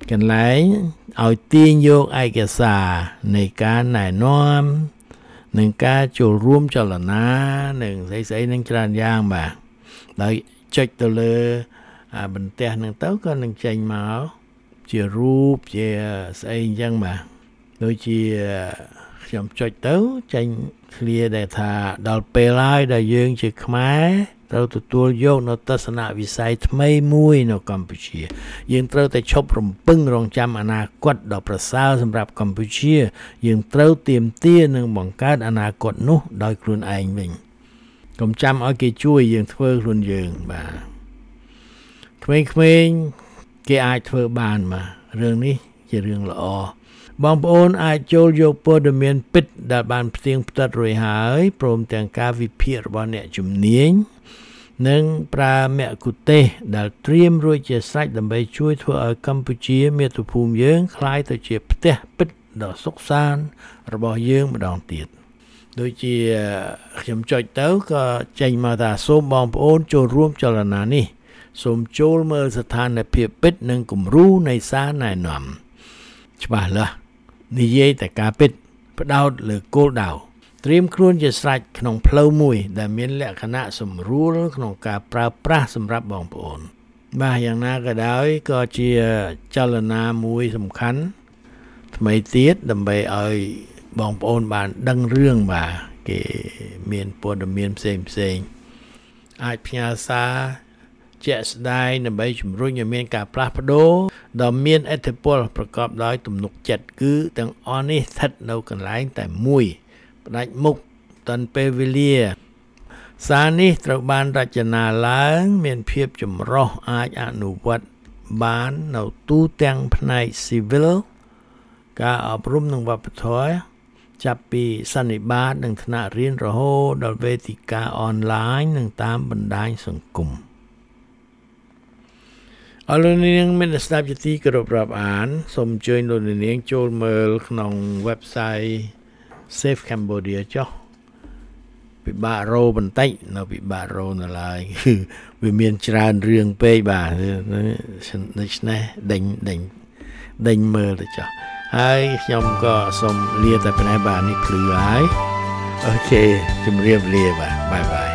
កន្លែងឲ្យទាញយកឯកសារនៃការណែនាំនឹងការចូលរួមចលនានឹងស្អីៗនឹងច្រើនយ៉ាងបាទដោយចុចទៅលើបន្ទះហ្នឹងទៅក៏នឹងចេញមកជារូបជាស្អីអញ្ចឹងបាទដូចជាខ្ញុំចុចទៅចេញ clear ដែលថាដល់ពេលហើយដែលយើងជាខ្មែរត្រូវទទួលយកនៅទស្សនវិស័យថ្មីមួយនៅកម្ពុជាយើងត្រូវតែឈប់រំពឹងរងចាំអនាគតដ៏ប្រសើរសម្រាប់កម្ពុជាយើងត្រូវទាមទារនិងបង្កើតអនាគតនោះដោយខ្លួនឯងវិញកុំចាំឲ្យគេជួយយើងធ្វើខ្លួនយើងបាទក្មេងៗគេអាចធ្វើបានបាទរឿងនេះជារឿងល្អបងប្អូនអាចចូលយកព័ត៌មានពិតដែលបានផ្ទៀងផ្ទាត់រួចហើយព្រមទាំងការវិភាគរបស់អ្នកជំនាញនិងប្រើមគ្គុទ្ទេសក៍ដែលត្រៀមរួចជាស្រេចដើម្បីជួយធ្វើឲ្យកម្ពុជាមាតុភូមិយើងក្លាយទៅជាផ្ទះពិតដ៏សុខសាន្តរបស់យើងម្ដងទៀតដូចជាខ្ញុំចុចទៅក៏ចេញមកថាសូមបងប្អូនចូលរួមចលនានេះសូមចូលមើលស្ថានភាពពិតនិងគំរូនៃសារណែនាំច្បាស់លាស់និយាយតែការពិតផ្ដោតលើគោលដៅត្រៀមខ្លួនជាស្រេចក្នុងផ្លូវមួយដែលមានលក្ខណៈសម្រួលក្នុងការប្រើប្រាស់សម្រាប់បងប្អូនបាទយ៉ាងណាក៏ដោយក៏ជាចលនាមួយសំខាន់ថ្មីទៀតដើម្បីឲ្យបងប្អូនបានដឹងរឿងបាទគេមានព័ត៌មានផ្សេងផ្សេងអាចផ្ញើសារជាក់ស្ដែងដើម្បីជំរុញឲ្យមានការផ្លាស់ប្ដូរដ៏មានឥទ្ធិពលប្រកបដោយទំនុកចិត្តគឺទាំងអស់នេះស្ថិតនៅកន្លែងតែមួយផ្ដាច់មុខតាន់ពេលវេលាសារនេះត្រូវបានរចនាឡើងមានភាពចម្រុះអាចអនុវត្តបាននៅទូទាំងផ្នែក Civil ការអប់រំនិងវប្បធម៌ចាប់ពីសន្និបាតនិងថ្នាក់រៀនរហូតដល់វេទិកាអនឡាញនិងតាមបណ្ដាញសង្គមអរលោកនាងមានស្ដាប់ជាទីគោរពរាប់អានសូមអញ្ជើញលោកនាងចូលមើលក្នុង website Safe Cambodia ចុះពិបាករោបន្តិចនៅពិបាករោនៅឡើយគឺវាមានច្រើនរឿងពេកបាទដូច្នេះដេញដេញដេញមើលទៅចុះហើយខ្ញុំក៏សូមលាតែប៉ុណ្ណេះបាទនេះភ្លឺហើយអូខេជម្រាបលាបាទបាយបាយ